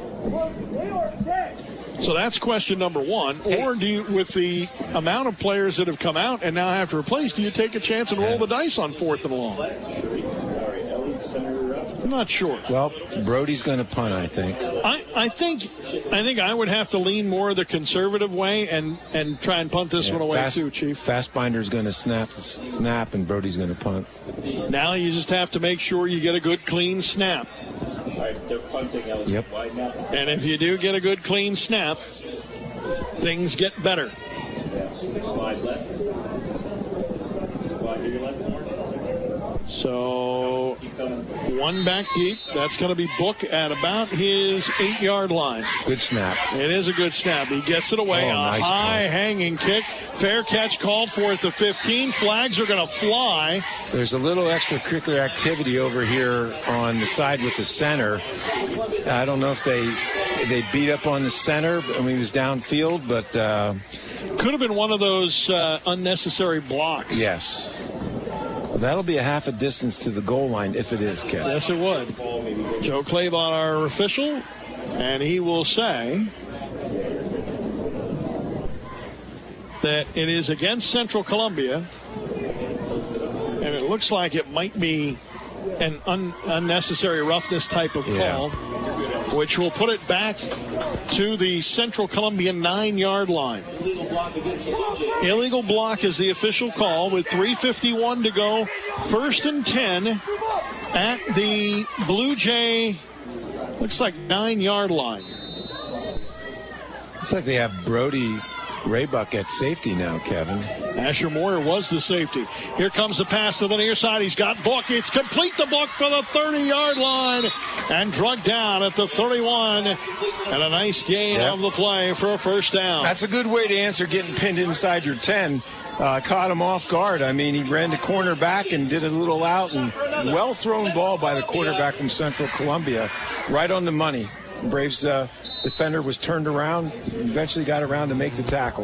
So that's question number one. Or do you, with the amount of players that have come out and now have to replace, do you take a chance and roll the dice on fourth and long? I'm not sure. Well, Brody's going to punt, I think. I, I think I think I would have to lean more the conservative way and, and try and punt this Yeah, one away fast, too, Chief. Fastbinder's going to snap, snap, and Brody's going to punt. Now you just have to make sure you get a good, clean snap. Yep. And if you do get a good, clean snap, things get better. So one back deep. That's going to be Book at about his eight-yard line. Good snap. It is a good snap. He gets it away. Oh, a nice high play. hanging kick. Fair catch called for at the fifteen. Flags are going to fly. There's a little extracurricular activity over here on the side with the center. I don't know if they they beat up on the center when he was downfield, but uh, could have been one of those uh, unnecessary blocks. Yes. That'll be a half a distance to the goal line if it is, Kevin. Yes, it would. Joe Claybon, our official, and he will say that it is against Central Columbia, and it looks like it might be an un- unnecessary roughness type of call, Yeah. which will put it back to the Central Columbia nine-yard line. Illegal block is the official call with three fifty-one to go. First and ten at the Blue Jay, looks like nine-yard line. Looks like they have Brody Raybuck at safety now, Kevin. Asher Moyer was the safety. Here comes the pass to the near side. He's got Book. It's complete. The Book for the thirty-yard line and drugged down at the thirty-one. And a nice gain Yep. of the play for a first down. That's a good way to answer getting pinned inside your ten. Uh, caught him off guard. I mean, he ran the corner back and did a little out, and well-thrown ball by the quarterback from Central Columbia. Right on the money. Braves uh, defender was turned around, eventually got around to make the tackle.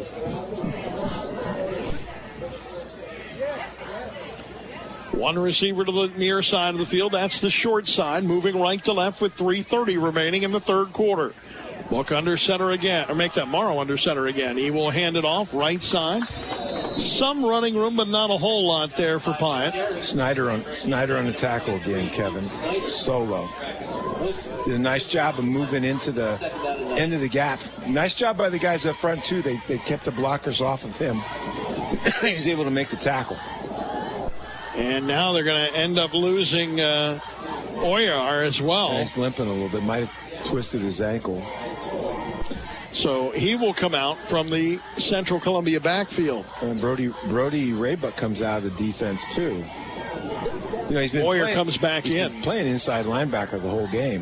One receiver to the near side of the field. That's the short side, moving right to left with three thirty remaining in the third quarter. Book under center again, or make that Morrow under center again. He will hand it off right side. Some running room, but not a whole lot there for Pyatt. Snyder on Snyder on the tackle again, Kevin. Solo. Did a nice job of moving into the into the gap. Nice job by the guys up front, too. They, they kept the blockers off of him. He was able to make the tackle. And now they're going to end up losing uh, Oyar as well. Yeah, he's limping a little bit. Might have twisted his ankle. So he will come out from the Central Columbia backfield. And Brody Brody Raybuck comes out of the defense, too. You know, he's been Moyer playing, comes back he's in. Been playing inside linebacker the whole game.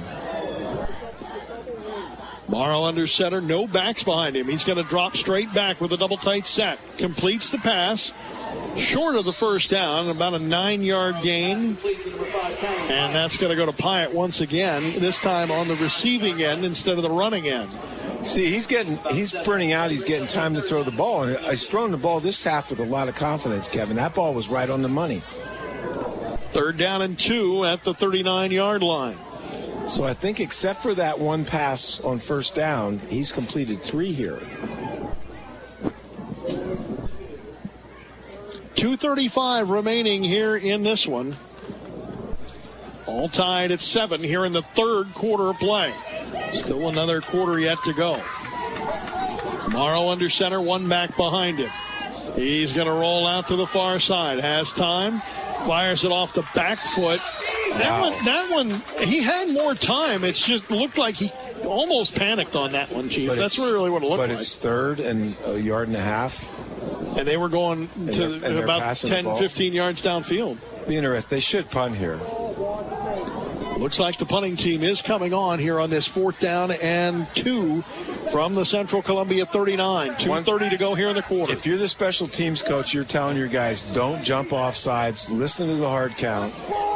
Morrow under center, no backs behind him. He's going to drop straight back with a double tight set. Completes the pass. Short of the first down, about a nine-yard gain. And that's going to go to Pyatt once again, this time on the receiving end instead of the running end. See, he's getting, he's burning out. He's getting time to throw the ball. And he's throwing the ball this half with a lot of confidence, Kevin. That ball was right on the money. Third down and two at the thirty-nine-yard line. So I think except for that one pass on first down, he's completed three here. two thirty-five remaining here in this one. All tied at seven here in the third quarter of play. Still another quarter yet to go. Morrow under center, one back behind him. He's going to roll out to the far side. Has time. Fires it off the back foot. That Wow. one, that one, he had more time. It's just looked like he almost panicked on that one, Chief. But That's it's- really what it looked But like. it's third and a yard and a half. And they were going to they're- and they're about passing the ten, ball. fifteen yards downfield. Be interesting. They should punt here. Looks like the punting team is coming on here on this fourth down and two from the Central Columbia thirty-nine. two thirty to go here in the quarter. If you're the special teams coach, you're telling your guys, don't jump off sides. Listen to the hard count.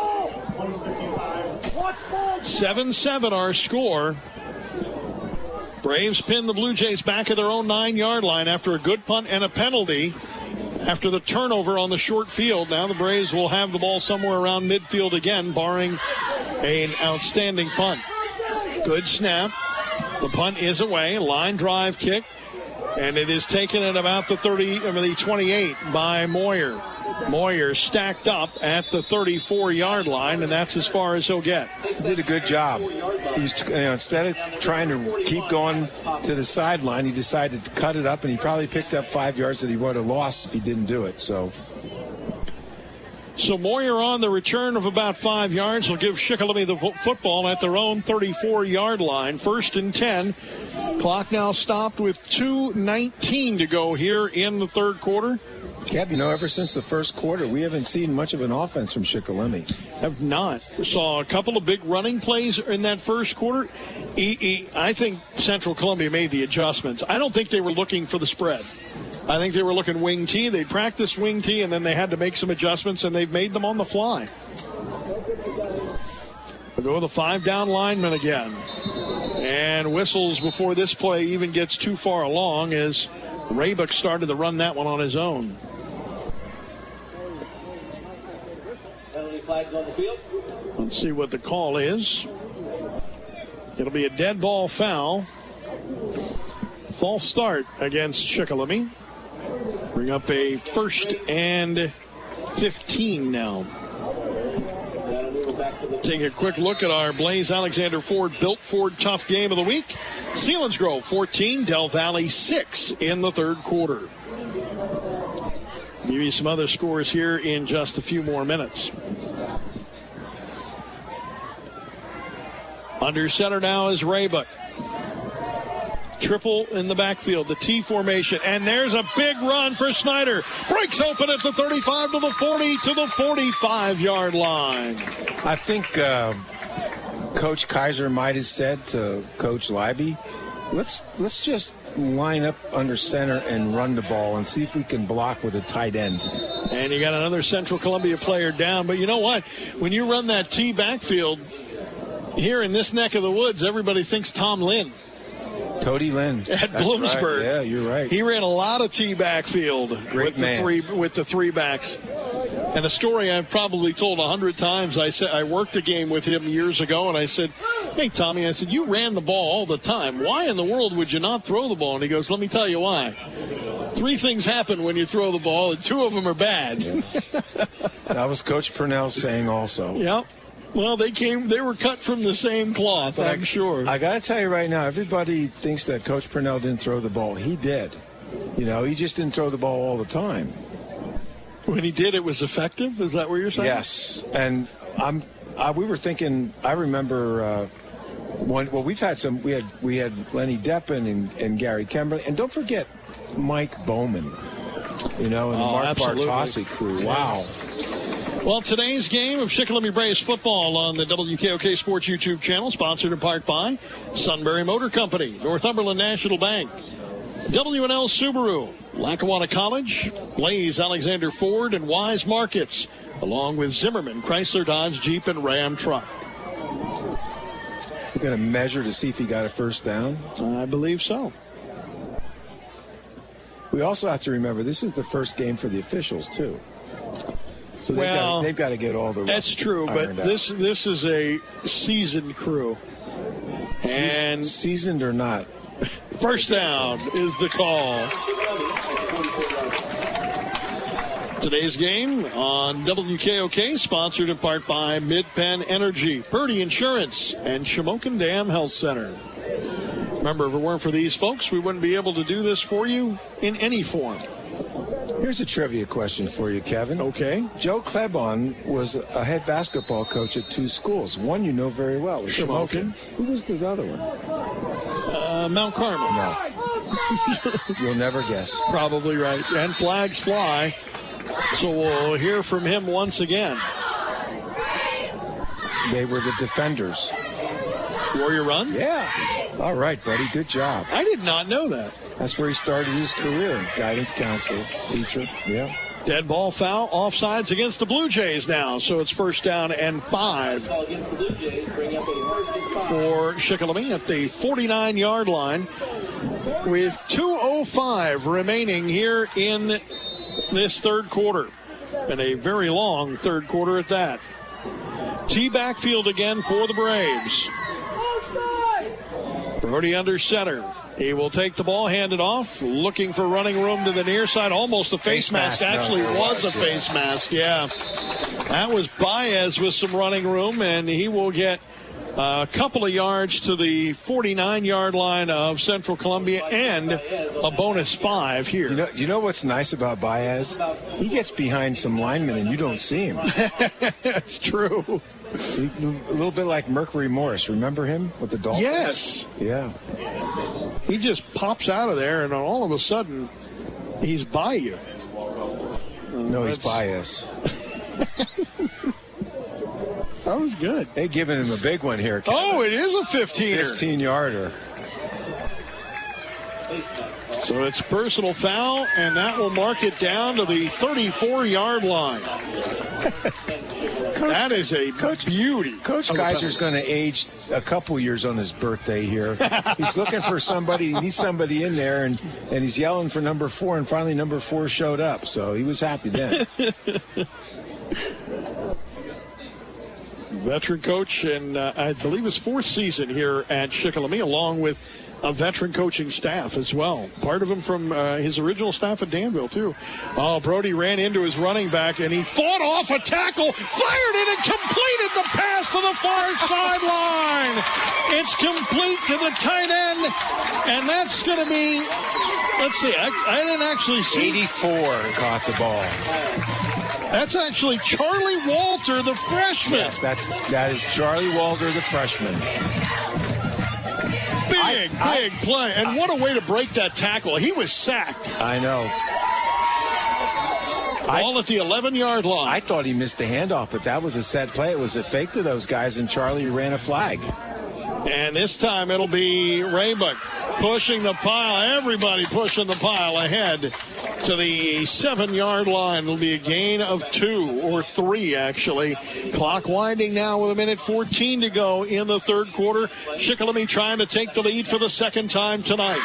seven seven our score. Braves pin the Blue Jays back at their own nine-yard line after a good punt and a penalty. After the turnover on the short field, now the Braves will have the ball somewhere around midfield again, barring an outstanding punt. Good snap. The punt is away. Line drive kick. And it is taken at about the thirty, I mean, the twenty-eight by Moyer. Moyer stacked up at the thirty-four-yard line, and that's as far as he'll get. He did a good job. He's, you know, instead of trying to keep going to the sideline, he decided to cut it up, and he probably picked up five yards that he would have lost if he didn't do it. So, So Moyer on the return of about five yards will give Shikellamy the fo- football at their own thirty-four-yard line. First and ten. Clock now stopped with two nineteen to go here in the third quarter. Kev, you know, ever since the first quarter, we haven't seen much of an offense from Shikellamy. Have not. Saw a couple of big running plays in that first quarter. E- e- I think Central Columbia made the adjustments. I don't think they were looking for the spread. I think they were looking wing T. They practiced wing T, and then they had to make some adjustments, and they've made them on the fly. We'll go with the five-down lineman again. And whistles before this play even gets too far along as Raybuck started to run that one on his own. Penalty flags on the field. Let's see what the call is. It'll be a dead ball foul. False start against Shikellamy. Bring up a first and fifteen now. Take a quick look at our Blaze Alexander Ford Built Ford Tough Game of the Week. Selinsgrove fourteen, Del Valley six in the third quarter. Give you some other scores here in just a few more minutes. Under center now is Raybuck. Triple in the backfield, the T formation, and there's a big run for Snyder. Breaks open at the thirty-five to the forty to the forty-five-yard line. I think uh, Coach Kaiser might have said to Coach Leiby, let's let's just line up under center and run the ball and see if we can block with a tight end. And you got another Central Columbia player down. But you know what? When you run that T backfield here in this neck of the woods, everybody thinks Tom Lynn. Cody Lynn. At That's Bloomsburg. Right. Yeah, you're right. He ran a lot of T backfield Great with man. the three with the three backs. And a story I've probably told a hundred times. I said I worked a game with him years ago, and I said, "Hey Tommy," I said, "you ran the ball all the time. Why in the world would you not throw the ball?" And he goes, "Let me tell you why. Three things happen when you throw the ball, and two of them are bad." Yeah. That was Coach Purnell saying also. Yep. Well, they came. They were cut from the same cloth, But I'm I, sure. I got to tell you right now, everybody thinks that Coach Purnell didn't throw the ball. He did. You know, he just didn't throw the ball all the time. When he did, it was effective. Is that what you're saying? Yes, and I'm. I, we were thinking. I remember. Uh, one, well, we've had some. We had we had Lenny Deppen and, and Gary Kemberly, and don't forget Mike Bowman. You know, and the Oh, Mark absolutely. Bartossi crew. Wow. Well, today's game of Shikellamy Braves football on the W K O K Sports YouTube channel, sponsored in part by Sunbury Motor Company, Northumberland National Bank, W and L Subaru, Lackawanna College, Blaze Alexander Ford, and Wise Markets, along with Zimmerman, Chrysler, Dodge, Jeep, and Ram truck. We're going to measure to see if he got a first down. I believe so. We also have to remember this is the first game for the officials too. So they've, Well, got, they've got to get all the That's true, but ironed out. this this is a seasoned crew. And seasoned or not, first down is the call. Today's game on W K O K, sponsored in part by Mid-Penn Energy, Purdy Insurance, and Shamokin Dam Health Center. Remember, if it weren't for these folks, we wouldn't be able to do this for you in any form. Here's a trivia question for you, Kevin. Okay. Joe Klebon was a head basketball coach at two schools. One you know very well. Shamokin. Who was the other one? Uh, Mount Carmel. No. You'll never guess. Probably right. And flags fly. So we'll hear from him once again. They were the defenders. Warrior Run? Yeah. All right, buddy. Good job. I did not know that. That's where he started his career. Guidance counselor, teacher. Yeah. Dead ball foul. Offsides against the Blue Jays now. So it's first down and five for Shikellamy at the forty-nine-yard line with two oh five remaining here in this third quarter. And a very long third quarter at that. T backfield again for the Braves. Brody under center. He will take the ball, hand it off, looking for running room to the near side. Almost a face, face mask. mask. Actually, no, it was, was a yeah. face mask. Yeah. That was Baez with some running room, and he will get a couple of yards to the forty-nine-yard line of Central Columbia and a bonus five here. You know, you know what's nice about Baez? He gets behind some linemen, and you don't see him. That's true. He, a little bit like Mercury Morris. Remember him with the Dolphins? Yes. Yeah. He just pops out of there, and all of a sudden, he's by you. No, he's by us. That was good. They giving him a big one here, Kevin. Oh, it is a fifteen-er. fifteen-yarder. So it's personal foul, and that will mark it down to the thirty-four-yard line. Coach, that is a Coach, beauty. Coach Geiser's going to age a couple years on his birthday here. He's looking for somebody. He needs somebody in there, and, and he's yelling for number four, and finally number four showed up. So he was happy then. Veteran coach, and uh, I believe his fourth season here at Shikellamy, along with a veteran coaching staff as well. Part of him from uh, his original staff at Danville, too. Oh, Brody ran into his running back, and he fought off a tackle, fired it, and completed the pass to the far sideline. It's complete to the tight end, and that's going to be, let's see, I, I didn't actually see. eighty-four caught the ball. That's actually Charlie Walter, the freshman. Yes, that's, that is Charlie Walter, the freshman. Big, I, big I, play. And what a way to break that tackle. He was sacked. I know. Ball I, at the eleven-yard line. I thought he missed the handoff, but that was a set play. It was a fake to those guys, and Charlie ran a flag. And this time it'll be Raybuck pushing the pile. Everybody pushing the pile ahead to the seven-yard line. It'll be a gain of two, or three, actually. Clock winding now with a minute fourteen to go in the third quarter. Shikellamy trying to take the lead for the second time tonight.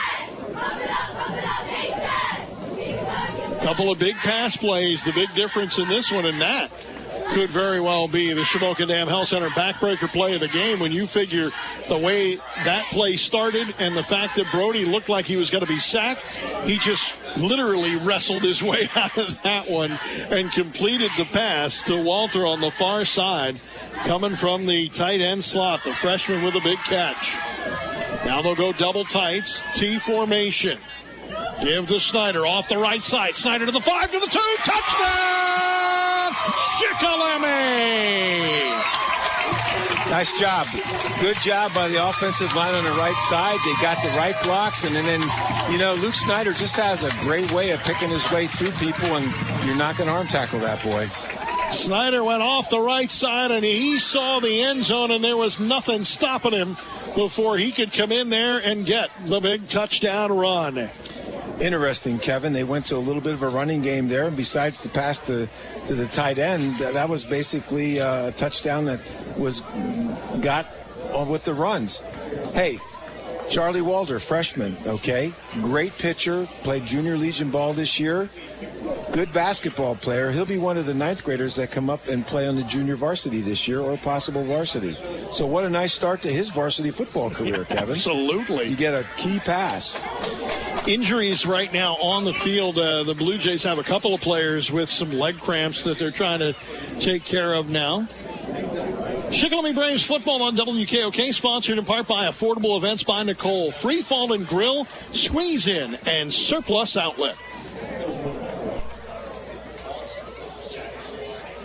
Couple of big pass plays. The big difference in this one and that could very well be the Shamokin Dam Health Center backbreaker play of the game when you figure the way that play started and the fact that Brody looked like he was going to be sacked. He just literally wrestled his way out of that one and completed the pass to Walter on the far side, coming from the tight end slot, the freshman with a big catch. Now they'll go double tights, T formation. Give to Snyder off the right side. Snyder to the five, to the two. Touchdown! Shikellamy! Nice job. Good job by the offensive line on the right side. They got the right blocks. And then, and then, you know, Luke Snyder just has a great way of picking his way through people, and you're not going to arm tackle that boy. Snyder went off the right side, and he saw the end zone, and there was nothing stopping him before he could come in there and get the big touchdown run. Interesting, Kevin. They went to a little bit of a running game there. And besides the pass to, to the tight end, that was basically a touchdown that was got with the runs. Hey, Charlie Walter, freshman, okay? Great pitcher, played junior Legion ball this year. Good basketball player. He'll be one of the ninth graders that come up and play on the junior varsity this year, or possible varsity. So what a nice start to his varsity football career, Kevin. Absolutely. You get a key pass. Injuries right now on the field. Uh, the Blue Jays have a couple of players with some leg cramps that they're trying to take care of now. Shikellamy Braves football on W K O K, sponsored in part by Affordable Events by Nicole, Free Fall and Grill, Squeeze In, and Surplus Outlet.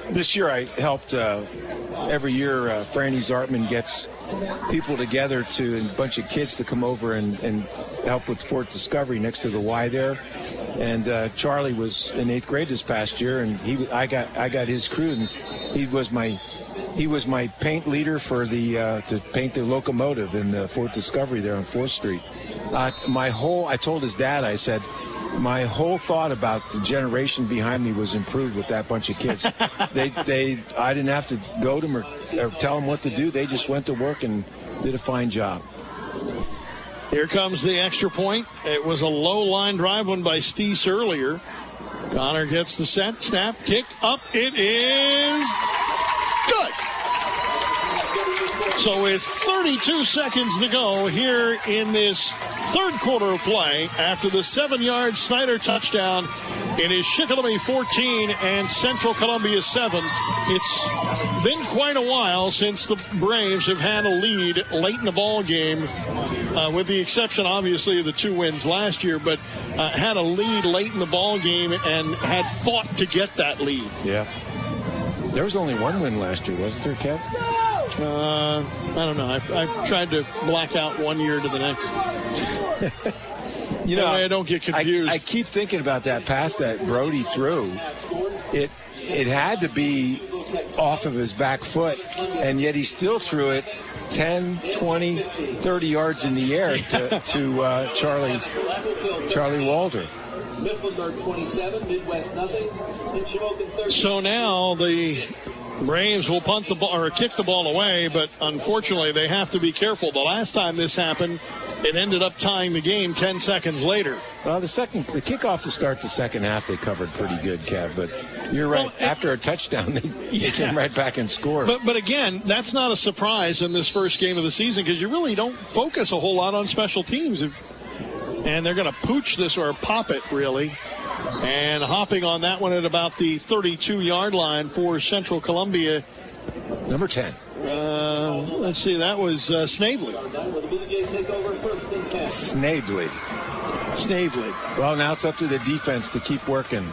this year I helped uh, every year. Uh, Franny Zartman gets people together to and a bunch of kids to come over and, and help with Fort Discovery next to the Y there. And uh, Charlie was in eighth grade this past year, and he I got I got his crew, and he was my he was my paint leader for the uh, to paint the locomotive in the Fort Discovery there on fourth street. Uh, my whole I told his dad, I said, my whole thought about the generation behind me was improved with that bunch of kids. they they I didn't have to go to them or, or tell them what to do. They just went to work and did a fine job. Here comes the extra point. It was a low line drive one by Steese earlier. Connor gets the set, snap, kick up. It is good. So with thirty-two seconds to go here in this third quarter of play, after the seven-yard Snyder touchdown, it is Shikellamy fourteen and Central Columbia seven. It's been quite a while since the Braves have had a lead late in the ball game, uh, with the exception, obviously, of the two wins last year, but uh, had a lead late in the ball game and had fought to get that lead. Yeah. There was only one win last year, wasn't there, Kev? Uh, I don't know. I've, I've tried to black out one year to the next. You know, I don't get confused. I, I keep thinking about that pass that Brody threw. It it had to be off of his back foot, and yet he still threw it ten, twenty, thirty yards in the air to, to uh, Charlie Charlie Walter. So now the Braves will punt the ball or kick the ball away, but unfortunately they have to be careful. The last time this happened, it ended up tying the game ten seconds later. Well, the second, the kickoff to start the second half, they covered pretty good, Kev. But you're right. Well, it, After a touchdown, they, yeah. they came right back and scored. But, but again, that's not a surprise in this first game of the season because you really don't focus a whole lot on special teams. If, and they're going to pooch this or pop it, really. And hopping on that one at about the thirty-two-yard line for Central Columbia. Number ten. Uh, let's see, that was uh, Snavely. Snavely. Snavely. Well, now it's up to the defense to keep working.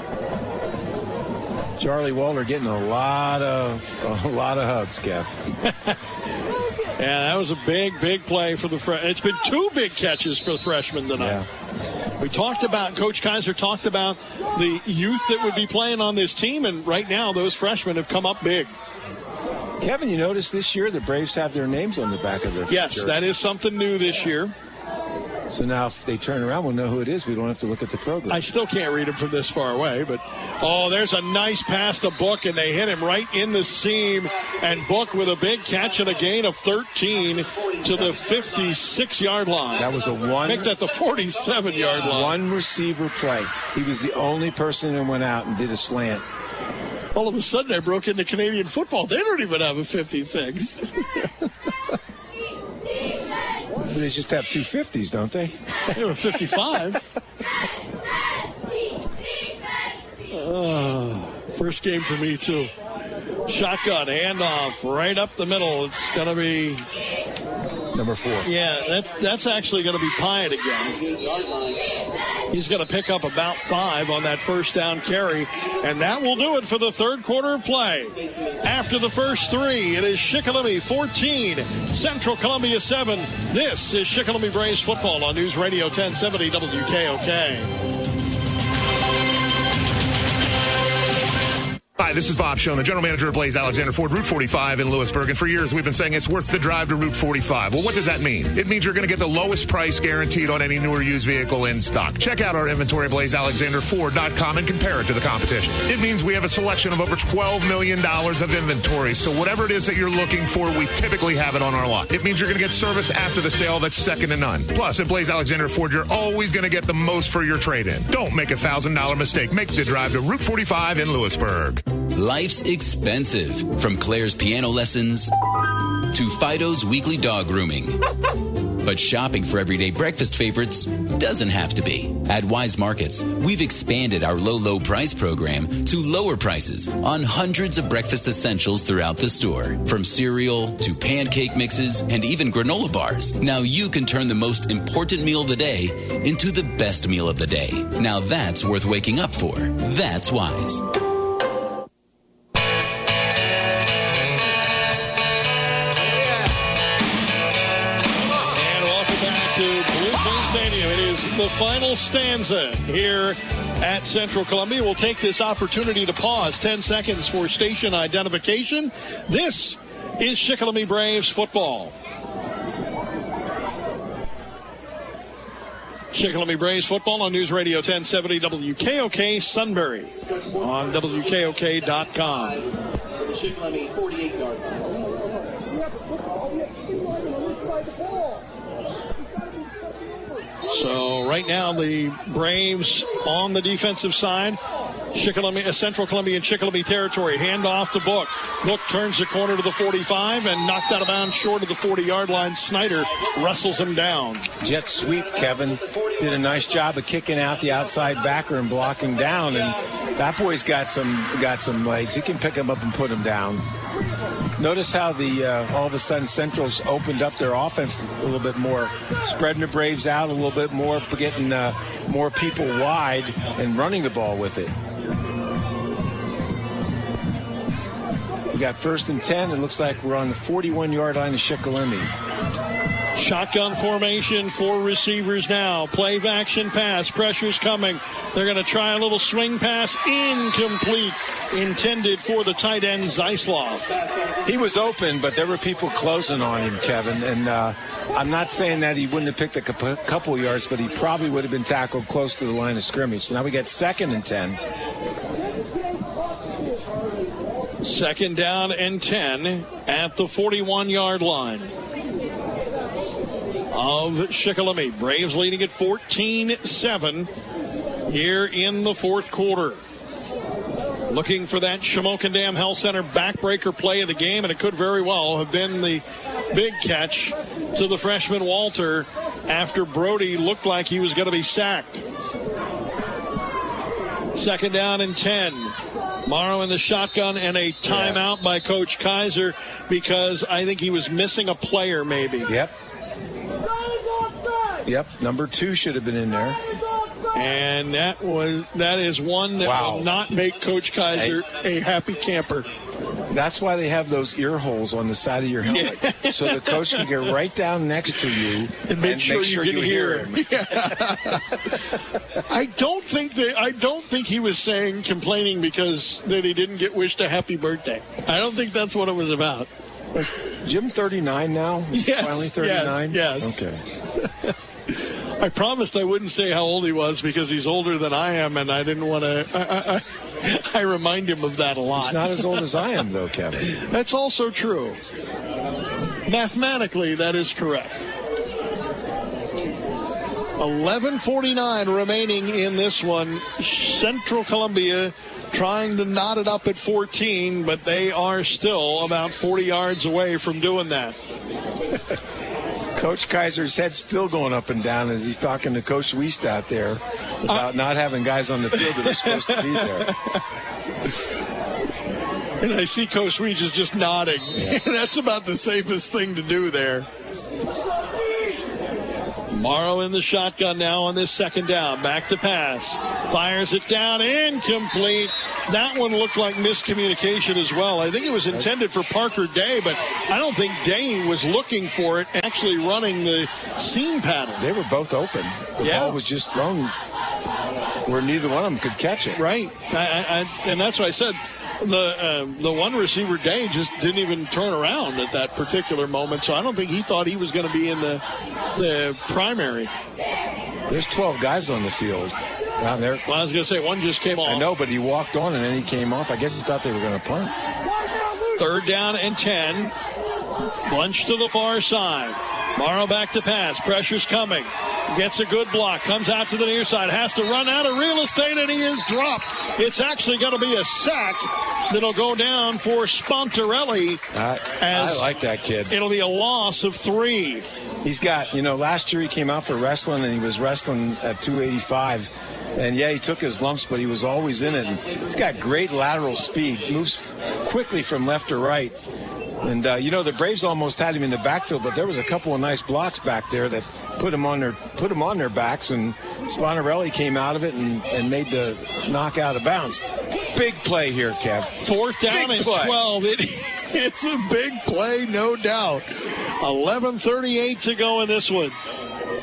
Charlie Walter getting a lot of a lot of hugs, Kev. Yeah, that was a big, big play for the freshman. It's been two big catches for the freshman tonight. Yeah. We talked about, Coach Kaiser talked about the youth that would be playing on this team, and right now those freshmen have come up big. Kevin, you notice this year the Braves have their names on the back of their Yes, jerseys. that is something new this year. So now if they turn around, we'll know who it is. We don't have to look at the program. I still can't read him from this far away, but oh, there's a nice pass to Book, and they hit him right in the seam. And Book with a big catch and a gain of thirteen to the fifty-six-yard line. That was a one. Make that the forty-seven-yard line. One receiver play. He was the only person that went out and did a slant. All of a sudden, I broke into Canadian football. They don't even have a fifty-six. They just have two fifties, don't they? They have a fifty-five. Oh, first game for me, too. Shotgun, handoff, right up the middle. It's going to be... Number four. Yeah, that, that's actually going to be Pyatt again. He's going to pick up about five on that first down carry, and that will do it for the third quarter of play. After the first three, it is Shikellamy fourteen, Central Columbia seven. This is Shikellamy Braves football on News Radio ten seventy W K O K. Hi, this is Bob Schoen, the general manager of Blaze Alexander Ford, Route forty-five in Lewisburg. And for years, we've been saying it's worth the drive to Route forty-five. Well, what does that mean? It means you're going to get the lowest price guaranteed on any new or used vehicle in stock. Check out our inventory at blaze alexander ford dot com and compare it to the competition. It means we have a selection of over twelve million dollars of inventory. So whatever it is that you're looking for, we typically have it on our lot. It means you're going to get service after the sale that's second to none. Plus, at Blaze Alexander Ford, you're always going to get the most for your trade-in. Don't make a one thousand dollars mistake. Make the drive to Route forty-five in Lewisburg. Life's expensive, from Claire's piano lessons to Fido's weekly dog grooming. But shopping for everyday breakfast favorites doesn't have to be. At Wise Markets, we've expanded our low, low price program to lower prices on hundreds of breakfast essentials throughout the store. From cereal to pancake mixes and even granola bars. Now you can turn the most important meal of the day into the best meal of the day. Now that's worth waking up for. That's Wise. the final stanza here at Central Columbia. We'll take this opportunity to pause ten seconds for station identification. This is Shikellamy Braves football. Shikellamy Braves football on News Radio ten seventy W K O K Sunbury on W K O K dot com. Shikellamy forty-eight yard line. So right now the Braves on the defensive side. Shikellamy, uh, Central Columbia and Shikellamy territory. Hand off to Book. Book turns the corner to the forty-five and knocked out of bounds short of the forty-yard line. Snyder wrestles him down. Jet sweep, Kevin. Did a nice job of kicking out the outside backer and blocking down. And that boy's got some got some legs. He can pick him up and put him down. Notice how the uh, all of a sudden Central's opened up their offense a little bit more, spreading the Braves out a little bit more, getting uh, more people wide and running the ball with it. We got first and ten. It looks like we're on the forty-one-yard line of Shikellamy. Shotgun formation, four receivers now. Play action pass. Pressure's coming. They're going to try a little swing pass. Incomplete. Intended for the tight end, Zeislov. He was open, but there were people closing on him, Kevin. And uh, I'm not saying that he wouldn't have picked a couple yards, but he probably would have been tackled close to the line of scrimmage. So now we get second and ten. Second down and ten at the forty-one-yard line of Shikellamy. Braves leading at fourteen seven here in the fourth quarter. Looking for that Shamokin Dam Health Center backbreaker play of the game, and it could very well have been the big catch to the freshman Walter after Brody looked like he was going to be sacked. Second down and ten. Morrow in the shotgun and a timeout yeah. by Coach Kaiser because I think he was missing a player maybe. Yep. Yep, number two should have been in there. And that was that is one that wow. will not make Coach Kaiser hey. a happy camper. That's why they have those ear holes on the side of your helmet, yeah. so the coach can get right down next to you and make, and sure, make sure you can you hear him. him. Yeah. I don't think that I don't think he was saying complaining because that he didn't get wished a happy birthday. I don't think that's what it was about. Jim thirty-nine now? Yes. Finally thirty-nine? Yes. yes. Okay. I promised I wouldn't say how old he was because he's older than I am, and I didn't want to. I, I, I remind him of that a lot. He's not as old as I am, though, Kevin. That's also true. Mathematically, that is correct. eleven forty-nine remaining in this one. Central Columbia trying to knot it up at fourteen, but they are still about forty yards away from doing that. Coach Kaiser's head's still going up and down as he's talking to Coach Wiest out there about uh, not having guys on the field that are supposed to be there. And I see Coach Wiest is just nodding. Yeah. That's about the safest thing to do there. Morrow in the shotgun now on this second down. Back to pass. Fires it down. Incomplete. That one looked like miscommunication as well. I think it was intended for Parker Day, but I don't think Day was looking for it, actually running the seam pattern. They were both open. The yeah. ball was just thrown where neither one of them could catch it. Right. I, I, and that's why I said the uh, the one receiver, Day, just didn't even turn around at that particular moment, so I don't think he thought he was going to be in the the primary. There's twelve guys on the field down there. Well, I was going to say, one just came off. I know, but he walked on and then he came off. I guess he thought they were going to punt. Third down and ten. Bunch to the far side. Morrow back to pass. Pressure's coming. Gets a good block. Comes out to the near side. Has to run out of real estate, and he is dropped. It's actually going to be a sack that'll go down for Spontarelli. I, I like that kid. It'll be a loss of three. He's got, you know, last year he came out for wrestling, and he was wrestling at two eighty-five. And, yeah, he took his lumps, but he was always in it. And he's got great lateral speed. Moves quickly from left to right. And, uh, you know, the Braves almost had him in the backfield, but there was a couple of nice blocks back there that put him on their put him on their backs, and Spontarelli came out of it and, and made the knock out of bounds. Big play here, Kev. Fourth down big and play. twelve. It, it's a big play, no doubt. eleven thirty-eight to go in this one.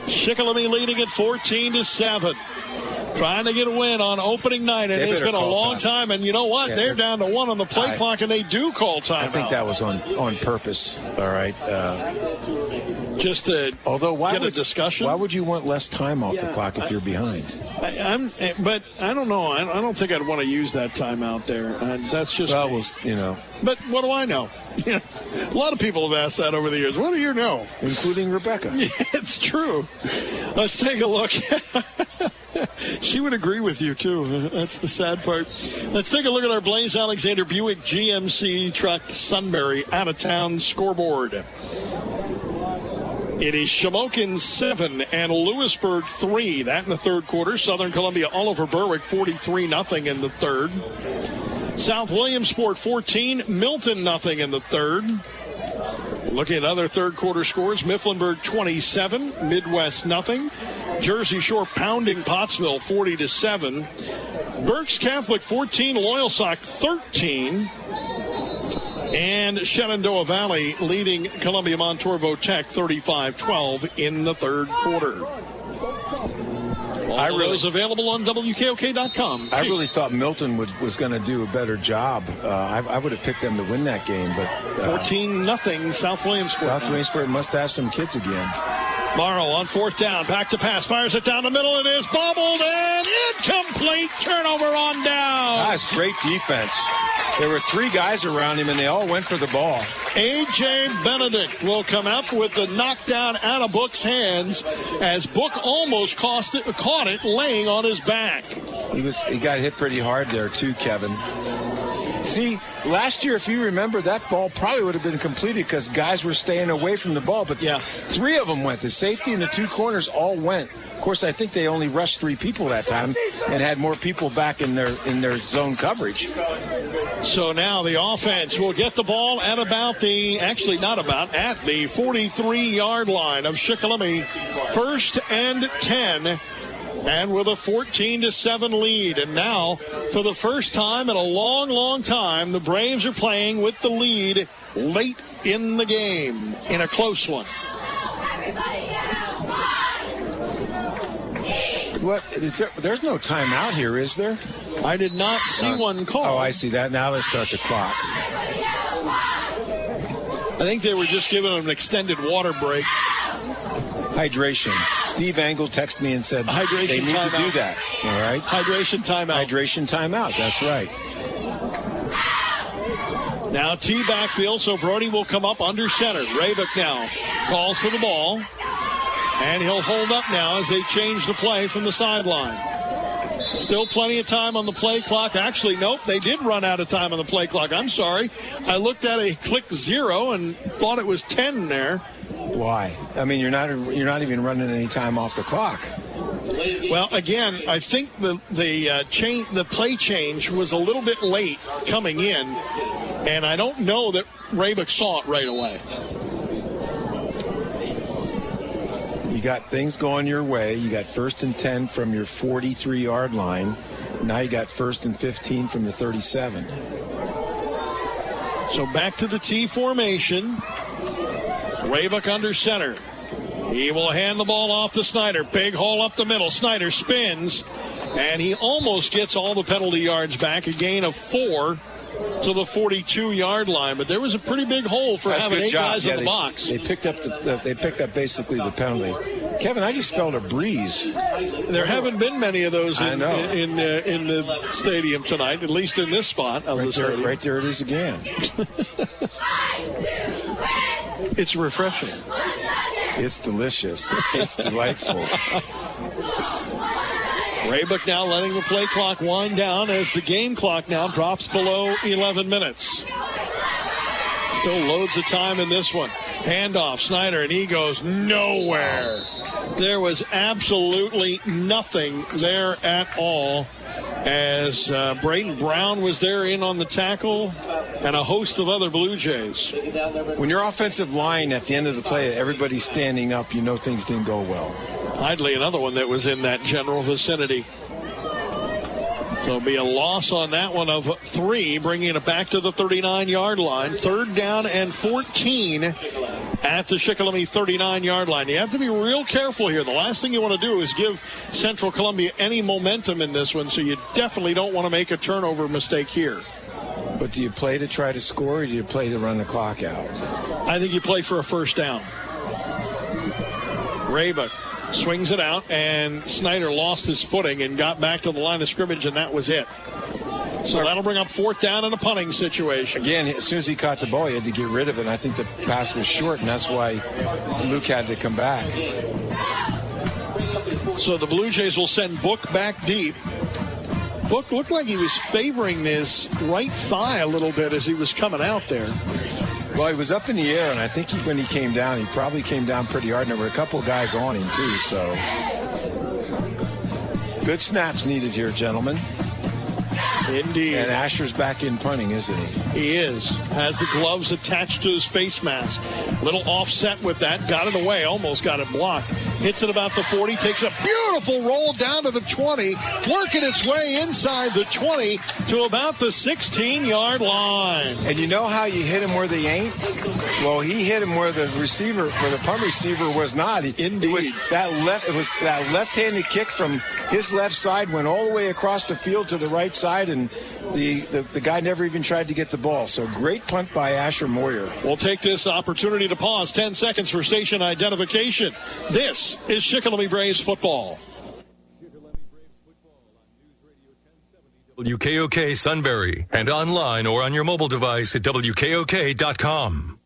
Shikellamy leading at fourteen to seven. Trying to get a win on opening night, and it's been a long time. time. And you know what? Yeah, they're, they're down to one on the play I, clock, and they do call timeout. I think that was on, on purpose. All right. Uh, Just to although why get would, a discussion. Why would you want less time off yeah, the clock if I, you're behind? I, I'm, but I don't know. I, I don't think I'd want to use that timeout there. Uh, that's just well, was, you know. But what do I know? Yeah, a lot of people have asked that over the years. What do you know? Including Rebecca. Yeah, it's true. Let's take a look. She would agree with you, too. That's the sad part. Let's take a look at our Blaze Alexander Buick G M C truck Sunbury out-of-town scoreboard. It is Shamokin seven and Lewisburg three. That in the third quarter. Southern Columbia Oliver Berwick forty-three nothing in the third. South Williamsport fourteen, Milton nothing in the third. Looking at other third quarter scores, Mifflinburg twenty-seven, Midwest nothing. Jersey Shore pounding Pottsville forty to seven. Berks Catholic fourteen, Loyalsock thirteen. And Shenandoah Valley leading Columbia Montorvo Tech thirty-five twelve in the third quarter. All I really, those available on W K O K dot com. I really thought Milton would, was going to do a better job. Uh, I, I would have picked them to win that game, but uh, fourteen nothing South Williamsport. South Williamsport must have some kids again. Morrow on fourth down, back to pass, fires it down the middle. It is bobbled and incomplete. Turnover on down. That's great defense. There were three guys around him, and they all went for the ball. A J Benedict will come up with the knockdown out of Book's hands as Book almost cost it, caught it laying on his back. He was he got hit pretty hard there, too, Kevin. See, last year, if you remember, that ball probably would have been completed because guys were staying away from the ball. But yeah. three of them went. The safety and the two corners all went. Of course, I think they only rushed three people that time and had more people back in their in their zone coverage. So now the offense will get the ball at about the, actually not about, at the forty-three-yard line of Shikellamy. First and ten. And with a fourteen to seven lead. And now, for the first time in a long, long time, the Braves are playing with the lead late in the game in a close one. What? There, there's no timeout here, is there? I did not see uh, one called. Oh, I see that. Now let's start the clock. I think they were just giving them an extended water break. Hydration. Steve Angle texted me and said Hydration they need time to out. do that. All right. Hydration timeout. Hydration timeout. That's right. Now T backfield, so Brody will come up under center. Raybuck now calls for the ball, and he'll hold up now as they change the play from the sideline. Still plenty of time on the play clock. Actually, nope, they did run out of time on the play clock. I'm sorry. I looked at a click zero and thought it was ten there. Why? I mean, you're not you're not even running any time off the clock. Well, again, I think the the uh, change, the play change was a little bit late coming in, and I don't know that Raybuck saw it right away. You got things going your way. You got first and ten from your forty-three-yard line. Now you got first and fifteen from the thirty-seven. So back to the T formation. Raybuck under center. He will hand the ball off to Snyder. Big hole up the middle. Snyder spins, and he almost gets all the penalty yards back. A gain of four to the forty-two-yard line. But there was a pretty big hole for That's having eight job. guys yeah, in the they, box. They picked up the, the they picked up basically the penalty. Kevin, I just felt a breeze. There haven't been many of those in in, in, uh, in the stadium tonight, at least in this spot of right the stadium. There, right there it is again. It's refreshing. It's delicious. It's delightful. Raybuck now letting the play clock wind down as the game clock now drops below eleven minutes. Still loads of time in this one. Handoff, Snyder, and he goes nowhere. There was absolutely nothing there at all as uh, Braden Brown was there in on the tackle and a host of other Blue Jays. When your offensive line at the end of the play, everybody's standing up, you know things didn't go well. Idly, another one that was in that general vicinity. There'll be a loss on that one of three, bringing it back to the thirty-nine-yard line. Third down and fourteen at at the Shikellamy thirty-nine-yard line. You have to be real careful here. The last thing you want to do is give Central Columbia any momentum in this one, so you definitely don't want to make a turnover mistake here. But do you play to try to score, or do you play to run the clock out? I think you play for a first down. Reba swings it out, and Snyder lost his footing and got back to the line of scrimmage, and that was it. So that'll bring up fourth down in a punting situation. Again, as soon as he caught the ball, he had to get rid of it. And I think the pass was short, and that's why Luke had to come back. So the Blue Jays will send Book back deep. Book looked like he was favoring his right thigh a little bit as he was coming out there. Well, he was up in the air, and I think he, when he came down, he probably came down pretty hard. And there were a couple of guys on him, too. So good snaps needed here, gentlemen. Indeed. And Asher's back in punting, isn't he? He is. Has the gloves attached to his face mask. Little offset with that. Got it away. Almost got it blocked. Hits it about the forty. Takes a beautiful roll down to the twenty. Working its way inside the twenty to about the sixteen-yard line. And you know how you hit him where they ain't? Well, he hit him where the receiver, where the punt receiver was not. He, Indeed. It was that left. It was that left-handed kick from his left side, went all the way across the field to the right side, and the, the, the guy never even tried to get the ball. So great punt by Asher Moyer. We'll take this opportunity to pause ten seconds for station identification. This is Shikellamy Braves football. W K O K Sunbury and online or on your mobile device at W K O K dot com.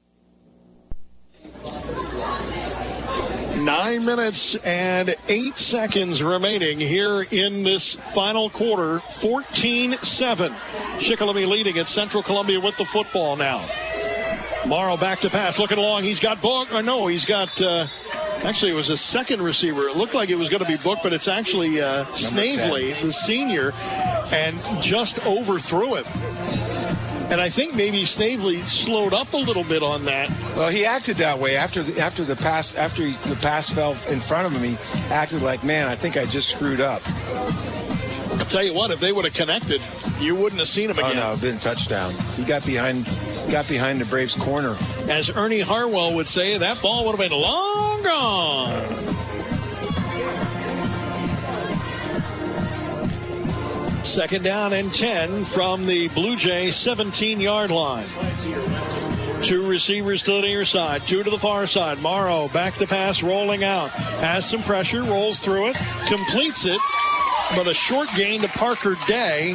Nine minutes and eight seconds remaining here in this final quarter. fourteen seven. Shikellamy leading at Central Columbia with the football now. Morrow back to pass. Looking along. He's got Book. Or no, he's got... Uh, Actually, it was a second receiver. It looked like it was going to be Book, but it's actually uh, Snavely, the senior, and just overthrew him. And I think maybe Snavely slowed up a little bit on that. Well, he acted that way after the, after the pass after he, the pass fell in front of him. He acted like, man, I think I just screwed up. I'll tell you what, if they would have connected, you wouldn't have seen him again. Oh, no, it didn't touchdown. He got behind got behind the Braves' corner. As Ernie Harwell would say, that ball would have been long gone. Second down and ten from the Blue Jay seventeen-yard line. Two receivers to the near side, two to the far side. Morrow back to pass, rolling out. Has some pressure, rolls through it, completes it, but a short gain to Parker Day.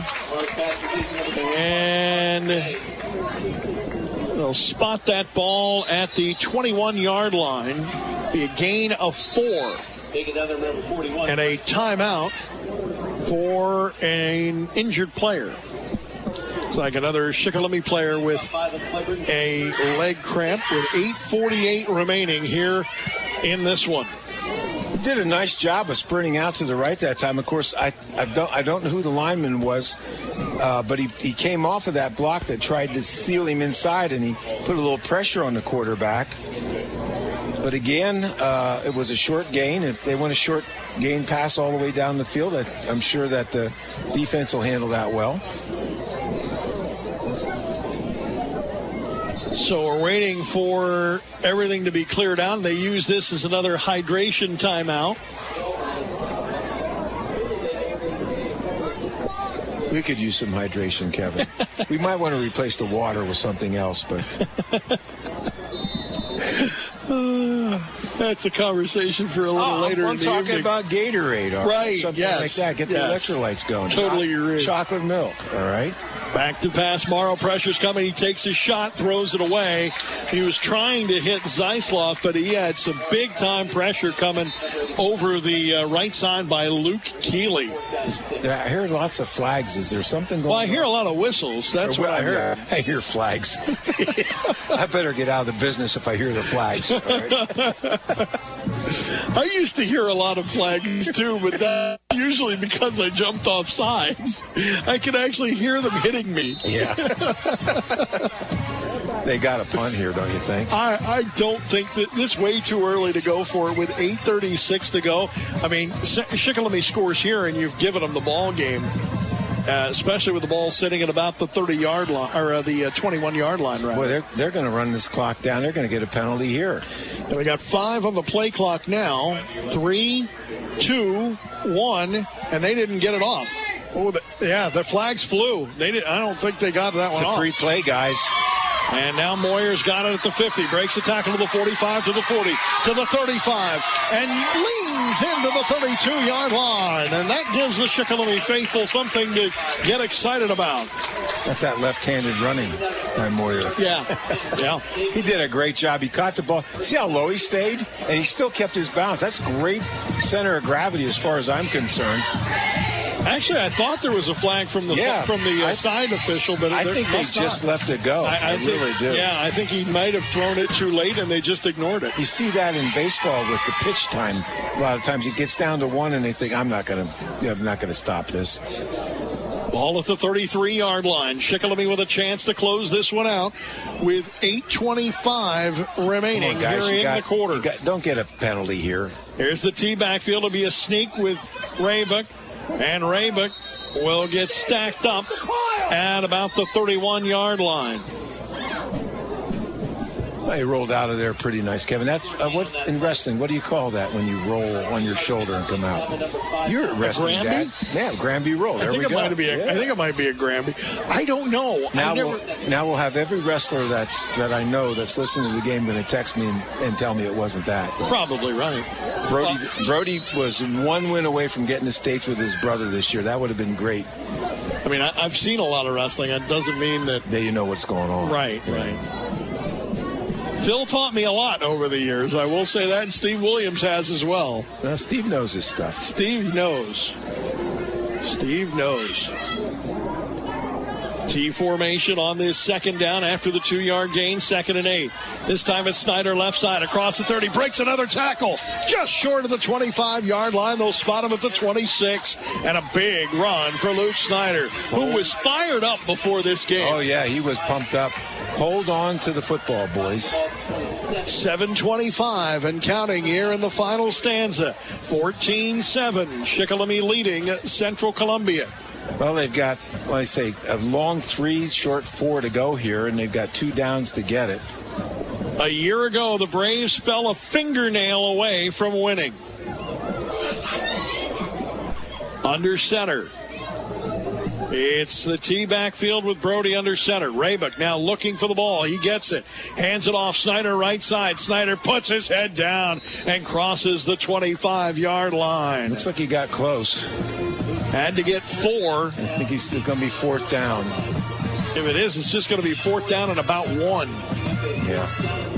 And they'll spot that ball at the twenty-one-yard line. Be a gain of four. And a timeout for an injured player. It's like another Shikellamy player with a leg cramp with eight forty-eight remaining here in this one. He did a nice job of sprinting out to the right that time. Of course, I, I don't I don't know who the lineman was, uh, but he, he came off of that block that tried to seal him inside, and he put a little pressure on the quarterback. But again, uh, it was a short gain. If they want a short gain pass all the way down the field, I, I'm sure that the defense will handle that well. So we're waiting for everything to be cleared out. They use this as another hydration timeout. We could use some hydration, Kevin. We might want to replace the water with something else, but... Uh, that's a conversation for a little oh, later I'm in the talking evening. about Gatorade or right, something yes, like that. Get yes. the electrolytes going. Totally Cho- agree. Chocolate milk, all right? Back to pass. Morrow, pressure's coming. He takes his shot, throws it away. He was trying to hit Zeislov, but he had some big-time pressure coming over the uh, right side by Luke Keeley. I hear lots of flags. Is there something going on? Well, I hear a lot of whistles. That's or, what I heard. I hear flags. I better get out of the business if I hear the flags. All right? I used to hear a lot of flags, too, but that's usually because I jumped off sides. I could actually hear them hitting me. Yeah. They got a punt here, don't you think? I, I don't think that this is way too early to go for it with eight thirty-six to go. I mean, Shikellamy scores here, and you've given them the ball game. uh, especially with the ball sitting at about the thirty-yard line, or uh, the uh, twenty-one-yard line, rather. Boy, they're, they're going to run this clock down. They're going to get a penalty here. And we got five on the play clock now. Three, two, one, and they didn't get it off. Oh, the, yeah, the flags flew. They did. I don't think they got that it's one off. It's a free play, guys. And now Moyer's got it at the fifty. Breaks the tackle to the forty-five, to the forty, to the thirty-five, and leans into the thirty-two-yard line. And that gives the Shikellamy faithful something to get excited about. That's that left-handed running by Moyer. Yeah, yeah. He did a great job. He caught the ball. See how low he stayed? And he still kept his balance. That's great center of gravity as far as I'm concerned. Actually, I thought there was a flag from the yeah, from the uh, I, side official, but I think they just not. left it go. I, I, I think, really do. Yeah, I think he might have thrown it too late, and they just ignored it. You see that in baseball with the pitch time. A lot of times it gets down to one, and they think, "I'm not going to, I'm not going to stop this." Ball at the thirty-three-yard line. Shikellamy with a chance to close this one out with eight twenty-five remaining on, guys, here in got, the quarter. Got, don't get a penalty here. Here's the T backfield. It'll be a sneak with Raybuck, and Raybuck will get stacked up at about the thirty-one-yard line. He rolled out of there pretty nice, Kevin. That's uh, what in wrestling. What do you call that when you roll on your shoulder and come out? You're a wrestling dad. Yeah, Granby roll. There I think we it go. might be. A, yeah. I think it might be a Granby. I don't know. Now, never... we'll, now we'll have every wrestler that's that I know that's listening to the game going to text me and, and tell me it wasn't that. Probably right. Brody Brody was one win away from getting to states with his brother this year. That would have been great. I mean, I, I've seen a lot of wrestling. It doesn't mean that. That you know what's going on. Right, right. Phil taught me a lot over the years. I will say that, and Steve Williams has as well. Now, Steve knows his stuff. Steve knows. Steve knows. T formation on this second down after the two-yard gain, second and eight. This time it's Snyder left side across the thirty, breaks another tackle just short of the twenty-five-yard line. They'll spot him at the twenty-six, and a big run for Luke Snyder, who was fired up before this game. Oh, yeah, he was pumped up. Hold on to the football, boys. seven twenty-five and counting here in the final stanza. fourteen seven, Shikellamy leading Central Columbia. Well, they've got, well, I say, a long three, short four to go here, and they've got two downs to get it. A year ago, the Braves fell a fingernail away from winning. Under center. It's the T backfield with Brody under center. Raybuck now looking for the ball. He gets it. Hands it off. Snyder right side. Snyder puts his head down and crosses the twenty-five-yard line. Looks like he got close. Had to get four. I think he's still going to be fourth down. If it is, it's just going to be fourth down and about one. Yeah.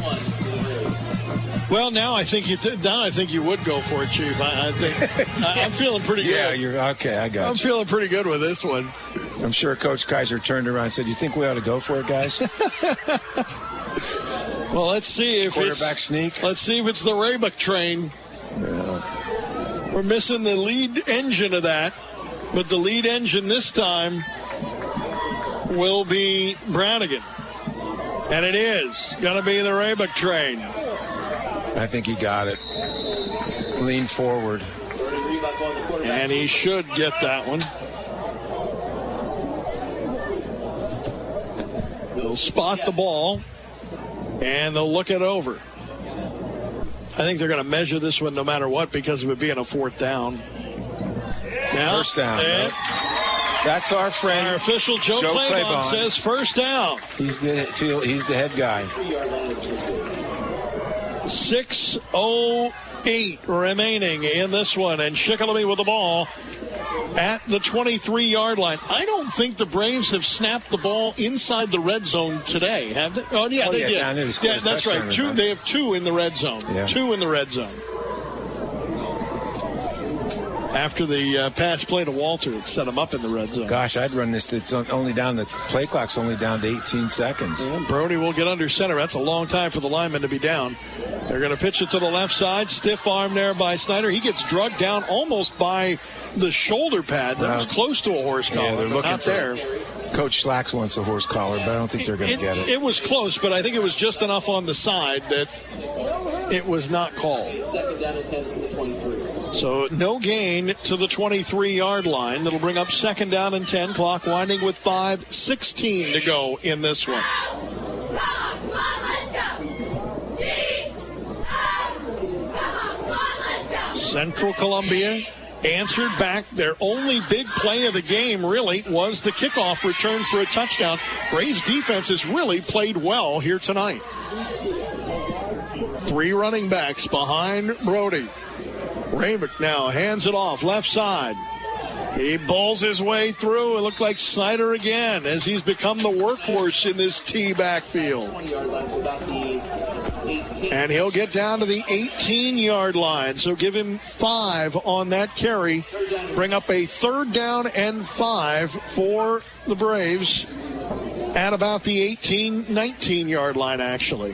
Well, now I think you th- now I think you would go for it, Chief. I, I think I, I'm feeling pretty good. Yeah, you're okay. I got I'm you. feeling pretty good with this one. I'm sure Coach Kaiser turned around and said, "You think we ought to go for it, guys?" Well, let's see if quarterback it's, sneak. Let's see if it's the Raybuck train. Yeah. We're missing the lead engine of that, but the lead engine this time will be Brannigan, and it is going to be the Raybuck train. I think he got it. Lean forward. And he should get that one. They'll spot the ball, and they'll look it over. I think they're going to measure this one no matter what because of it being a fourth down. Now, first down. Right? That's our friend. Our official Joe, Joe Claybon, Claybon says first down. He's the he's the head guy. six oh eight remaining in this one, and Shikellamy with the ball at the twenty-three-yard line. I don't think the Braves have snapped the ball inside the red zone today, have they? Oh, yeah, oh, they yeah, did. Yeah, that's right. Two. They have two in the red zone. Yeah. Two in the red zone. After the uh, pass play to Walter, it set him up in the red zone. Gosh, I'd run this. It's only down, the play clock's only down to eighteen seconds. Yeah, Brody will get under center. That's a long time for the lineman to be down. They're going to pitch it to the left side. Stiff arm there by Snyder. He gets drugged down almost by the shoulder pad. That uh, was close to a horse collar, yeah, they're but looking not for, there. Coach Slacks wants a horse collar, but I don't think they're going to get it. It was close, but I think it was just enough on the side that it was not called. So no gain to the twenty-three-yard line. That'll bring up second down and ten. Clock winding with five sixteen to go in this one. Central Columbia answered back. Their only big play of the game, really, was the kickoff return for a touchdown. Braves defense has really played well here tonight. Three running backs behind Brody. Raybick now hands it off left side. He bowls his way through. It looked like Snyder again as he's become the workhorse in this T backfield. And he'll get down to the eighteen-yard line. So give him five on that carry. Bring up a third down and five for the Braves at about the eighteen, nineteen-yard line, actually.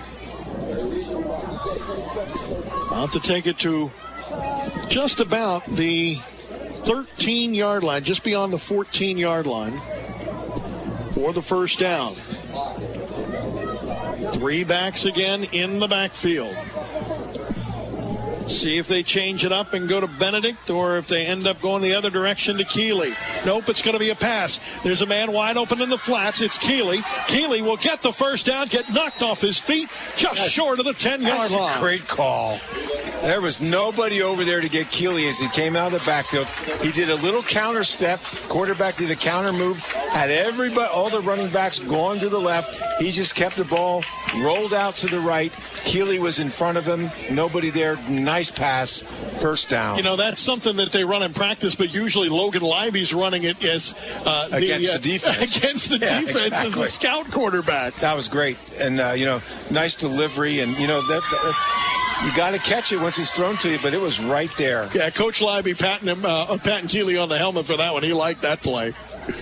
I'll have to take it to just about the thirteen-yard line, just beyond the fourteen-yard line for the first down. Three backs again in the backfield. See if they change it up and go to Benedict, or if they end up going the other direction to Keeley. Nope, it's going to be a pass. There's a man wide open in the flats. It's Keeley. Keeley will get the first down, get knocked off his feet, just that's, short of the ten-yard line. That's a great call. There was nobody over there to get Keeley as he came out of the backfield. He did a little counter step. Quarterback did a counter move. Had everybody, all the running backs gone to the left. He just kept the ball, rolled out to the right. Keeley was in front of him. Nobody there. Nice pass. First down. You know, that's something that they run in practice, but usually Logan Libby's running it as uh, the, against uh, the defense. Against the yeah, defense exactly. as a scout quarterback. That was great. And, uh, you know, nice delivery. And, you know, that, that you got to catch it once it's thrown to you, but it was right there. Yeah, Coach Libby patting him, uh, patting Keeley on the helmet for that one. He liked that play.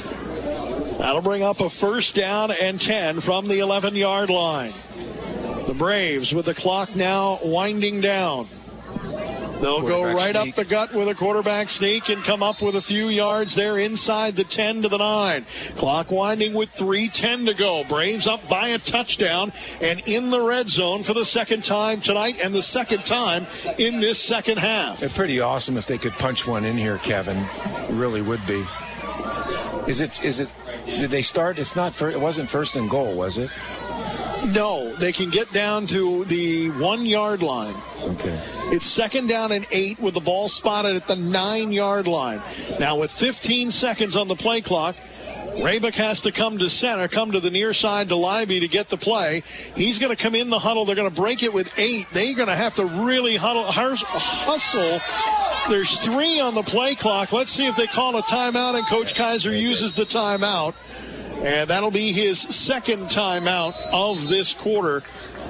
That'll bring up a first down and ten from the eleven-yard line. The Braves with the clock now winding down. They'll go right sneak. up the gut with a quarterback sneak and come up with a few yards there inside the ten to the nine. Clock winding with three ten to go. Braves up by a touchdown and in the red zone for the second time tonight and the second time in this second half. It's pretty awesome if they could punch one in here, Kevin. It really would be. Is it, is it, did they start? It's not, for, it wasn't first and goal, was it? No, they can get down to the one-yard line. Okay. It's second down and eight with the ball spotted at the nine-yard line. Now, with fifteen seconds on the play clock, Raybick has to come to center, come to the near side to Libby to get the play. He's going to come in the huddle. They're going to break it with eight. They're going to have to really huddle, hustle. There's three on the play clock. Let's see if they call a timeout, and Coach Kaiser uses the timeout. And that'll be his second timeout of this quarter.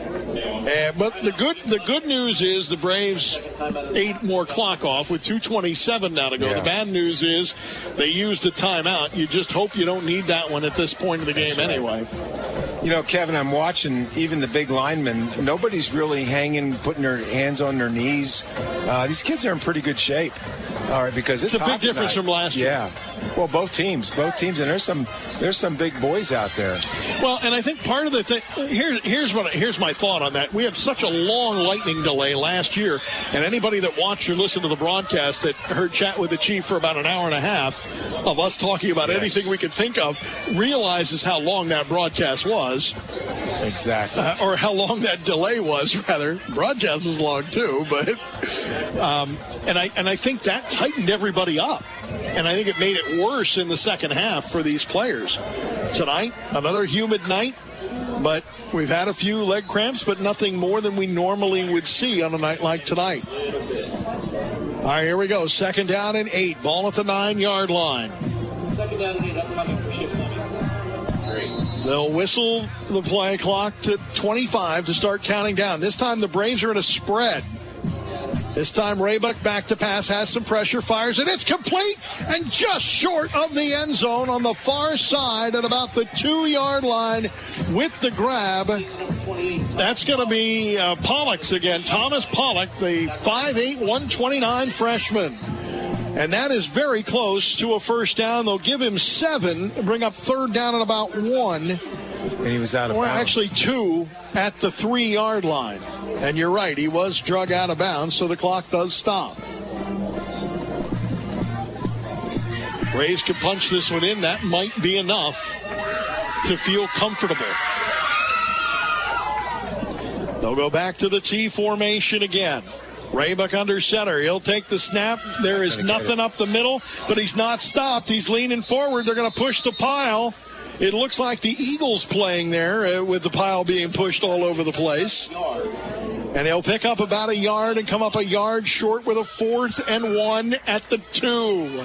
Uh, but the good the good news is the Braves eight more clock off with two twenty-seven now to go. Yeah. The bad news is they used a timeout. You just hope you don't need that one at this point of the game. That's anyway. Right. You know, Kevin, I'm watching even the big linemen. Nobody's really hanging, putting their hands on their knees. Uh, these kids are in pretty good shape. All right, because it's, it's a big difference tonight. from last year. Yeah. Well, both teams, both teams, and there's some there's some big boys out there. Well, and I think part of the thing here, here's what here's my thought on that. We had such a long lightning delay last year, and anybody that watched or listened to the broadcast that heard chat with the chief for about an hour and a half of us talking about yes. anything we could think of realizes how long that broadcast was. Exactly. Uh, or how long that delay was, rather. Broadcast was long too, but um, and I and I think that tightened everybody up, and I think it made it worse in the second half for these players. Tonight, another humid night, but we've had a few leg cramps, but nothing more than we normally would see on a night like tonight. All right, here we go. Second down and eight. Ball at the nine-yard line. Second down and eight upcoming for Shift They'll whistle the play clock to twenty-five to start counting down. This time the Braves are in a spread. This time Raybuck back to pass, has some pressure, fires, and it's complete and just short of the end zone on the far side at about the two-yard line with the grab. That's going to be uh, Pollock's again. Thomas Pollock, the five eight, one twenty-nine freshman. And that is very close to a first down. They'll give him seven, bring up third down at about one. And he was out of or bounds. Actually two at the three-yard line. And you're right, he was drug out of bounds, so the clock does stop. Braves could punch this one in. That might be enough to feel comfortable. They'll go back to the T formation again. Raybuck under center. He'll take the snap. There is nothing up the middle, but he's not stopped. He's leaning forward. They're going to push the pile. It looks like the Eagles playing there uh, with the pile being pushed all over the place. And he'll pick up about a yard and come up a yard short with a fourth and one at the two.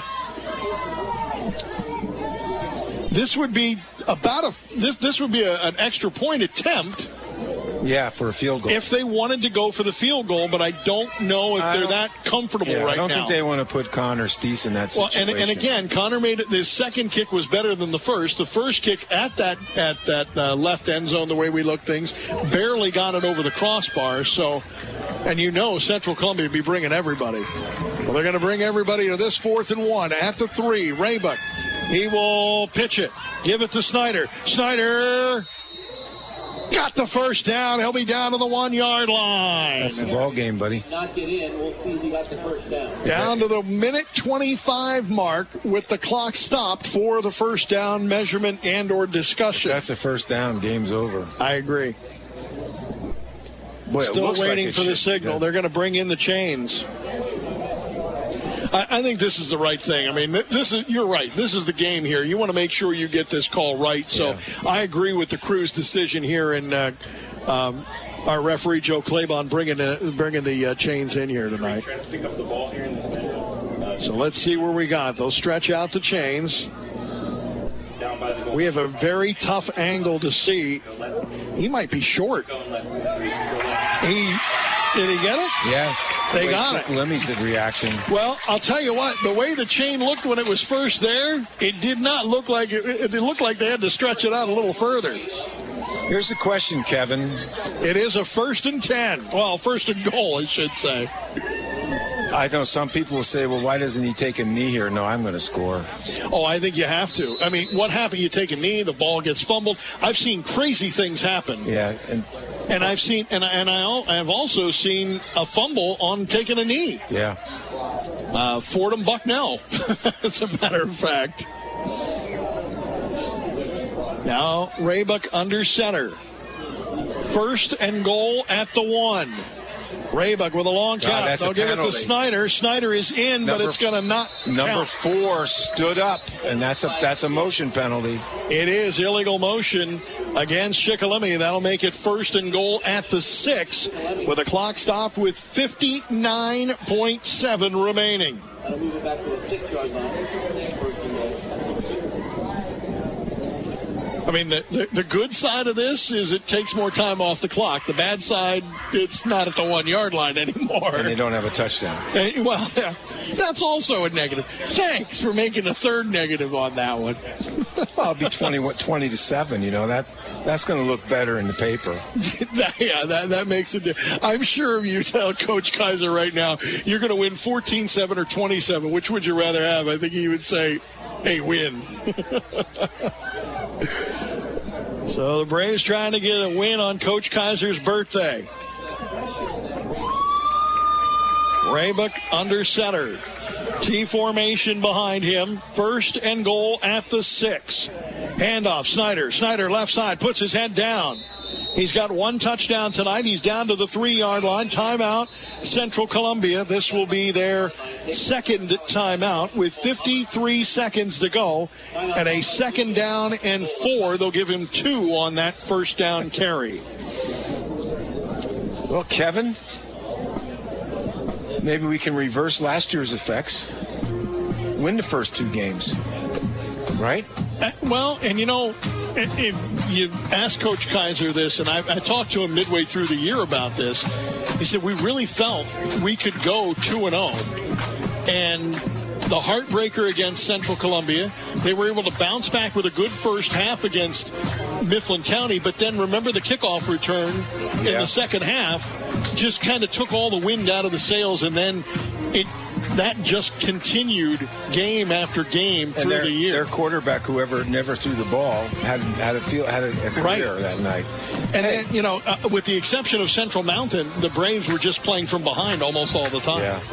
This would be about a this this would be a, an extra point attempt. Yeah, for a field goal. If they wanted to go for the field goal, but I don't know if I they're that comfortable yeah, right now. I don't now. think they want to put Connor Steese in that situation. Well, and, and again, Connor made it. His second kick was better than the first. The first kick at that at that uh, left end zone, the way we look things, barely got it over the crossbar. So, and you know, Central Columbia would be bringing everybody. Well, they're going to bring everybody to this fourth and one at the three. Raybuck, he will pitch it, give it to Snyder. Snyder. Got the first down. He'll be down to the one-yard line. That's the ball game, buddy. Not get in. We'll see if he got the first down. Down to the minute twenty-five mark with the clock stopped for the first down measurement and or discussion. That's a first down. Game's over. I agree. Boy, Still waiting like for the signal. Yeah. They're going to bring in the chains. I, I think this is the right thing. I mean, this is you're right. This is the game here. You want to make sure you get this call right. So yeah. I agree with the Crew's decision here, and uh, um, our referee Joe Claiborne bringing the, bringing the uh, chains in here tonight. So let's see where we got. They'll stretch out the chains. We have a very tough angle to see. He might be short. He did he get it? Yeah. They got it. Lemmy's reaction. Well, I'll tell you what, the way the chain looked when it was first there, it did not look like it, it looked like they had to stretch it out a little further. Here's the question, Kevin. It is a first and ten. Well, first and goal, I should say. I know some people will say, well, why doesn't he take a knee here? No, I'm going to score. Oh, I think you have to. I mean, what happened? You take a knee, the ball gets fumbled. I've seen crazy things happen. Yeah, and And I've seen, and I, and I have also seen a fumble on taking a knee. Yeah. Uh, Fordham Bucknell, as a matter of fact. Now Raybuck under center. First and goal at the one. Raybuck with a long count. Oh, They'll give penalty. it to Snyder. Snyder is in, number, but it's going to not Number count. four stood up, and that's a that's a motion penalty. It is illegal motion against Shikellamy. That'll make it first and goal at the six with a clock stop with fifty-nine point seven remaining. That'll move it back to the six-yard line. I mean, the, the, the good side of this is it takes more time off the clock. The bad side, it's not at the one-yard line anymore. And they don't have a touchdown. And, well, yeah, that's also a negative. Thanks for making a third negative on that one. Well, it'll be twenty, twenty to seven, you know. that That's going to look better in the paper. that, yeah, that, that makes it. I'm sure if you tell Coach Kaiser right now, you're going to win fourteen seven or twenty-seven, which would you rather have? I think he would say, hey, win. So the Braves trying to get a win on Coach Kaiser's birthday. Raybuck under center. T formation behind him. First and goal at the six. Handoff, Snyder. Snyder left side, puts his head down. He's got one touchdown tonight. He's down to the three-yard line. Timeout, Central Columbia. This will be their second timeout with fifty-three seconds to go. And a second down and four. They'll give him two on that first down carry. Well, Kevin, maybe we can reverse last year's effects. Win the first two games. Right? Uh, well, and you know, if, if you ask Coach Kaiser this, and I, I talked to him midway through the year about this, he said we really felt we could go two and oh. And the heartbreaker against Central Columbia, they were able to bounce back with a good first half against Mifflin County, but then remember the kickoff return in yeah. the second half just kind of took all the wind out of the sails, and then it that just continued game after game through their, the year. Their quarterback, whoever never threw the ball, had had a feel had a, a career right. that night. And hey. then, you know, uh, with the exception of Central Mountain, the Braves were just playing from behind almost all the time. Yeah.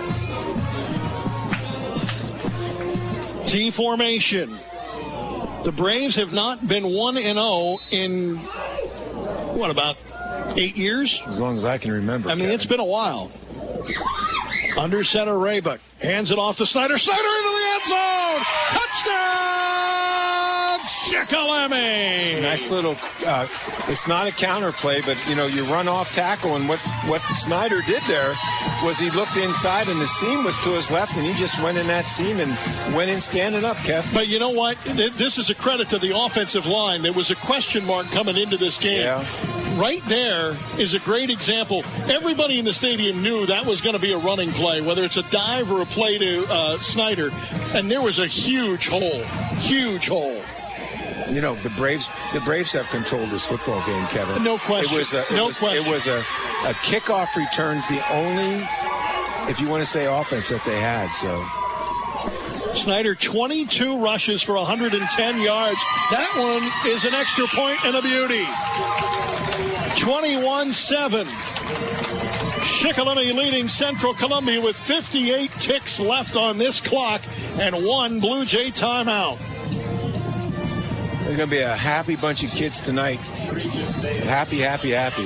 T formation. The Braves have not been one and oh in, what, about eight years? As long as I can remember. I mean, Kevin. it's been a while. Under center, Raybuck hands it off to Snyder. Snyder into the end zone. Touchdown, Shikellamy. Nice little. Uh, it's not a counter play, but you know you run off tackle, and what what Snyder did there was he looked inside, and the seam was to his left, and he just went in that seam and went in standing up, Kev. But you know what? This is a credit to the offensive line. There was a question mark coming into this game. Yeah. Right there is a great example. Everybody in the stadium knew that was going to be a running play, whether it's a dive or a play to uh, Snyder. And there was a huge hole, huge hole. You know, the Braves the Braves have controlled this football game, Kevin. No question. It was a, it no was, question. It was a, a kickoff return, the only, if you want to say offense, that they had. So Snyder, twenty-two rushes for one hundred ten yards. That one is an extra point and a beauty. twenty-one seven. Shikellamy leading Central Columbia with fifty-eight ticks left on this clock and one Blue Jay timeout. There's going to be a happy bunch of kids tonight. Happy, happy, happy.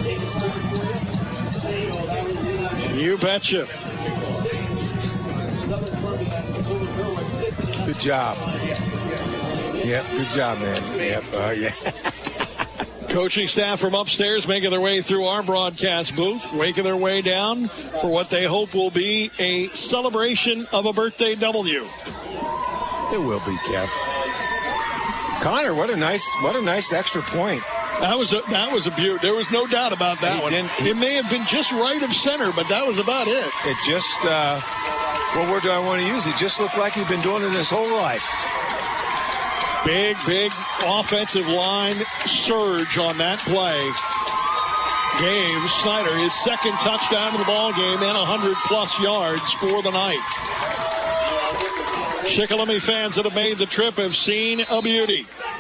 You betcha. Good job. Yep, good job, man. Yep, uh, yeah. Coaching staff from upstairs making their way through our broadcast booth, making their way down for what they hope will be a celebration of a birthday W. It will be, Kev. Connor, what a nice, what a nice extra point. That was a that was a beaut. There was no doubt about that he one. he, it may have been just right of center, but that was about it. It just, uh, what word do I want to use? It just looked like he'd been doing it his whole life. Big, big offensive line surge on that play. Gabe Snyder, his second touchdown of the ball game and one hundred plus yards for the night. Shikellamy fans that have made the trip have seen a beauty.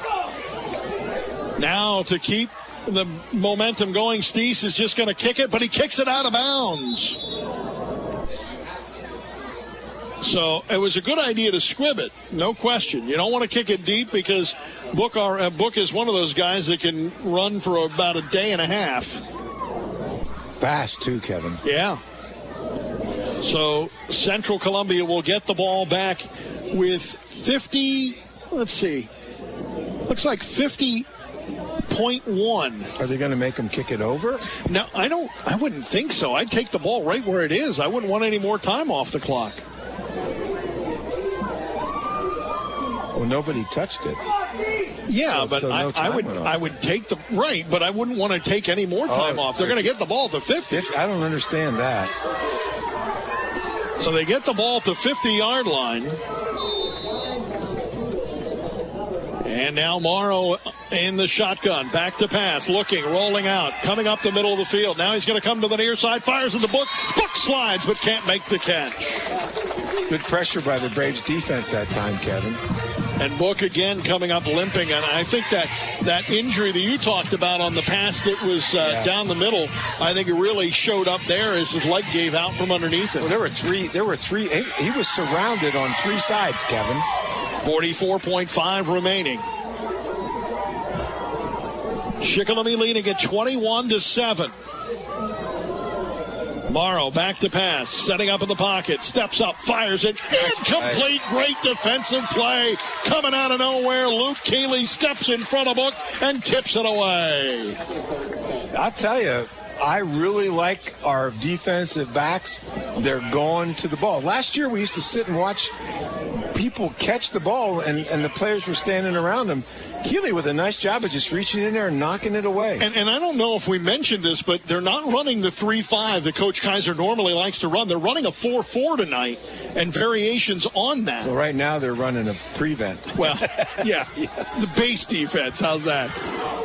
Now to keep the momentum going, Steese is just going to kick it, but he kicks it out of bounds. So it was a good idea to squib it, no question. You don't want to kick it deep because Book, our, uh, Book is one of those guys that can run for about a day and a half. Fast, too, Kevin. Yeah. So Central Columbia will get the ball back with fifty, let's see, looks like fifty point one. Are they going to make them kick it over? No, I don't, I wouldn't think so. I'd take the ball right where it is. I wouldn't want any more time off the clock. Well, nobody touched it. Yeah, so, but so no I, I would I would take the right, but I wouldn't want to take any more time oh, off. They're going to get the ball to fifty. I don't understand that. So they get the ball to fifty-yard line. And now Morrow in the shotgun. Back to pass. Looking, rolling out. Coming up the middle of the field. Now he's going to come to the near side. Fires in the Book. Book slides, but can't make the catch. Good pressure by the Braves defense that time, Kevin. And Book again coming up limping. And I think that that injury that you talked about on the pass that was uh, yeah. down the middle, I think it really showed up there as his leg gave out from underneath him. Well, there were three. There were three. He, he was surrounded on three sides, Kevin. forty-four point five remaining. Shikellamy leading at twenty-one to seven. Morrow back to pass, setting up in the pocket, steps up, fires it, incomplete, great defensive play, coming out of nowhere, Luke Keeley steps in front of Book and tips it away. I'll tell you, I really like our defensive backs. They're going to the ball. Last year we used to sit and watch people catch the ball, and, and the players were standing around them. Keeley with a nice job of just reaching in there and knocking it away. And, and I don't know if we mentioned this, but they're not running the three five that Coach Kaiser normally likes to run. They're running a four four tonight and variations on that. Well, right now they're running a prevent. Well, yeah, the base defense. How's that?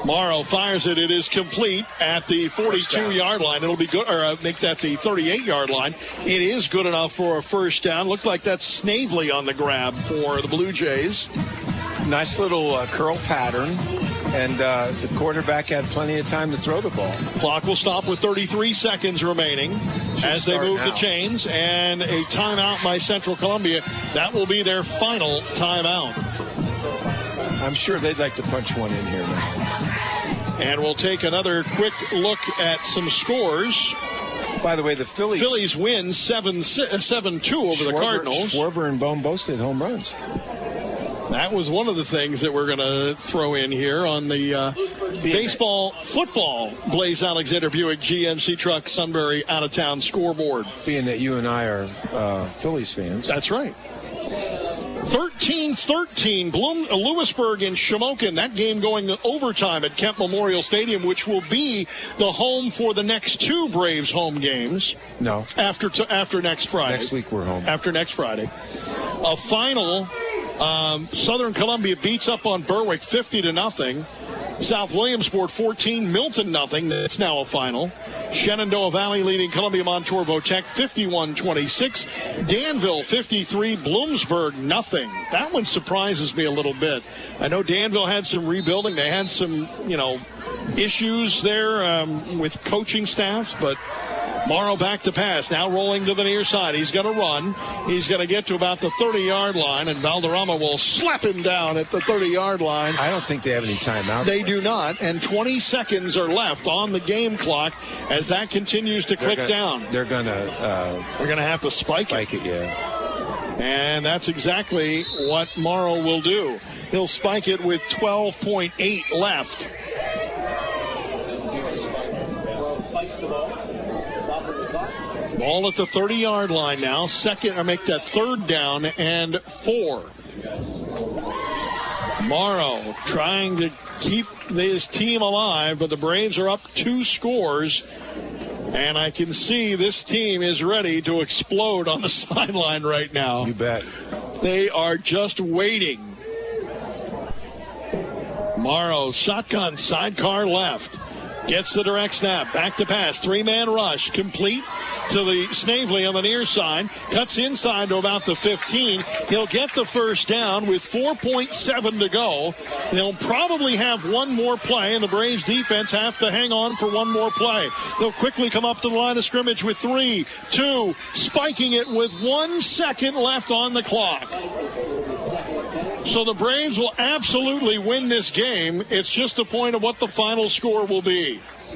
Morrow fires it. It is complete at the forty-two-yard line. It'll be good, or uh, make that the thirty-eight-yard line. It is good enough for a first down. Looked like that's Snavely on the grab for the Blue Jays. Nice little uh, curl pattern, and uh, the quarterback had plenty of time to throw the ball. Clock will stop with thirty-three seconds remaining Should as they move now. the chains, and a timeout by Central Columbia. That will be their final timeout. I'm sure they'd like to punch one in here now. And we'll take another quick look at some scores. By the way, the Phillies... Phillies win seven two over Schwarber, the Cardinals. Schwarber and Bohm both hit home runs. That was one of the things that we're going to throw in here on the uh, baseball, football, Blaze Alexander Buick G M C Truck Sunbury out-of-town scoreboard. Being that you and I are uh, Phillies fans. That's right. thirteen thirteen, Bloom, uh, Lewisburg and Shamokin. That game going to overtime at Kemp Memorial Stadium, which will be the home for the next two Braves home games. No. After t- after next Friday. Next week we're home. After next Friday. A final, um, Southern Columbia beats up on Berwick fifty to nothing. South Williamsport fourteen, Milton nothing. That's now a final. Shenandoah Valley leading Columbia Montour Votech fifty-one twenty-six. Danville fifty-three, Bloomsburg nothing. That one surprises me a little bit. I know Danville had some rebuilding. They had some, you know, issues there um, with coaching staffs, but Morrow back to pass. Now rolling to the near side. He's going to run. He's going to get to about the thirty-yard line, and Valderrama will slap him down at the thirty-yard line. I don't think they have any timeouts. They do not, and twenty seconds are left on the game clock as that continues to click gonna, down. They're going to... Uh, We're going to have to spike, spike it. it. yeah. And that's exactly what Morrow will do. He'll spike it with twelve point eight left. Ball at the thirty-yard line now. Second, or make that third down and four. Morrow trying to keep his team alive, but the Braves are up two scores. And I can see this team is ready to explode on the sideline right now. You bet. They are just waiting. Morrow, shotgun, sidecar left. Gets the direct snap. Back to pass. Three-man rush. Complete to the Snavely on the near side. Cuts inside to about the fifteen. He'll get the first down with four point seven to go. They'll probably have one more play, and the Braves defense have to hang on for one more play. They'll quickly come up to the line of scrimmage with three, two, spiking it with one second left on the clock. So the Braves will absolutely win this game. It's just a point of what the final score will be.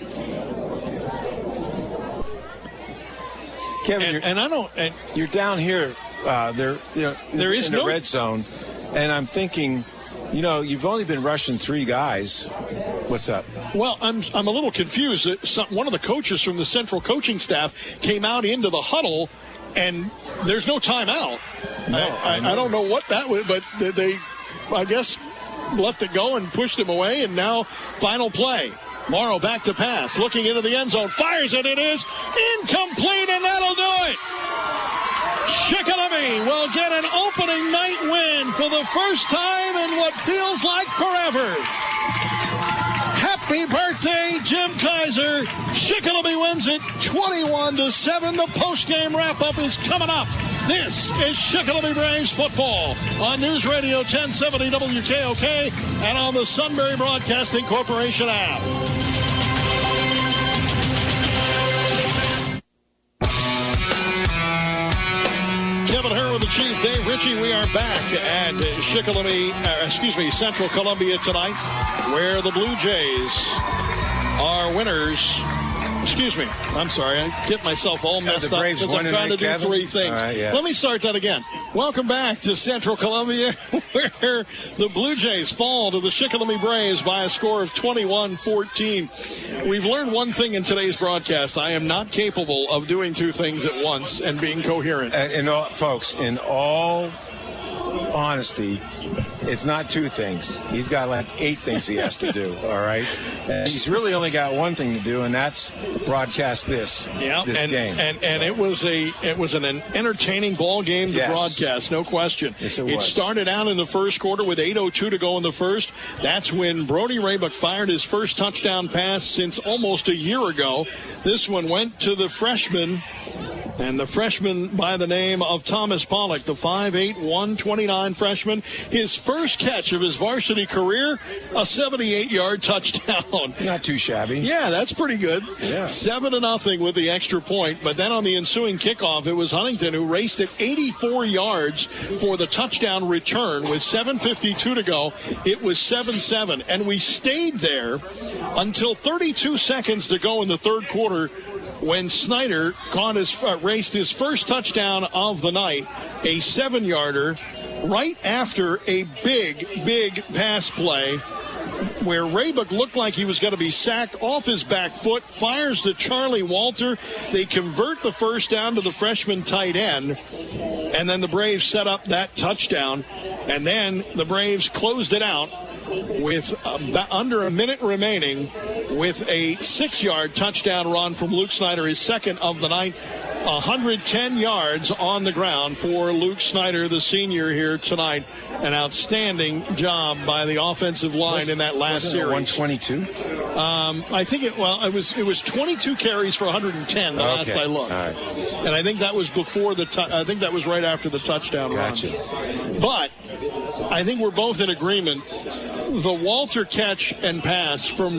Kevin, and, and I don't. And you're down here. Uh, there, you know, there is in no the red zone, and I'm thinking, you know, you've only been rushing three guys. What's up? Well, I'm I'm a little confused. Some, one of the coaches from the central coaching staff came out into the huddle, and there's no timeout. No, I, I, I don't know what that was, but they, I guess, left it go and pushed him away, and now final play. Morrow back to pass, looking into the end zone, fires it, it is incomplete, and that'll do it. Shikellamy will get an opening night win for the first time in what feels like forever. Happy birthday, Jim Kaiser. Shikellamy wins it twenty-one to seven. The post-game wrap-up is coming up. This is Shikellamy Braves football on News Radio ten seventy W K O K and on the Sunbury Broadcasting Corporation app. Kevin Herr with the Chief, Dave Ritchie. We are back at Shikellamy, uh, excuse me, Central Columbia tonight, where the Blue Jays are winners. Excuse me. I'm sorry. I get myself all messed up because I'm trying to do Kevin? three things. Right, yeah. Let me start that again. Welcome back to Central Columbia, where the Blue Jays fall to the Shikellamy Braves by a score of twenty-one fourteen. We've learned one thing in today's broadcast. I am not capable of doing two things at once and being coherent. And, and all, folks, in all honesty, it's not two things. He's got like eight things he has to do, all right? And he's really only got one thing to do, and that's broadcast this, yeah, this and, game. And and so. it was a it was an, an entertaining ball game to yes. broadcast, no question. Yes, it, it was. started out in the first quarter with eight oh two to go in the first. That's when Brody Raybuck fired his first touchdown pass since almost a year ago. This one went to the freshman, and the freshman by the name of Thomas Pollock, the five eight, one twenty-nine freshman. His first catch of his varsity career, a seventy-eight-yard touchdown. Not too shabby. Yeah, that's pretty good. Yeah. Seven to nothing with the extra point. But then on the ensuing kickoff, it was Huntington who raced it eighty-four yards for the touchdown return with seven fifty-two to go. It was seven seven. And we stayed there until thirty-two seconds to go in the third quarter, when Snyder caught his, uh, raced his first touchdown of the night, a seven-yarder, right after a big, big pass play where Raybuck looked like he was going to be sacked off his back foot, fires to Charlie Walter. They convert the first down to the freshman tight end, and then the Braves set up that touchdown, and then the Braves closed it out with about under a minute remaining with a six-yard touchdown run from Luke Snyder, his second of the night. one hundred ten yards on the ground for Luke Snyder, the senior here tonight. An outstanding job by the offensive line was, in that last series. one twenty-two? Um, I think it, well, it was, it was twenty-two carries for one hundred ten the okay. last I looked. Right. And I think that was before the, tu- I think that was right after the touchdown gotcha. run. But I think we're both in agreement. The Walter catch and pass from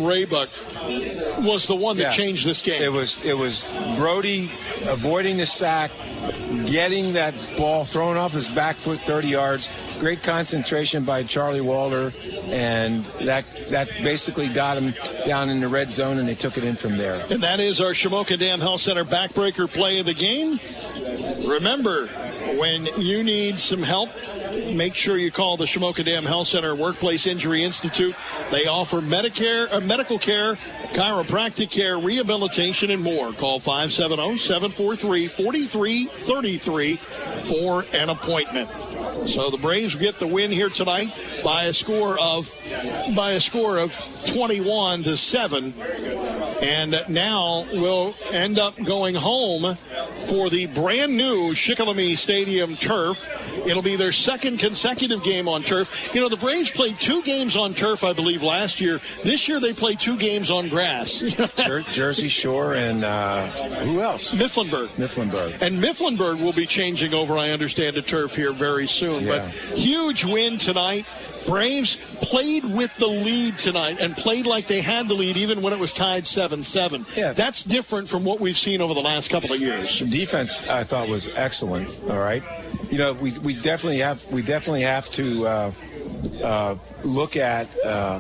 Raybuck was the one that yeah. changed this game. It was it was Brody avoiding the sack, getting that ball thrown off his back foot thirty yards. Great concentration by Charlie Walter, and that that basically got him down in the red zone, and they took it in from there. And that is our Shamokin Dam Health Center backbreaker play of the game. Remember, when you need some help, make sure you call the Shamokin Dam Health Center Workplace Injury Institute. They offer Medicare, uh, medical care, chiropractic care, rehabilitation, and more. Call five seven zero, seven four three, four three three three for an appointment. So the Braves get the win here tonight by a score of by a score of twenty-one to seven, and now we'll end up going home for the brand new Shikellamy Stadium turf. It'll be their second consecutive game on turf. You know, the Braves played two games on turf, I believe, last year. This year they played two games on grass. Jer- Jersey Shore and uh, who else? Mifflinburg. Mifflinburg. And Mifflinburg will be changing over, I understand, to turf here very soon. Yeah. But huge win tonight. Braves played with the lead tonight and played like they had the lead even when it was tied seven seven. Yeah. That's different from what we've seen over the last couple of years. The defense, I thought, was excellent. All right. You know, we, we definitely have we definitely have to uh, uh, look at uh,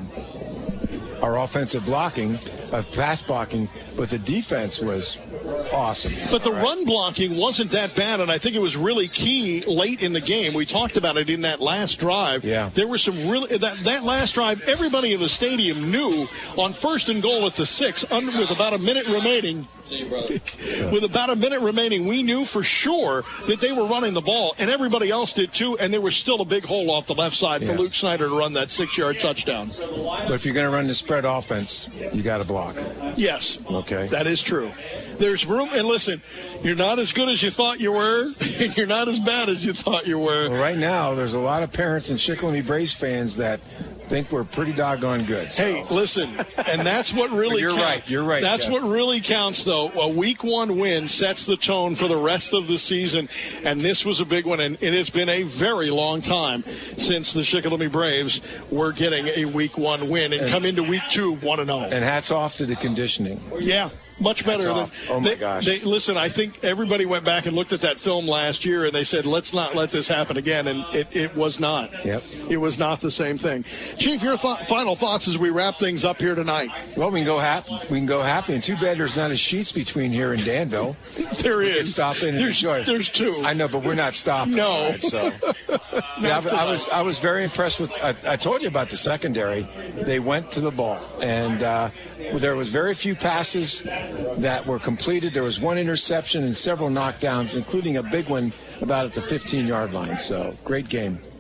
our offensive blocking, uh, pass blocking, but the defense was awesome. But the right. run blocking wasn't that bad, and I think it was really key late in the game. We talked about it in that last drive. Yeah. There were some really that, that last drive, everybody in the stadium knew on first and goal at the six, under, with about a minute remaining. With about a minute remaining, we knew for sure that they were running the ball, and everybody else did too, and there was still a big hole off the left side yeah. for Luke Snyder to run that six-yard touchdown. But if you're going to run the spread offense, you got to block. Yes. Okay. That is true. There's room, and listen, you're not as good as you thought you were, and you're not as bad as you thought you were. Well, right now, there's a lot of parents and Shikellamy Braves fans that think we're pretty doggone good. So. Hey, listen, and that's what really you're counts. right. You're right. That's Jeff. what really counts, though. A week one win sets the tone for the rest of the season, and this was a big one. And it has been a very long time since the Shikellamy Braves were getting a week one win and, and come into week two one and zero. And hats off to the conditioning. Yeah. Much better than oh my they, gosh. They, listen, I think everybody went back and looked at that film last year and they said, let's not let this happen again. And it, it was not. Yep. It was not the same thing. Chief, your th- final thoughts as we wrap things up here tonight. Well, we can go happy. We can go happy. And too bad there's not a Sheets between here and Danville. There we is. Stop in and there's, enjoy. There's two. I know, but we're not stopping. No. Right, so. yeah, I, I was I was very impressed with. I, I told you about the secondary. They went to the ball, and uh, there was very few passes that were completed. There was one interception and several knockdowns, including a big one about at the fifteen-yard line. So, great game.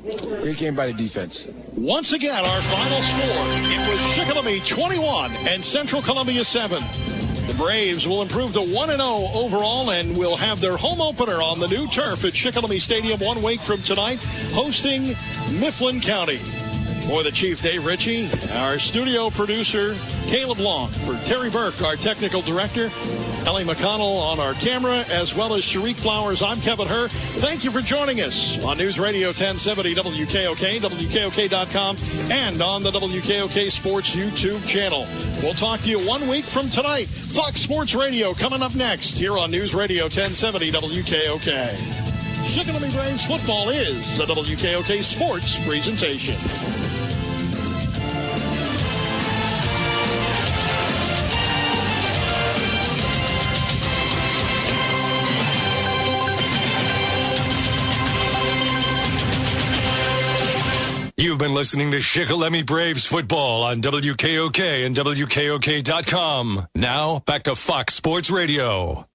Great game by the defense. Once again, our final score, it was Shikellamy twenty-one and Central Columbia seven. The Braves will improve to one and oh overall and will have their home opener on the new turf at Shikellamy Stadium one week from tonight, hosting Mifflin County. For the Chief, Dave Ritchie, our studio producer, Caleb Long, for Terry Burke, our technical director, Ellie McConnell on our camera, as well as Sharik Flowers, I'm Kevin Herr. Thank you for joining us on News Radio ten seventy W K O K, W K O K dot com, and on the W K O K Sports YouTube channel. We'll talk to you one week from tonight. Fox Sports Radio coming up next here on News Radio ten seventy W K O K. Shikellamy Braves football is a W K O K Sports presentation. You've been listening to Shikellamy Braves football on W K O K and W K O K dot com. Now, back to Fox Sports Radio.